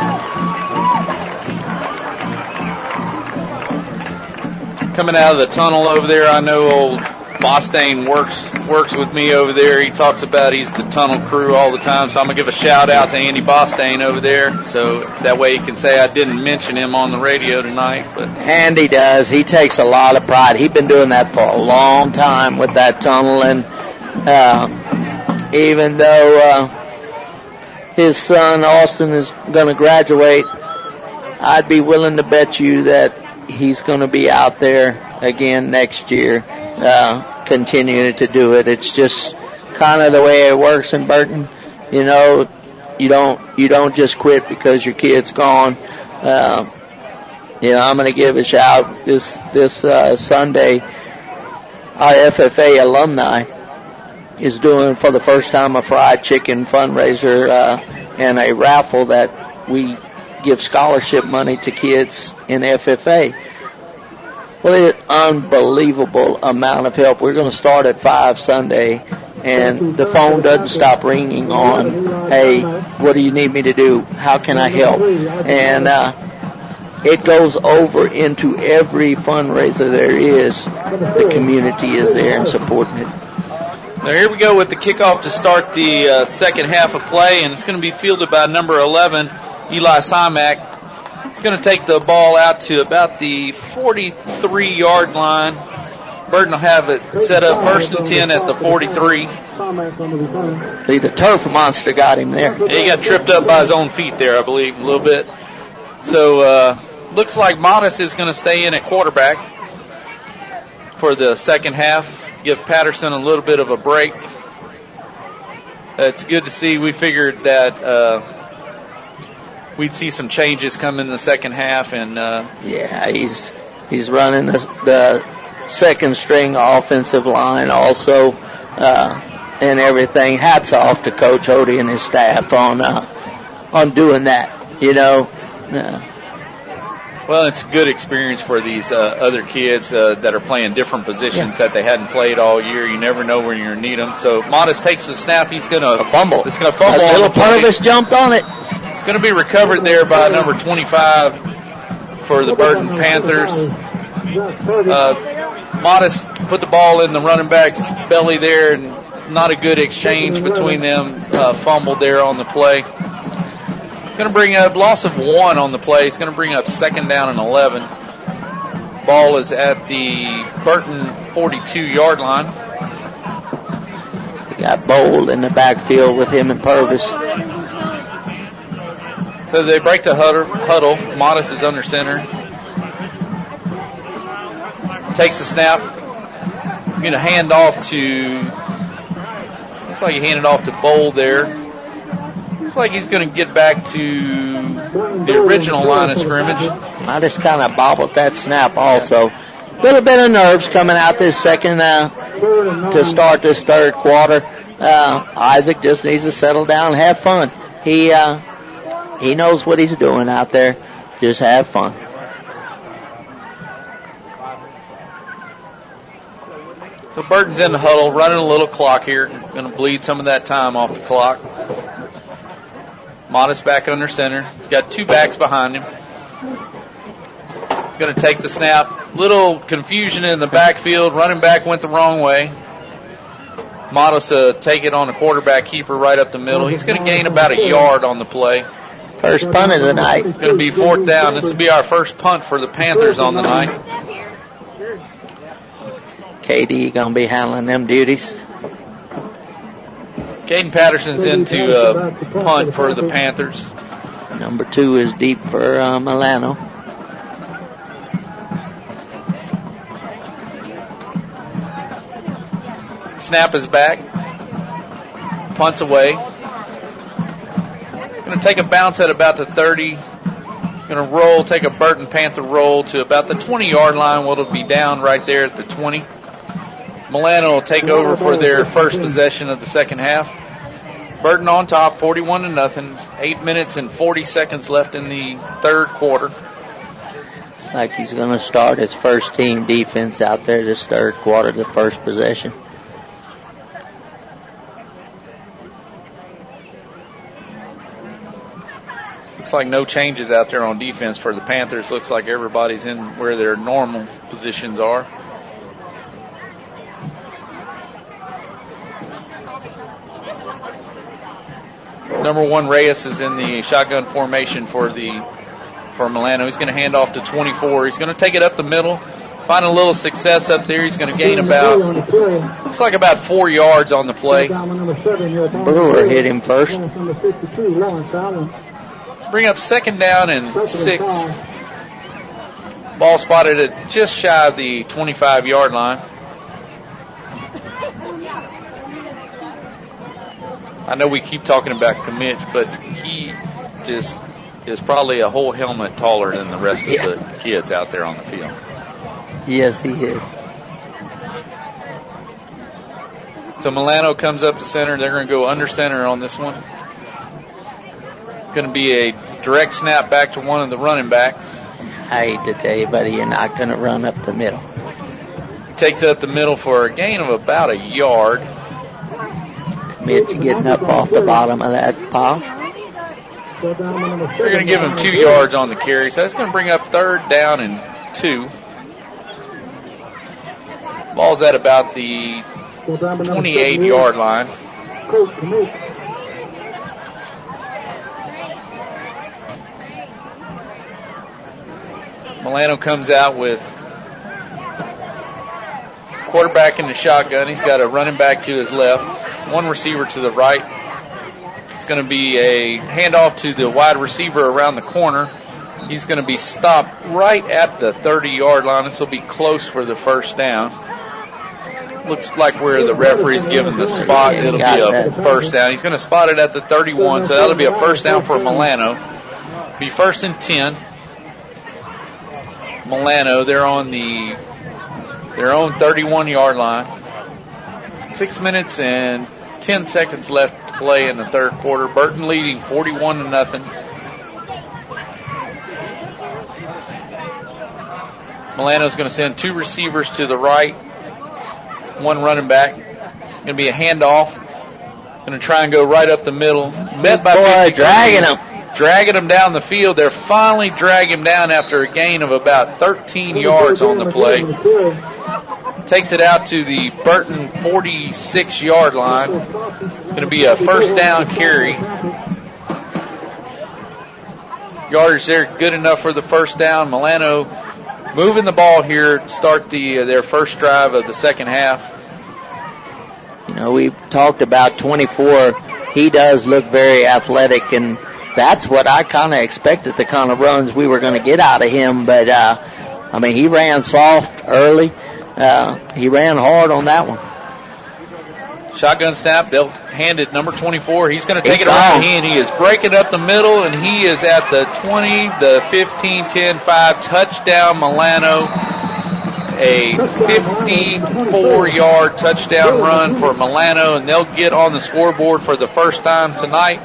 Coming out of the tunnel over there, I know old Bostein works works with me over there. He talks about he's the tunnel crew all the time, so I'm going to give a shout out to Andy Bostein over there, so that way he can say I didn't mention him on the radio tonight. But Andy does. He takes a lot of pride. He's been doing that for a long time with that tunnel, and uh, even though uh, his son Austin is going to graduate, I'd be willing to bet you that he's going to be out there again next year, uh, continuing to do it. It's just kind of the way it works in Burton. You know, you don't you don't just quit because your kid's gone. Uh, you know, I'm going to give a shout this this uh, Sunday. Our F F A alumni is doing for the first time a fried chicken fundraiser uh, and a raffle that we give scholarship money to kids in F F A. Well, it's an unbelievable amount of help. We're going to start at five Sunday, and the phone doesn't stop ringing on, hey, what do you need me to do? How can I help? And uh, it goes over into every fundraiser there is. The community is there and supporting it. Now here we go with the kickoff to start the uh, second half of play, and it's going to be fielded by number eleven, Eli Simak. He's going to take the ball out to about the forty-three yard line, Burton will have it set up first and ten at the forty-three. See, the turf monster got him there. He got tripped up by his own feet there, I believe, a little bit. So, uh, looks like Modest is going to stay in at quarterback for the second half. Give Patterson a little bit of a break. It's good to see. We figured that uh, we'd see some changes come in the second half, and uh, yeah, he's he's running the, the second string offensive line also, uh, and everything. Hats off to Coach Hody and his staff on uh, on doing that. You know. Uh, Well, it's a good experience for these uh, other kids uh, that are playing different positions yeah. that they hadn't played all year. You never know when you're going to need them. So Modest takes the snap. He's going to fumble. It's going to fumble. A little Purvis jumped on it. It's going to be recovered there by number twenty-five for the Burton Panthers. Uh, Modest put the ball in the running back's belly there, and not a good exchange between them. Uh, fumbled there on the play. Going to bring up loss of one on the play. It's going to bring up second down and eleven. Ball is at the Burton forty-two yard line. We got Bold in the backfield with him and Purvis. So they break the huddle. Modest is under center. Takes the snap. He's going to hand off to, looks like he handed off to Bold there. Looks like he's going to get back to the original line of scrimmage. I just kind of bobbled that snap also. A little bit of nerves coming out this second uh, to start this third quarter. Uh, Isaac just needs to settle down and have fun. He uh, he knows what he's doing out there. Just have fun. So Burton's in the huddle, running a little clock here. Going to bleed some of that time off the clock. Modest back under center. He's got two backs behind him. He's going to take the snap. Little confusion in the backfield. Running back went the wrong way. Modest uh, take it on a quarterback keeper right up the middle. He's going to gain about a yard on the play. First punt of the night. It's going to be fourth down. This will be our first punt for the Panthers on the night. K D going to be handling them duties. Caden Patterson's into uh, punt for the Panthers. Number two is deep for uh, Milano. Snap is back. Punts away. Going to take a bounce at about the thirty. He's going to roll, take a Burton Panther roll to about the twenty yard line. Well, it'll be down right there at the twenty. Milano will take over for their first possession of the second half. Burton on top, forty-one to nothing. Eight minutes and forty seconds left in the third quarter. Looks like he's going to start his first team defense out there this third quarter, the first possession. Looks like no changes out there on defense for the Panthers. Looks like everybody's in where their normal positions are. Number one, Reyes is in the shotgun formation for the for Milano. He's going to hand off to twenty-four. He's going to take it up the middle, find a little success up there. He's going to gain about, looks like about four yards on the play. Brewer hit him first. Bring up second down and six. Ball spotted at just shy of the twenty-five yard line. I know we keep talking about Commitch, but he just is probably a whole helmet taller than the rest of yeah. the kids out there on the field. Yes, he is. So Milano comes up to center. They're going to go under center on this one. It's going to be a direct snap back to one of the running backs. I hate to tell you, buddy, you're not going to run up the middle. Takes it up the middle for a gain of about a yard. Mitch getting up off the bottom of that pile. They're going to give him two yards on the carry, so that's going to bring up third down and two. Ball's at about the twenty-eight yard line. Milano comes out with quarterback in the shotgun. He's got a running back to his left, one receiver to the right. It's going to be a handoff to the wide receiver around the corner. He's going to be stopped right at the thirty-yard line. This will be close for the first down. Looks like where the referee's giving the spot, it'll be a first down. He's going to spot it at the thirty-one, so that'll be a first down for Milano. Be first and ten. Milano, they're on the their own thirty-one-yard line. Six minutes and ten seconds left to play in the third quarter. Burton leading forty-one to nothing. Milano's going to send two receivers to the right, one running back. Going to be a handoff. Going to try and go right up the middle. Met by Boy, dragging him. Dragging him down the field. They're finally dragging him down after a gain of about thirteen yards on the play. Takes it out to the Burton forty-six-yard line. It's going to be a first down carry. Yardage there good enough for the first down. Milano moving the ball here to start the uh, their first drive of the second half. You know, we talked about twenty-four. He does look very athletic, and that's what I kind of expected, the kind of runs we were going to get out of him. But, uh, I mean, he ran soft early. Uh, he ran hard on that one. Shotgun snap. They'll hand it number twenty-four. He's going to take it off. He, and he is breaking up the middle, and he is at the twenty, the fifteen, ten, five. Touchdown, Milano. A fifty-four-yard touchdown run for Milano, and they'll get on the scoreboard for the first time tonight.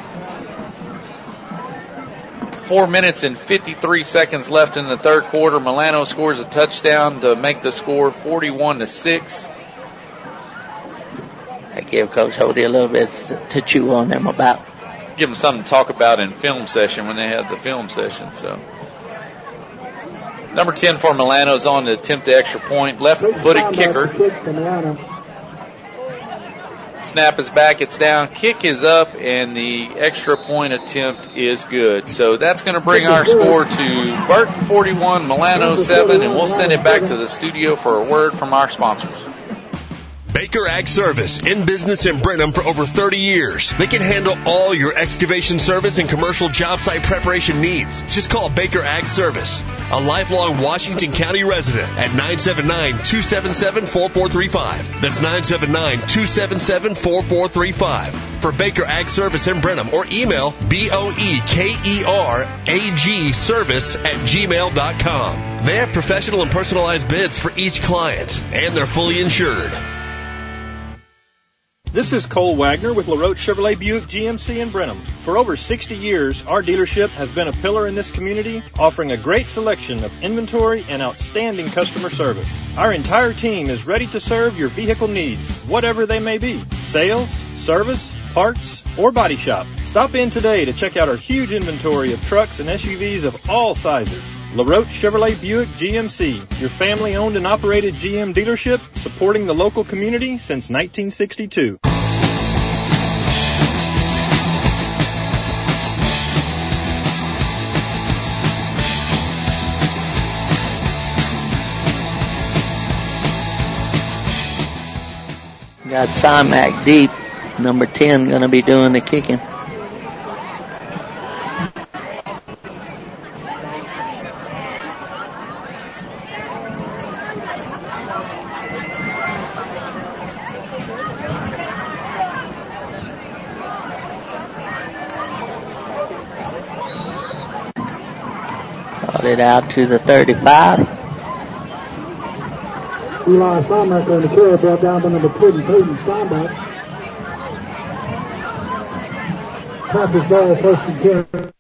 Four minutes and fifty-three seconds left in the third quarter. Milano scores a touchdown to make the score forty-one to six. I give Coach Hody a little bit to chew on them about. Give them something to talk about in film session when they had the film session. So, number ten for Milano is on to attempt the extra point. Left-footed kicker. Snap is back, it's down, kick is up, and the extra point attempt is good. So that's going to bring our score to Burton forty-one, Milano seven, and we'll send it back to the studio for a word from our sponsors. Baker Ag Service, in business in Brenham for over thirty years. They can handle all your excavation service and commercial job site preparation needs. Just call Baker Ag Service, a lifelong Washington County resident, at nine seven nine, two seven seven, four four three five. That's nine seven nine, two seven seven, four four three five. For Baker Ag Service in Brenham, or email B O E K E R A G service at gmail dot com. They have professional and personalized bids for each client, and they're fully insured. This is Cole Wagner with LaRoche Chevrolet Buick G M C in Brenham. For over sixty years, our dealership has been a pillar in this community, offering a great selection of inventory and outstanding customer service. Our entire team is ready to serve your vehicle needs, whatever they may be. Sales, service, parts, or body shop. Stop in today to check out our huge inventory of trucks and S U Vs of all sizes. LaRoche Chevrolet Buick G M C, your family-owned and operated G M dealership, supporting the local community since nineteen sixty-two. Got Simac deep, number ten, going to be doing the kicking. It out to the thirty-five. Eli Simac on the carry, brought down by number ten, Peyton Steinbach. Packers ball, first and ten.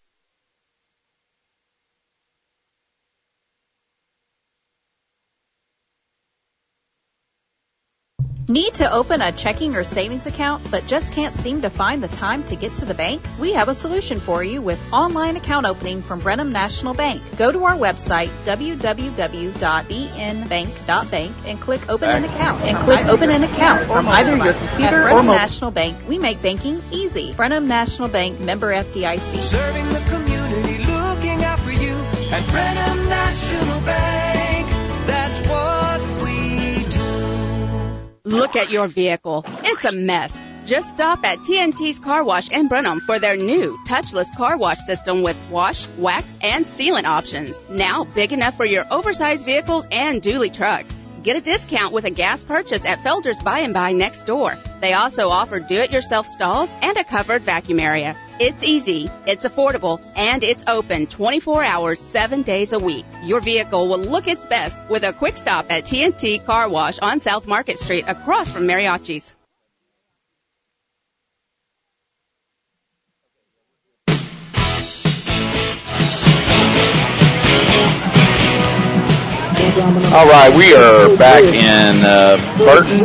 Need to open a checking or savings account but just can't seem to find the time to get to the bank? We have a solution for you with online account opening from Brenham National Bank. Go to our website, w w w dot b n bank dot bank, and click Open an Account. And click Open an Account from either your computer or mobile. National Bank, we make banking easy. Brenham National Bank, member F D I C. Serving the community, looking out for you at Brenham National Bank. That's what we do. Look at your vehicle. It's a mess. Just stop at T N T's Car Wash in Brenham for their new touchless car wash system with wash, wax, and sealant options. Now big enough for your oversized vehicles and dually trucks. Get a discount with a gas purchase at Felder's By and By next door. They also offer do-it-yourself stalls and a covered vacuum area. It's easy, it's affordable, and it's open twenty-four hours, seven days a week. Your vehicle will look its best with a quick stop at T N T Car Wash on South Market Street across from Mariachi's. All right, we are back in uh, Burton.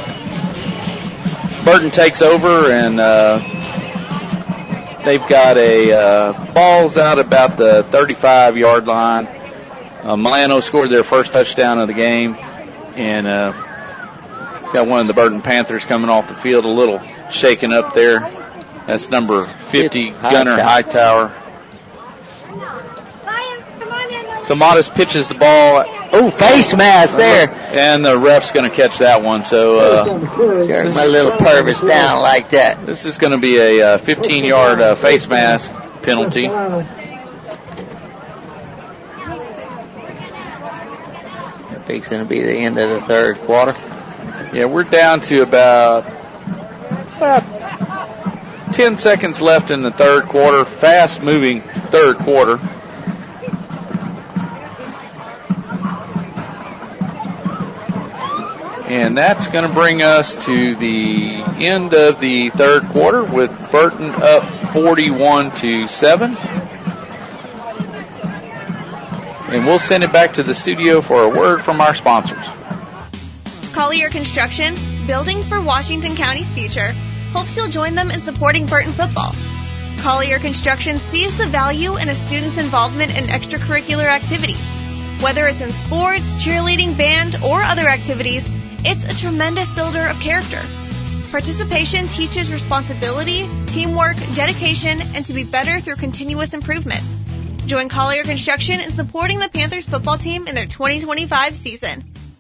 Burton takes over, and uh, they've got a uh, balls out about the thirty-five yard line. Uh, Milano scored their first touchdown of the game, and uh, got one of the Burton Panthers coming off the field, a little shaken up there. That's number fifty, Gunner Hightower. So Modest pitches the ball. Oh, face mask there. And the ref's going to catch that one. So uh, Turn my little purvis down like that. This is going to be a fifteen yard uh, face mask penalty. I think it's going to be the end of the third quarter. Yeah, we're down to about, about ten seconds left in the third quarter. Fast moving third quarter. And that's going to bring us to the end of the third quarter with Burton up forty-one to seven. And we'll send it back to the studio for a word from our sponsors. Collier Construction, building for Washington County's future, hopes you'll join them in supporting Burton football. Collier Construction sees the value in a student's involvement in extracurricular activities. Whether it's in sports, cheerleading, band, or other activities, it's a tremendous builder of character. Participation teaches responsibility, teamwork, dedication, and to be better through continuous improvement. Join Collier Construction in supporting the Panthers football team in their twenty twenty-five season.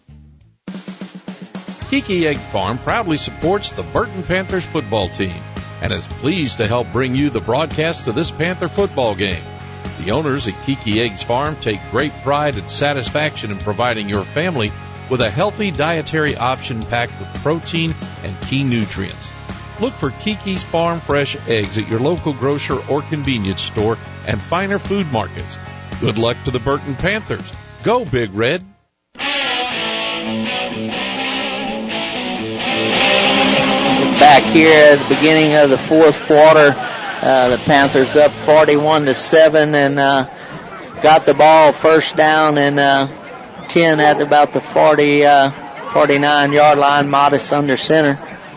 Kiki Egg Farm proudly supports the Burton Panthers football team and is pleased to help bring you the broadcast of this Panther football game. The owners at Kiki Eggs Farm take great pride and satisfaction in providing your family with a healthy dietary option packed with protein and key nutrients. Look for Kiki's Farm Fresh eggs at your local grocer or convenience store and finer food markets. Good luck to the Burton Panthers. Go Big Red. Back here at the beginning of the fourth quarter, uh, the Panthers up forty-one to seven and uh, got the ball first down and uh, ten at about the forty, uh, forty-nine yard line, Modest under center.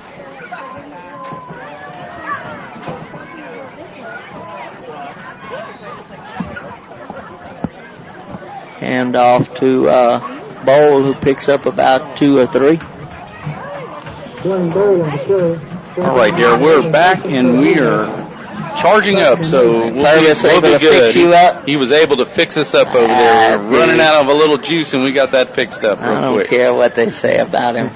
Hand off to uh, Bowl, who picks up about two or three. All right, dear, we're back and we are charging up, so we'll be, we'll be good. He, he was able to fix us up over there. We're running out of a little juice, and we got that fixed up real I don't quick. care what they say about him.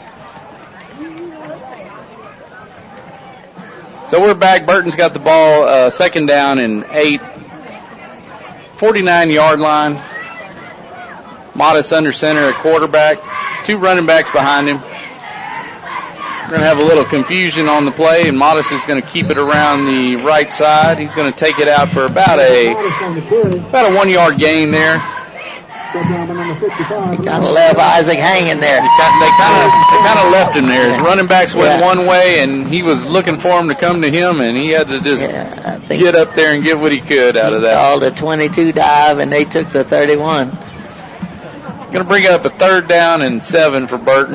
So we're back. Burton's got the ball, uh, second down and eight, forty-nine yard line. Modest under center at quarterback. Two running backs behind him. We're going to have a little confusion on the play, and Modest is going to keep it around the right side. He's going to take it out for about a about a one-yard gain there. He kind of left Isaac hanging there. They kind of they kind of left him there. His running backs went yeah. one way, and he was looking for him to come to him, and he had to just yeah, get up there and get what he could out of that. Called a twenty-two dive, and they took the thirty-one. Going to bring up a third down and seven for Burton.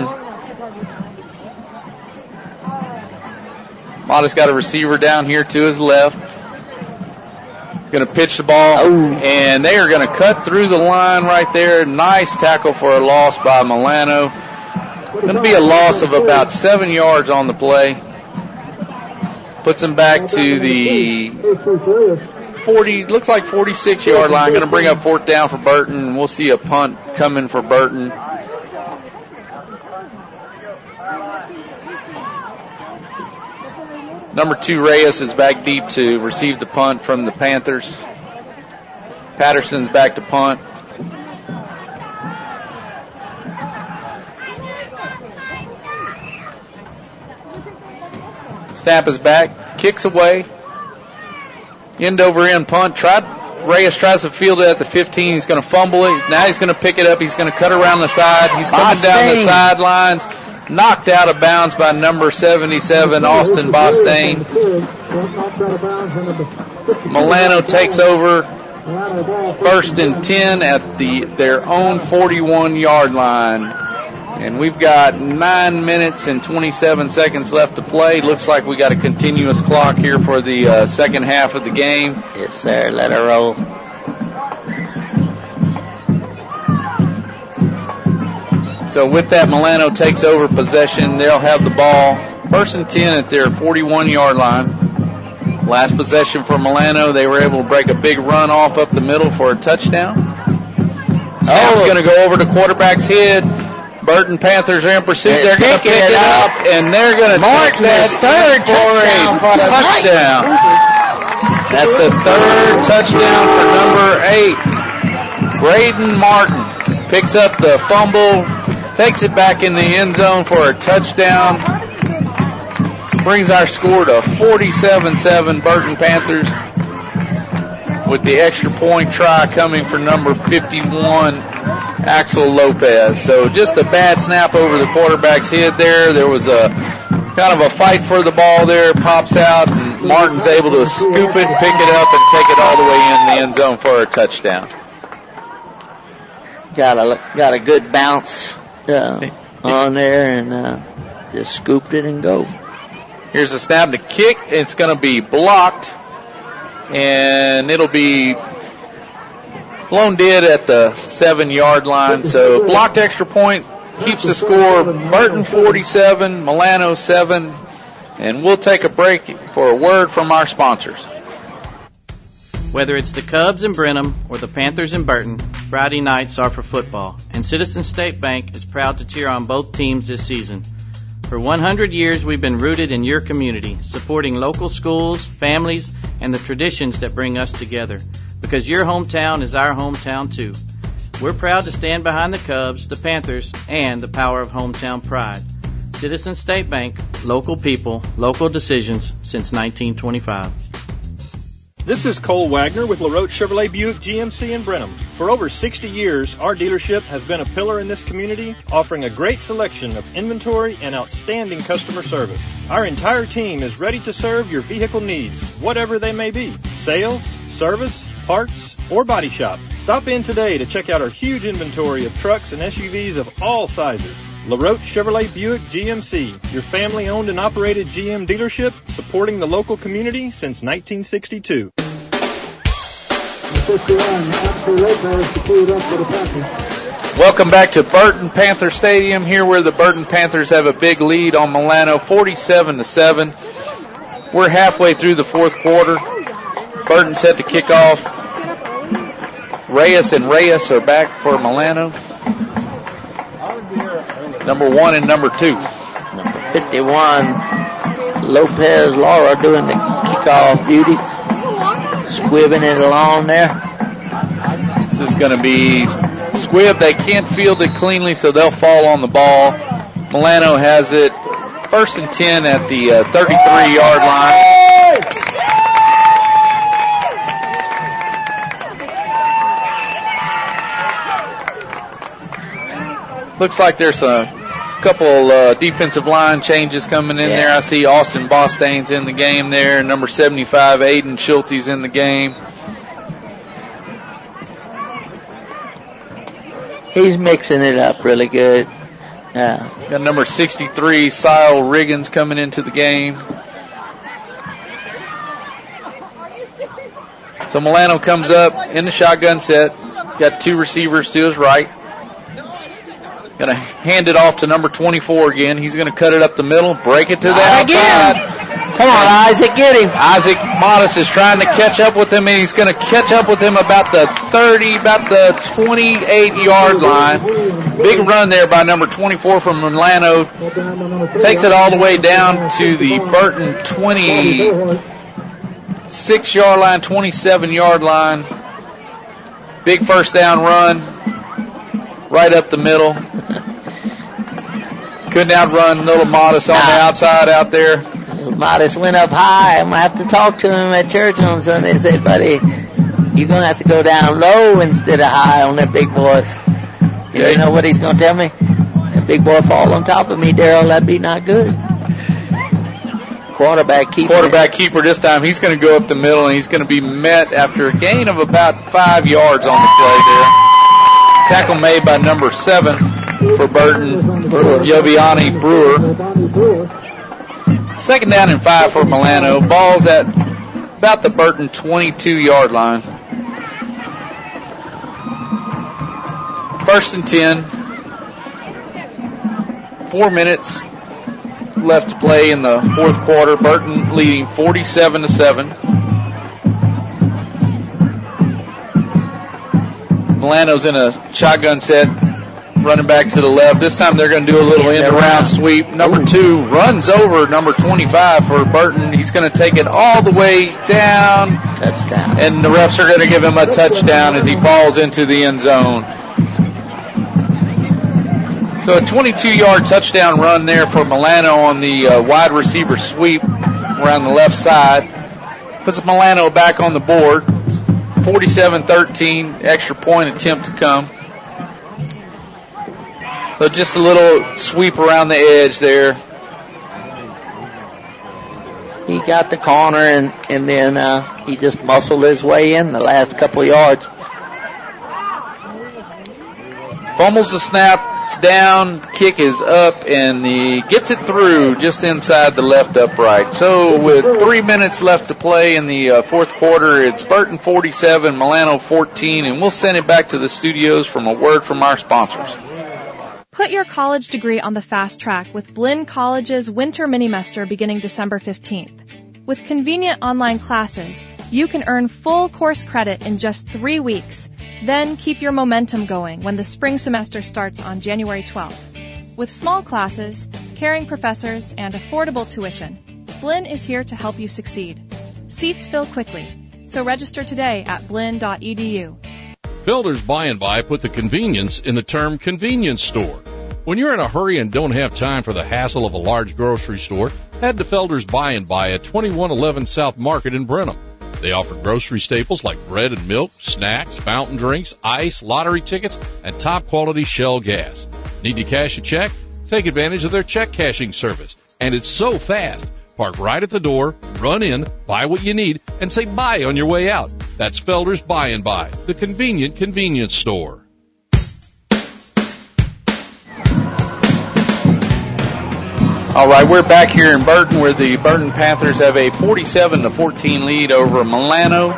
Modest got a receiver down here to his left. He's going to pitch the ball, oh. and they are going to cut through the line right there. Nice tackle for a loss by Milano. Going to be a loss of about seven yards on the play. Puts him back to the forty, looks like forty-six yard line. Going to bring up fourth down for Burton. We'll see a punt coming for Burton. Number two, Reyes, is back deep to receive the punt from the Panthers. Patterson's back to punt. Snap is back, kicks away. End over end punt. Tried, Reyes tries to field it at the fifteen. He's going to fumble it. Now he's going to pick it up. He's going to cut around the side. He's coming down the sidelines. Knocked out of bounds by number seventy-seven, Austin Bostaine. Milano takes over first and ten at the their own forty-one yard line. And we've got nine minutes and twenty-seven seconds left to play. Looks like we got a continuous clock here for the uh, second half of the game. Yes, sir. Let her roll. So with that, Milano takes over possession. They'll have the ball first and ten at their forty-one yard line. Last possession for Milano, they were able to break a big run off up the middle for a touchdown. Snap's oh. going to go over the quarterback's head. Burton Panthers are in pursuit. They're, they're going to pick it up, up, and they're going to Martin, that third touchdown for a touchdown. That's the third touchdown for number eight. Braden Martin picks up the fumble, takes it back in the end zone for a touchdown. Brings our score to forty-seven seven Burton Panthers, with the extra point try coming for number fifty-one, Axel Lopez. So just a bad snap over the quarterback's head there. There was a kind of a fight for the ball there. Pops out, and Martin's able to scoop it, pick it up, and take it all the way in the end zone for a touchdown. Got a got a good bounce uh, on there, and uh, just scooped it and go. Here's a snap to kick. It's going to be blocked, and it'll be blown dead at the seven yard line. So blocked extra point keeps the score. Burton forty-seven, Milano seven, and we'll take a break for a word from our sponsors. Whether it's the Cubs in Brenham or the Panthers in Burton, Friday nights are for football, and Citizens State Bank is proud to cheer on both teams this season. For one hundred years, we've been rooted in your community, supporting local schools, families, and the traditions that bring us together. Because your hometown is our hometown, too. We're proud to stand behind the Cubs, the Panthers, and the power of hometown pride. Citizens State Bank, local people, local decisions since nineteen twenty-five. This is Cole Wagner with LaRoche Chevrolet Buick G M C in Brenham. For over sixty years, our dealership has been a pillar in this community, offering a great selection of inventory and outstanding customer service. Our entire team is ready to serve your vehicle needs, whatever they may be. Sales, service, parts, or body shop. Stop in today to check out our huge inventory of trucks and S U Vs of all sizes. LaRoche Chevrolet Buick G M C, your family-owned and operated G M dealership, supporting the local community since nineteen sixty-two. Welcome back to Burton Panther Stadium, here where the Burton Panthers have a big lead on Milano, forty-seven to seven. We're halfway through the fourth quarter. Burton set to kick off. Reyes and Reyes are back for Milano. Number one and number two. Number fifty-one, Lopez Laura doing the kickoff duties. Squibbing it along there. This is going to be squib. They can't field it cleanly, so they'll fall on the ball. Milano has it first and ten at the uh, thirty-three yard line. Looks like there's a couple uh, defensive line changes coming in yeah. there. I see Austin Bostaine's in the game there. Number seventy-five, Aiden Schulte's in the game. He's mixing it up really good. Yeah. Got number sixty-three, Sile Riggins, coming into the game. So Milano comes up in the shotgun set. He's got two receivers to his right. Going to hand it off to number twenty-four again. He's going to cut it up the middle, break it to the outside. Come on, Isaac, get him. Isaac Modest is trying to catch up with him, and he's going to catch up with him about the thirty, about the twenty-eight-yard line. Big run there by number twenty-four from Milano. Takes it all the way down to the Burton twenty-six-yard line, twenty-seven-yard line. Big first down run right up the middle. Couldn't outrun little Modest on the outside out there. Modest went up high. I'm going to have to talk to him at church on Sunday and say, buddy, you're going to have to go down low instead of high on that big boy. You yeah. know what he's going to tell me? That big boy fall on top of me, Daryl, that'd be not good. Quarterback keeper. Quarterback keeper this time. He's going to go up the middle, and he's going to be met after a gain of about five yards on the play there. Tackle made by number seven for Burton, Yoviani Brewer. Second down and five for Milano. Ball's at about the Burton twenty-two-yard line. First and ten. Four minutes left to play in the fourth quarter. Burton leading forty-seven to seven. Milano's in a shotgun set, running back to the left. This time they're going to do a little end-around sweep. Number two runs over number twenty-five for Burton. He's going to take it all the way down. Touchdown. And the refs are going to give him a touchdown as he falls into the end zone. So a twenty-two-yard touchdown run there for Milano on the uh, wide receiver sweep around the left side. Puts Milano back on the board. forty-seven thirteen, extra point attempt to come. So just a little sweep around the edge there. He got the corner, and, and then uh, he just muscled his way in the last couple of yards. Fumbles the snap, it's down, kick is up, and he gets it through just inside the left upright. So with three minutes left to play in the uh, fourth quarter, it's Burton forty-seven, Milano fourteen, and we'll send it back to the studios from a word from our sponsors. Put your college degree on the fast track with Blinn College's Winter Minimester beginning December fifteenth. With convenient online classes, you can earn full course credit in just three weeks. Then keep your momentum going when the spring semester starts on January twelfth. With small classes, caring professors, and affordable tuition, Blinn is here to help you succeed. Seats fill quickly, so register today at blinn dot e d u. Felder's By and By put the convenience in the term convenience store. When you're in a hurry and don't have time for the hassle of a large grocery store, head to Felder's By and By at twenty-one eleven South Market in Brenham. They offer grocery staples like bread and milk, snacks, fountain drinks, ice, lottery tickets, and top-quality Shell gas. Need to cash a check? Take advantage of their check cashing service. And it's so fast. Park right at the door, run in, buy what you need, and say bye on your way out. That's Felder's By and By, the convenient convenience store. All right, we're back here in Burton where the Burton Panthers have a forty-seven to fourteen lead over Milano.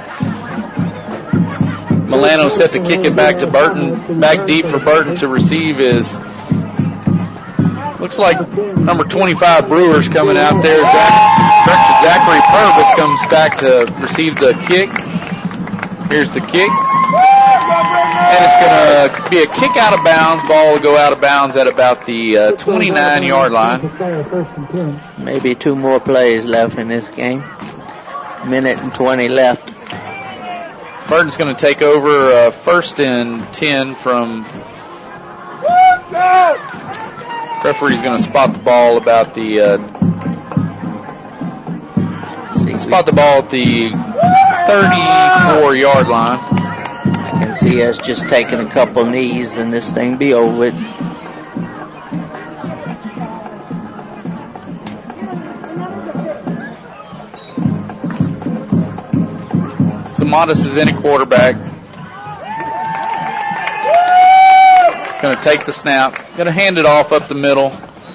Milano set to kick it back to Burton. Back deep for Burton to receive is, looks like number twenty-five Brewers coming out there. Zach, Zachary Purvis comes back to receive the kick. Here's the kick. And it's going to be a kick out of bounds. Ball will go out of bounds at about the uh, twenty-nine-yard line. Maybe two more plays left in this game. Minute and twenty left. Burton's going to take over uh, first and ten from... Referee's going to spot the ball about the... Uh, spot the ball at the thirty-four-yard line. I can see us just taking a couple knees and this thing be over with. So Modest is in at quarterback. Going to take the snap. Going to hand it off up the middle.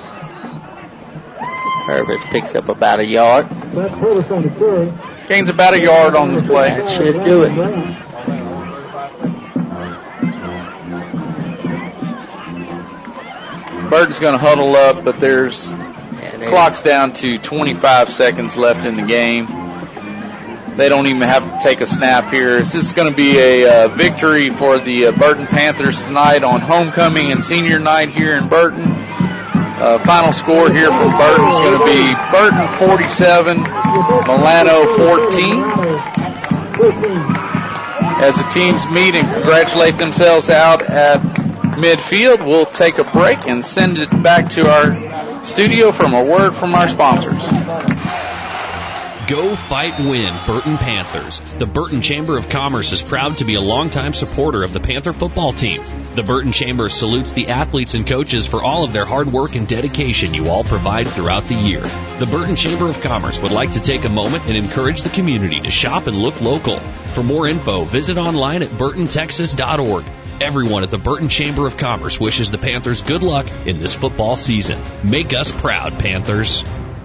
Purvis picks up about a yard. Gains about a yard on the play. That should do it. Burton's going to huddle up, but there's... Yeah, Clock's down to twenty-five seconds left in the game. They don't even have to take a snap here. This is going to be a uh, victory for the uh, Burton Panthers tonight on homecoming and senior night here in Burton. Uh, final score here from Burton is going to be Burton forty-seven, Milano fourteen. As the teams meet and congratulate themselves out at midfield, we'll take a break and send it back to our studio from a word from our sponsors. Go Fight Win, Burton Panthers. The Burton Chamber of Commerce is proud to be a longtime supporter of the Panther football team. The Burton Chamber salutes the athletes and coaches for all of their hard work and dedication you all provide throughout the year. The Burton Chamber of Commerce would like to take a moment and encourage the community to shop and look local. For more info, visit online at burton texas dot org. Everyone at the Burton Chamber of Commerce wishes the Panthers good luck in this football season. Make us proud, Panthers.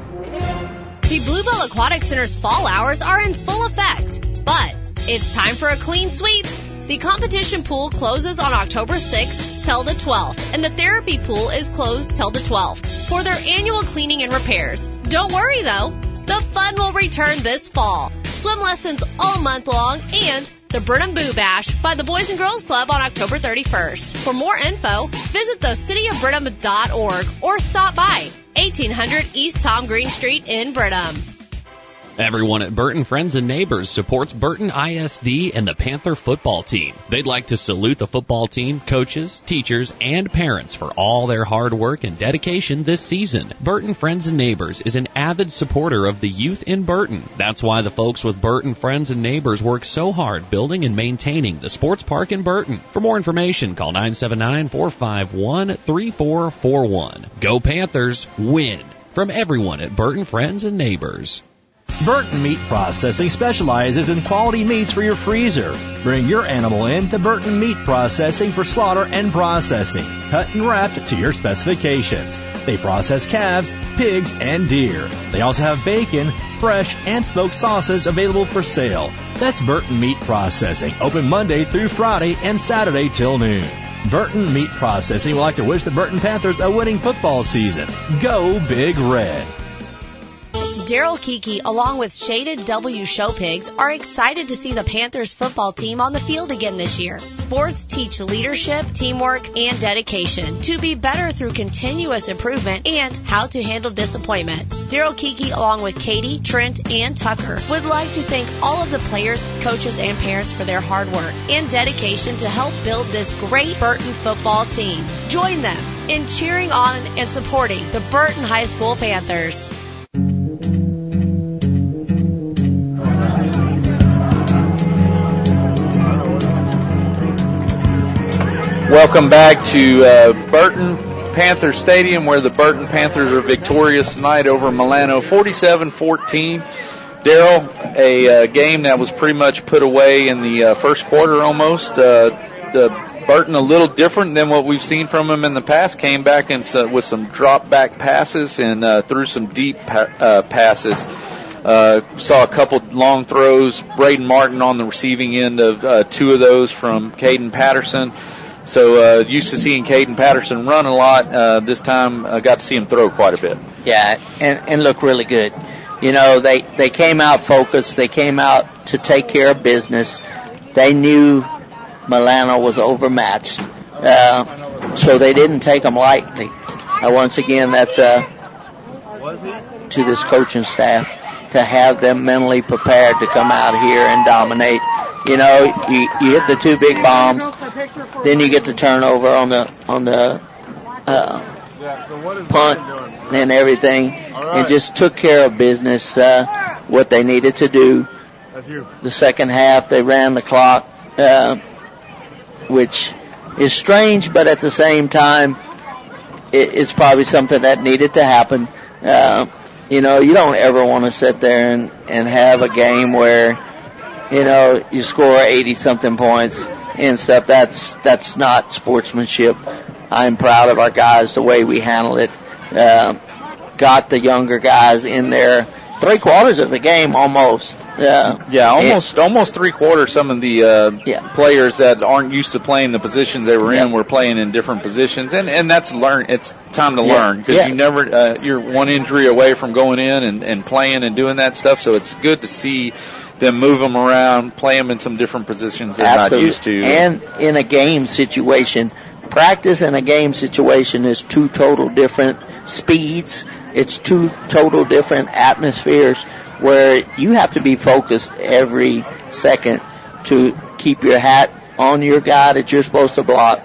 The Bluebell Aquatic Center's fall hours are in full effect, but it's time for a clean sweep. The competition pool closes on October sixth till the twelfth, and the therapy pool is closed till the twelfth for their annual cleaning and repairs. Don't worry though, the fun will return this fall. Swim lessons all month long and the Burnham Boo Bash by the Boys and Girls Club on October thirty-first. For more info, visit the city of burnham dot org or stop by eighteen hundred East Tom Green Street in Burnham. Everyone at Burton Friends and Neighbors supports Burton I S D and the Panther football team. They'd like to salute the football team, coaches, teachers, and parents for all their hard work and dedication this season. Burton Friends and Neighbors is an avid supporter of the youth in Burton. That's why the folks with Burton Friends and Neighbors work so hard building and maintaining the sports park in Burton. For more information, call nine seven nine, four five one, three four four one. Go Panthers, win! From everyone at Burton Friends and Neighbors. Burton Meat Processing specializes in quality meats for your freezer. Bring your animal in to Burton Meat Processing for slaughter and processing, cut and wrapped to your specifications. They process calves, pigs, and deer. They also have bacon, fresh, and smoked sauces available for sale. That's Burton Meat Processing, open Monday through Friday and Saturday till noon. Burton Meat Processing would like to wish the Burton Panthers a winning football season. Go Big Red! Daryl Kiki, along with Shaded W Show Pigs, are excited to see the Panthers football team on the field again this year. Sports teach leadership, teamwork, and dedication to be better through continuous improvement and how to handle disappointments. Daryl Kiki, along with Katie, Trent, and Tucker, would like to thank all of the players, coaches, and parents for their hard work and dedication to help build this great Burton football team. Join them in cheering on and supporting the Burton High School Panthers. Welcome back to uh, Burton Panther Stadium, where the Burton Panthers are victorious tonight over Milano, forty-seven fourteen. Daryl, a uh, game that was pretty much put away in the uh, first quarter almost. Uh, the Burton, a little different than what we've seen from them in the past, came back and uh, with some drop back passes and uh, threw some deep pa- uh, passes. Uh, saw a couple long throws. Braden Martin on the receiving end of uh, two of those from Caden Patterson. So uh, used to seeing Caden Patterson run a lot. Uh, this time I uh, got to see him throw quite a bit. Yeah, and, and look really good. You know, they, they came out focused. They came out to take care of business. They knew Milano was overmatched, uh, so they didn't take them lightly. Uh, once again, that's uh, to this coaching staff to have them mentally prepared to come out here and dominate. You know, you, you hit the two big bombs, then you get the turnover on the on the uh, punt and everything, and just took care of business, uh, what they needed to do. The second half, they ran the clock, uh, which is strange, but at the same time, it, it's probably something that needed to happen. Uh, you know, you don't ever want to sit there and, and have a game where, you know, you score eighty-something points and stuff. That's that's not sportsmanship. I'm proud of our guys, the way we handled it. Uh, got the younger guys in there three quarters of the game almost. Uh, yeah, almost it, almost three quarters. Some of the uh, yeah. players that aren't used to playing the positions they were yeah. in were playing in different positions, and and that's learn. It's time to yeah. learn because yeah. you never uh, you're one injury away from going in and, and playing and doing that stuff. So it's good to see them move them around, play them in some different positions they're Absolutely. not used to, and in a game situation. Practice in a game situation is two total different speeds. It's two total different atmospheres where you have to be focused every second to keep your hat on your guy that you're supposed to block,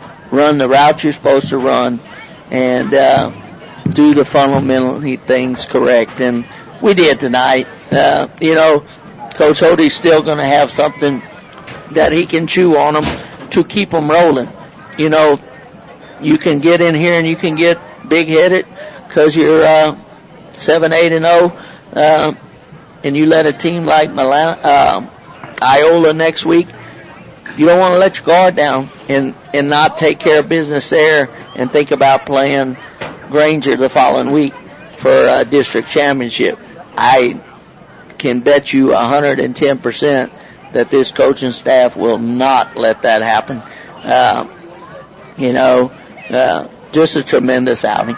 run the route you're supposed to run, and uh, do the fundamental things correct. And we did tonight. Uh, you know, Coach Hody's still going to have something that he can chew on them to keep them rolling. You know, you can get in here and you can get big-headed because you're uh, seven, eight, and oh, uh, and you let a team like Milan, uh, Iola next week. You don't want to let your guard down and and not take care of business there and think about playing Granger the following week for a district championship. I can bet you one hundred ten percent that this coaching staff will not let that happen. Uh, You know, uh, just a tremendous outing.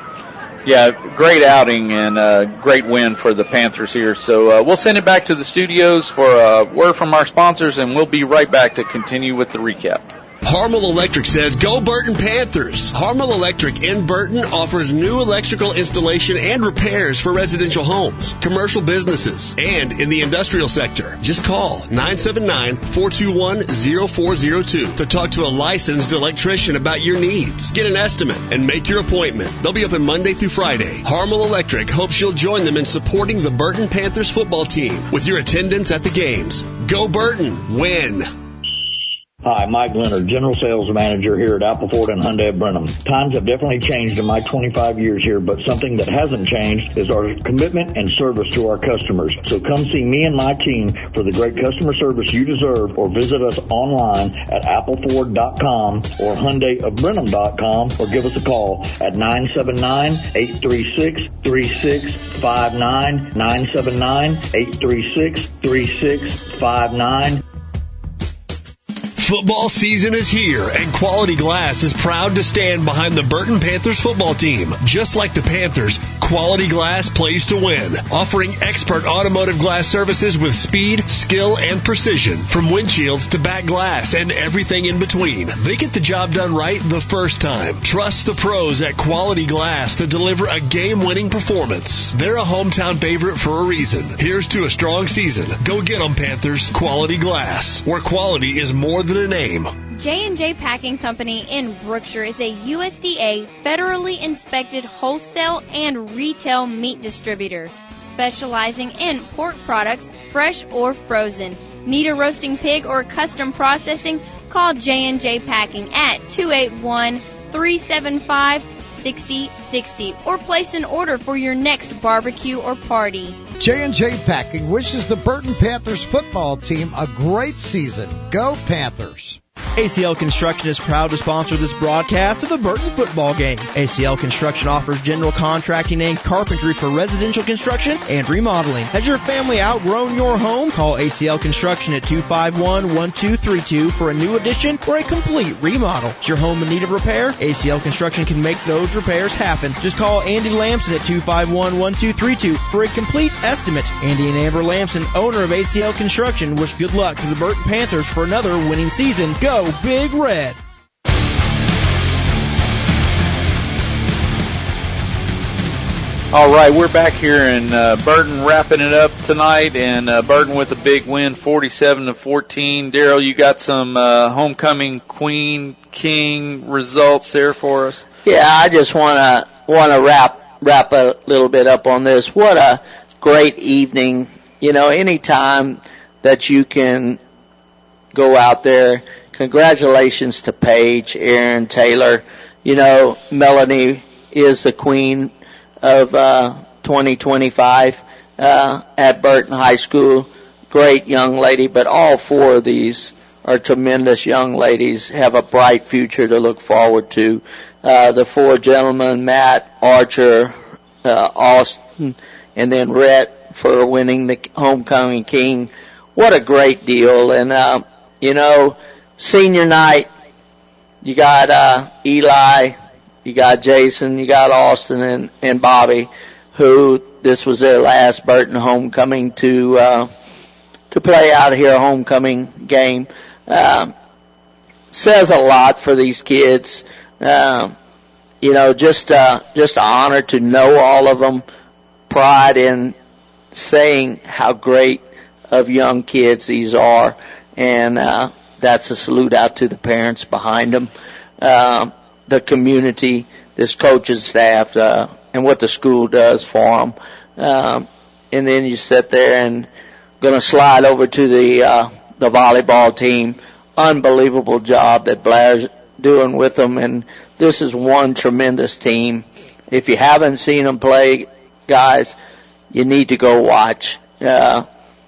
Yeah, great outing and a great win for the Panthers here. So uh, we'll send it back to the studios for a word from our sponsors, and we'll be right back to continue with the recap. Harmel Electric says, go Burton Panthers. Harmel Electric in Burton offers new electrical installation and repairs for residential homes, commercial businesses, and in the industrial sector. Just call nine seven nine, four two one, zero four zero two to talk to a licensed electrician about your needs. Get an estimate and make your appointment. They'll be open Monday through Friday. Harmel Electric hopes you'll join them in supporting the Burton Panthers football team with your attendance at the games. Go Burton. Win. Hi, Mike Leonard, General Sales Manager here at Appleford and Hyundai of Brenham. Times have definitely changed in my twenty-five years here, but something that hasn't changed is our commitment and service to our customers. So come see me and my team for the great customer service you deserve, or visit us online at appleford dot com or hyundai of brenham dot com, or give us a call at nine seven nine, eight three six, three six five nine, nine seven nine, eight three six, three six five nine. Football season is here, and Quality Glass is proud to stand behind the Burton Panthers football team. Just like the Panthers, Quality Glass plays to win, offering expert automotive glass services with speed, skill, and precision, from windshields to back glass and everything in between. They get the job done right the first time. Trust the pros at Quality Glass to deliver a game-winning performance. They're a hometown favorite for a reason. Here's to a strong season. Go get them, Panthers. Quality Glass, where quality is more than a name. J and J Packing Company in Brookshire is a U S D A federally inspected wholesale and retail meat distributor, specializing in pork products, fresh or frozen. Need a roasting pig or custom processing? Call J and J Packing at two eight one, three seven five, six zero six zero or place an order for your next barbecue or party. J and J Packing wishes the Burton Panthers football team a great season. Go Panthers! A C L Construction is proud to sponsor this broadcast of the Burton football game. A C L Construction offers general contracting and carpentry for residential construction and remodeling. Has your family outgrown your home? Call A C L Construction at two five one, one two three two for a new addition or a complete remodel. Is your home in need of repair? A C L Construction can make those repairs happen. Just call Andy Lamson at two five one, one two three two for a complete estimate. Andy and Amber Lamson, owner of A C L Construction, wish good luck to the Burton Panthers for another winning season. Go Big Red! All right, we're back here in uh, Burton, wrapping it up tonight, and uh, Burton with a big win, forty-seven to fourteen. Daryl, you got some uh, homecoming queen king results there for us? Yeah, I just want to want to wrap wrap a little bit up on this. What a great evening! You know, anytime that you can go out there. Congratulations to Paige, Aaron, Taylor. You know, Melanie is the queen of uh, twenty twenty-five uh, at Burton High School. Great young lady, but all four of these are tremendous young ladies, have a bright future to look forward to. Uh, the four gentlemen, Matt, Archer, uh, Austin, and then Rhett for winning the homecoming king. What a great deal. And, uh, you know, senior night, you got, uh, Eli, you got Jason, you got Austin and, and Bobby, who this was their last Burton homecoming to, uh, to play out here, a homecoming game. Um, says a lot for these kids. Um, you know, just, uh, just an honor to know all of them. Pride in saying how great of young kids these are. And, uh, that's a salute out to the parents behind them, uh, the community, this coaching staff, uh, and what the school does for them. Um, and then you sit there and gonna slide over to the, uh, the volleyball team. Unbelievable job that Blair's doing with them, and this is one tremendous team. If you haven't seen them play, guys, you need to go watch. Uh,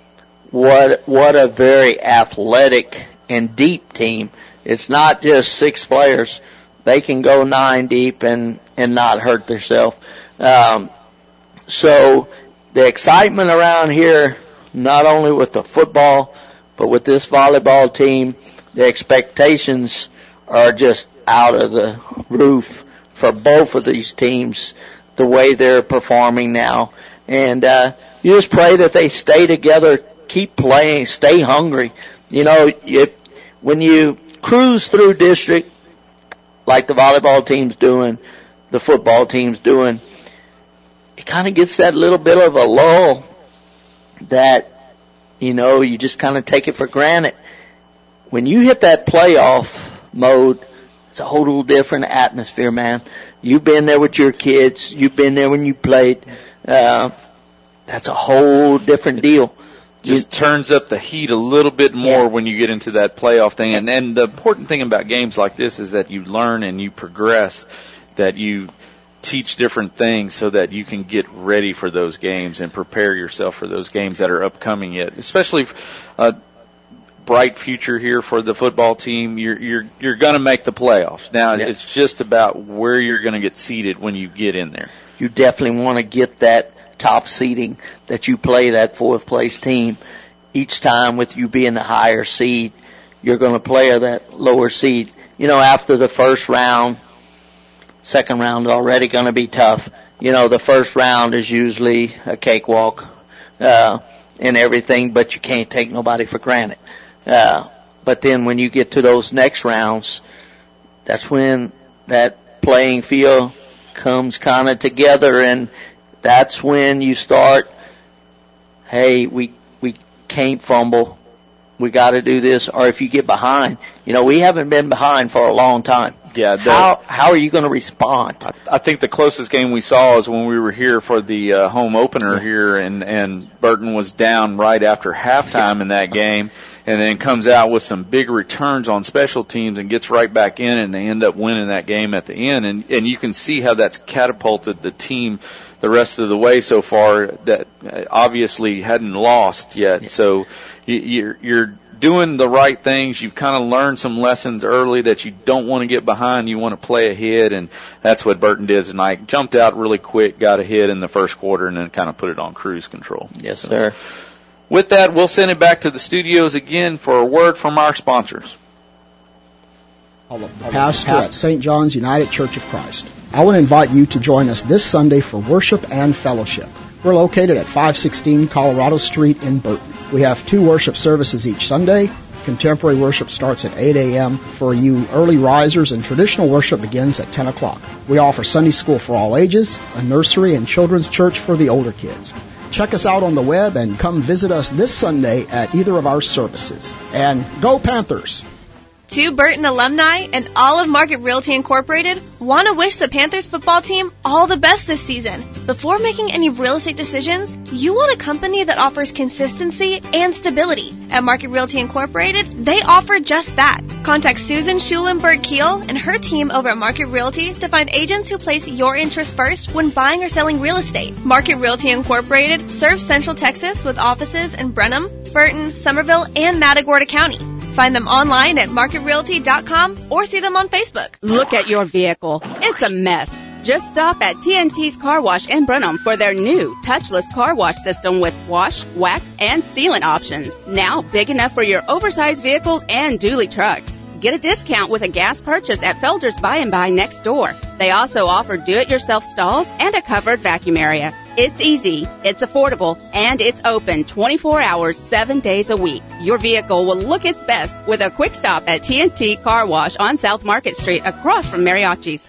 what, what a very athletic and deep team. It's not just six players. They can go nine deep and, and not hurt themselves. Um, so the excitement around here, not only with the football, but with this volleyball team, the expectations are just out of the roof for both of these teams, the way they're performing now. And, uh, you just pray that they stay together, keep playing, stay hungry. You know, you, when you cruise through district, like the volleyball team's doing, the football team's doing, it kind of gets that little bit of a lull that, you know, you just kind of take it for granted. When you hit that playoff mode, it's a whole little different atmosphere, man. You've been there with your kids. You've been there when you played. Uh, that's a whole different deal. Just you, turns up the heat a little bit more yeah. when you get into that playoff thing. And, and the important thing about games like this is that you learn and you progress, that you teach different things so that you can get ready for those games and prepare yourself for those games that are upcoming yet, especially uh bright future here for the football team. You're you're you're going to make the playoffs. Now yeah. it's just about where you're going to get seated when you get in there. You definitely want to get that top seeding, that you play that fourth place team. Each time with you being the higher seed, you're going to play that lower seed. You know, after the first round, second round is already going to be tough. You know, the first round is usually a cakewalk, uh, and everything, but you can't take nobody for granted. Uh, but then when you get to those next rounds, that's when that playing field comes kind of together, and that's when you start, hey, we, we can't fumble. We got to do this. Or if you get behind, you know, we haven't been behind for a long time. Yeah. The, how, how are you going to respond? I, I think the closest game we saw is when we were here for the uh, home opener here, and, and Burton was down right after halftime in that game. And then comes out with some big returns on special teams and gets right back in, and they end up winning that game at the end. And, and you can see how that's catapulted the team the rest of the way so far, that obviously hadn't lost yet. So you, you're, you're doing the right things. You've kind of learned some lessons early that you don't want to get behind. You want to play ahead, and that's what Burton did tonight. Jumped out really quick, got ahead in the first quarter, and then kind of put it on cruise control. Yes, sir. With that, we'll send it back to the studios again for a word from our sponsors. Pastor at Saint John's United Church of Christ. I want to invite you to join us this Sunday for worship and fellowship. We're located at five sixteen Colorado Street in Burton. We have two worship services each Sunday. Contemporary worship starts at eight a.m. for you early risers, and traditional worship begins at ten o'clock. We offer Sunday school for all ages, a nursery and children's church for the older kids. Check us out on the web and come visit us this Sunday at either of our services. And go Panthers! Two Burton alumni and all of Market Realty Incorporated want to wish the Panthers football team all the best this season. Before making any real estate decisions, you want a company that offers consistency and stability. At Market Realty Incorporated, they offer just that. Contact Susan Schulenberg-Keel and her team over at Market Realty to find agents who place your interests first when buying or selling real estate. Market Realty Incorporated serves Central Texas with offices in Brenham, Burton, Somerville, and Matagorda County. Find them online at market realty dot com or see them on Facebook. Look at your vehicle. It's a mess. Just stop at T N T's Car Wash in Brenham for their new touchless car wash system with wash, wax, and sealant options. Now big enough for your oversized vehicles and dually trucks. Get a discount with a gas purchase at Felder's By and By next door. They also offer do-it-yourself stalls and a covered vacuum area. It's easy, it's affordable, and it's open twenty-four hours, seven days a week. Your vehicle will look its best with a quick stop at T N T Car Wash on South Market Street across from Mariachi's.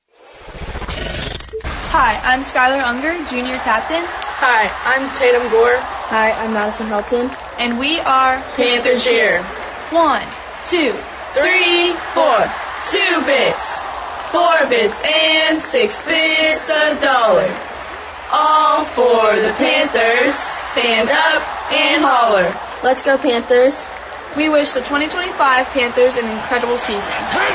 Hi, I'm Skylar Unger, Junior Captain. Hi, I'm Tatum Gore. Hi, I'm Madison Helton. And we are Panther Cheer. One, two, three, four. Two bits, four bits, and six bits a dollar. All for the Panthers. Stand up and holler. Let's go, Panthers. We wish the twenty twenty-five Panthers an incredible season.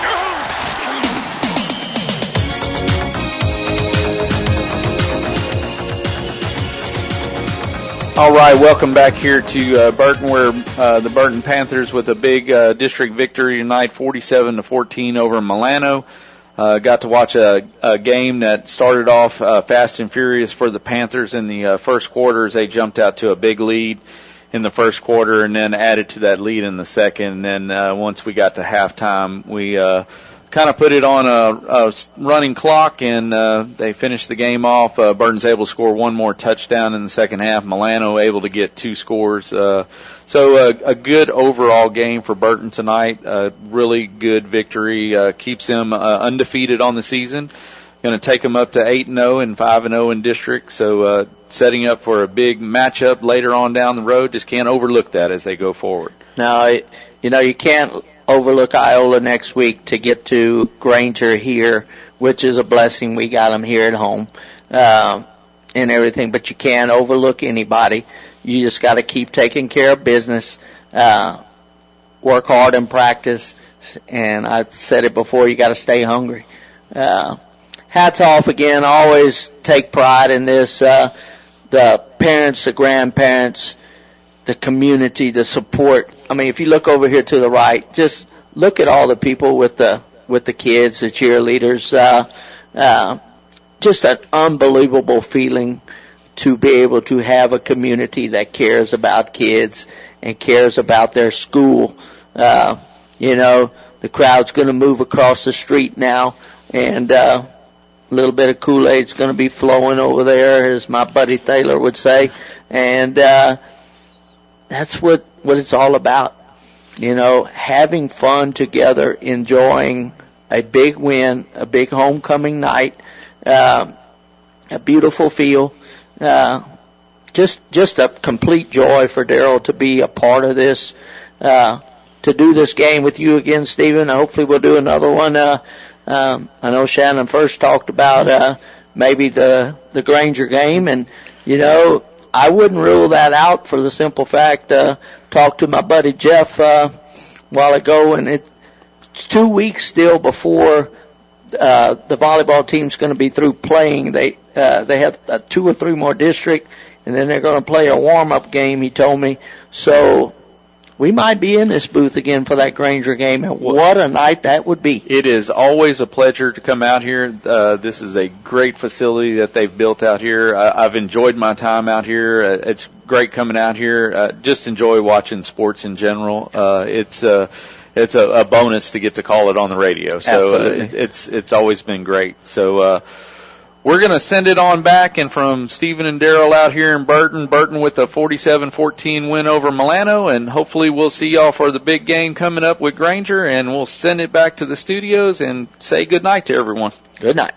All right, welcome back here to uh, Burton, where uh, the Burton Panthers with a big uh, district victory tonight, forty-seven to fourteen over Milano. Uh, got to watch a, a game that started off uh, fast and furious for the Panthers in the uh, first quarter as they jumped out to a big lead in the first quarter and then added to that lead in the second. And then uh, once we got to halftime, we uh, kind of put it on a, a running clock, and uh, they finished the game off. Uh, Burton's able to score one more touchdown in the second half. Milano able to get two scores. Uh, so uh, a good overall game for Burton tonight. Uh, really good victory. Uh, keeps them uh, undefeated on the season. Going to take them up to eight and oh and five and oh in district. So uh, setting up for a big matchup later on down the road. Just can't overlook that as they go forward. No, you know, you can't overlook Iola next week to get to Granger here, which is a blessing. We got them here at home, uh, and everything, but you can't overlook anybody. You just got to keep taking care of business, uh, work hard in practice, and I've said it before, you got to stay hungry. Uh, hats off again. Always take pride in this. Uh, the parents, the grandparents, the community, the support. I mean, if you look over here to the right, just look at all the people with the with the kids, the cheerleaders. Uh, uh, just an unbelievable feeling to be able to have a community that cares about kids and cares about their school. Uh, you know, the crowd's going to move across the street now, and uh, a little bit of Kool-Aid's going to be flowing over there, as my buddy Thaler would say, and uh, that's what, what it's all about. You know, having fun together, enjoying a big win, a big homecoming night, uh, a beautiful feel, uh, just, just a complete joy for Daryl to be a part of this, uh, to do this game with you again, Stephen. Hopefully we'll do another one. Uh, um, I know Shannon first talked about, uh, maybe the, the Granger game, and, you know, I wouldn't rule that out for the simple fact, uh, talked to my buddy Jeff, uh, a while ago, and it, it's two weeks still before, uh, the volleyball team's going to be through playing. They, uh, they have uh, two or three more district, and then they're going to play a warm-up game, he told me. So, we might be in this booth again for that Granger game, and what a night that would be. It is always a pleasure to come out here. Uh, this is a great facility that they've built out here. I, I've enjoyed my time out here. Uh, it's great coming out here. Uh, just enjoy watching sports in general. Uh, it's, uh, it's a, a bonus to get to call it on the radio. So uh, it, it's, it's always been great. So, uh, we're going to send it on back, and from Stephen and Daryl out here in Burton, Burton with a forty-seven fourteen win over Milano, and hopefully we'll see y'all for the big game coming up with Granger, and we'll send it back to the studios and say good night to everyone. Good night.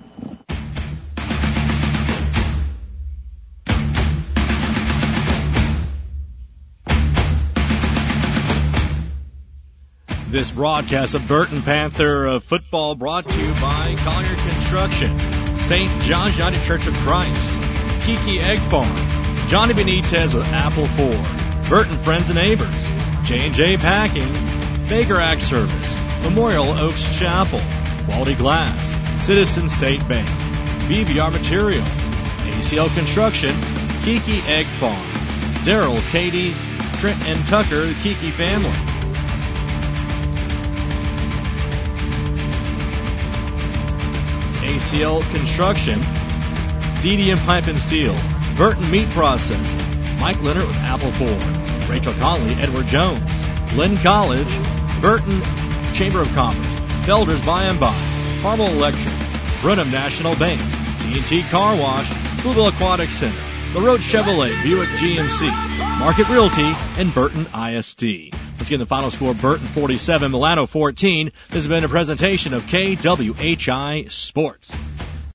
This broadcast of Burton Panther uh, football brought to you by Collier Construction, Saint John's United Church of Christ, Kiki Egg Farm, Johnny Benitez with Apple four, Burton Friends and Neighbors, J and J Packing, Baker Act Service, Memorial Oaks Chapel, Quality Glass, Citizen State Bank, B V R Material, A C L Construction, Kiki Egg Farm, Daryl, Katie, Trent, and Tucker, the Kiki family. A A C L Construction, D D M Pipe and Steel, Burton Meat Processing, Mike Leonard with Apple Ford, Rachel Conley, Edward Jones, Lynn College, Burton Chamber of Commerce, Felder's By and By, Harmel Electric, Brenham National Bank, T N T Car Wash, Louisville Aquatic Center, LaRoche Chevrolet, Buick G M C, Market Realty, and Burton I S D. Let's get the final score. Burton forty-seven, Milano fourteen. This has been a presentation of K W H I Sports.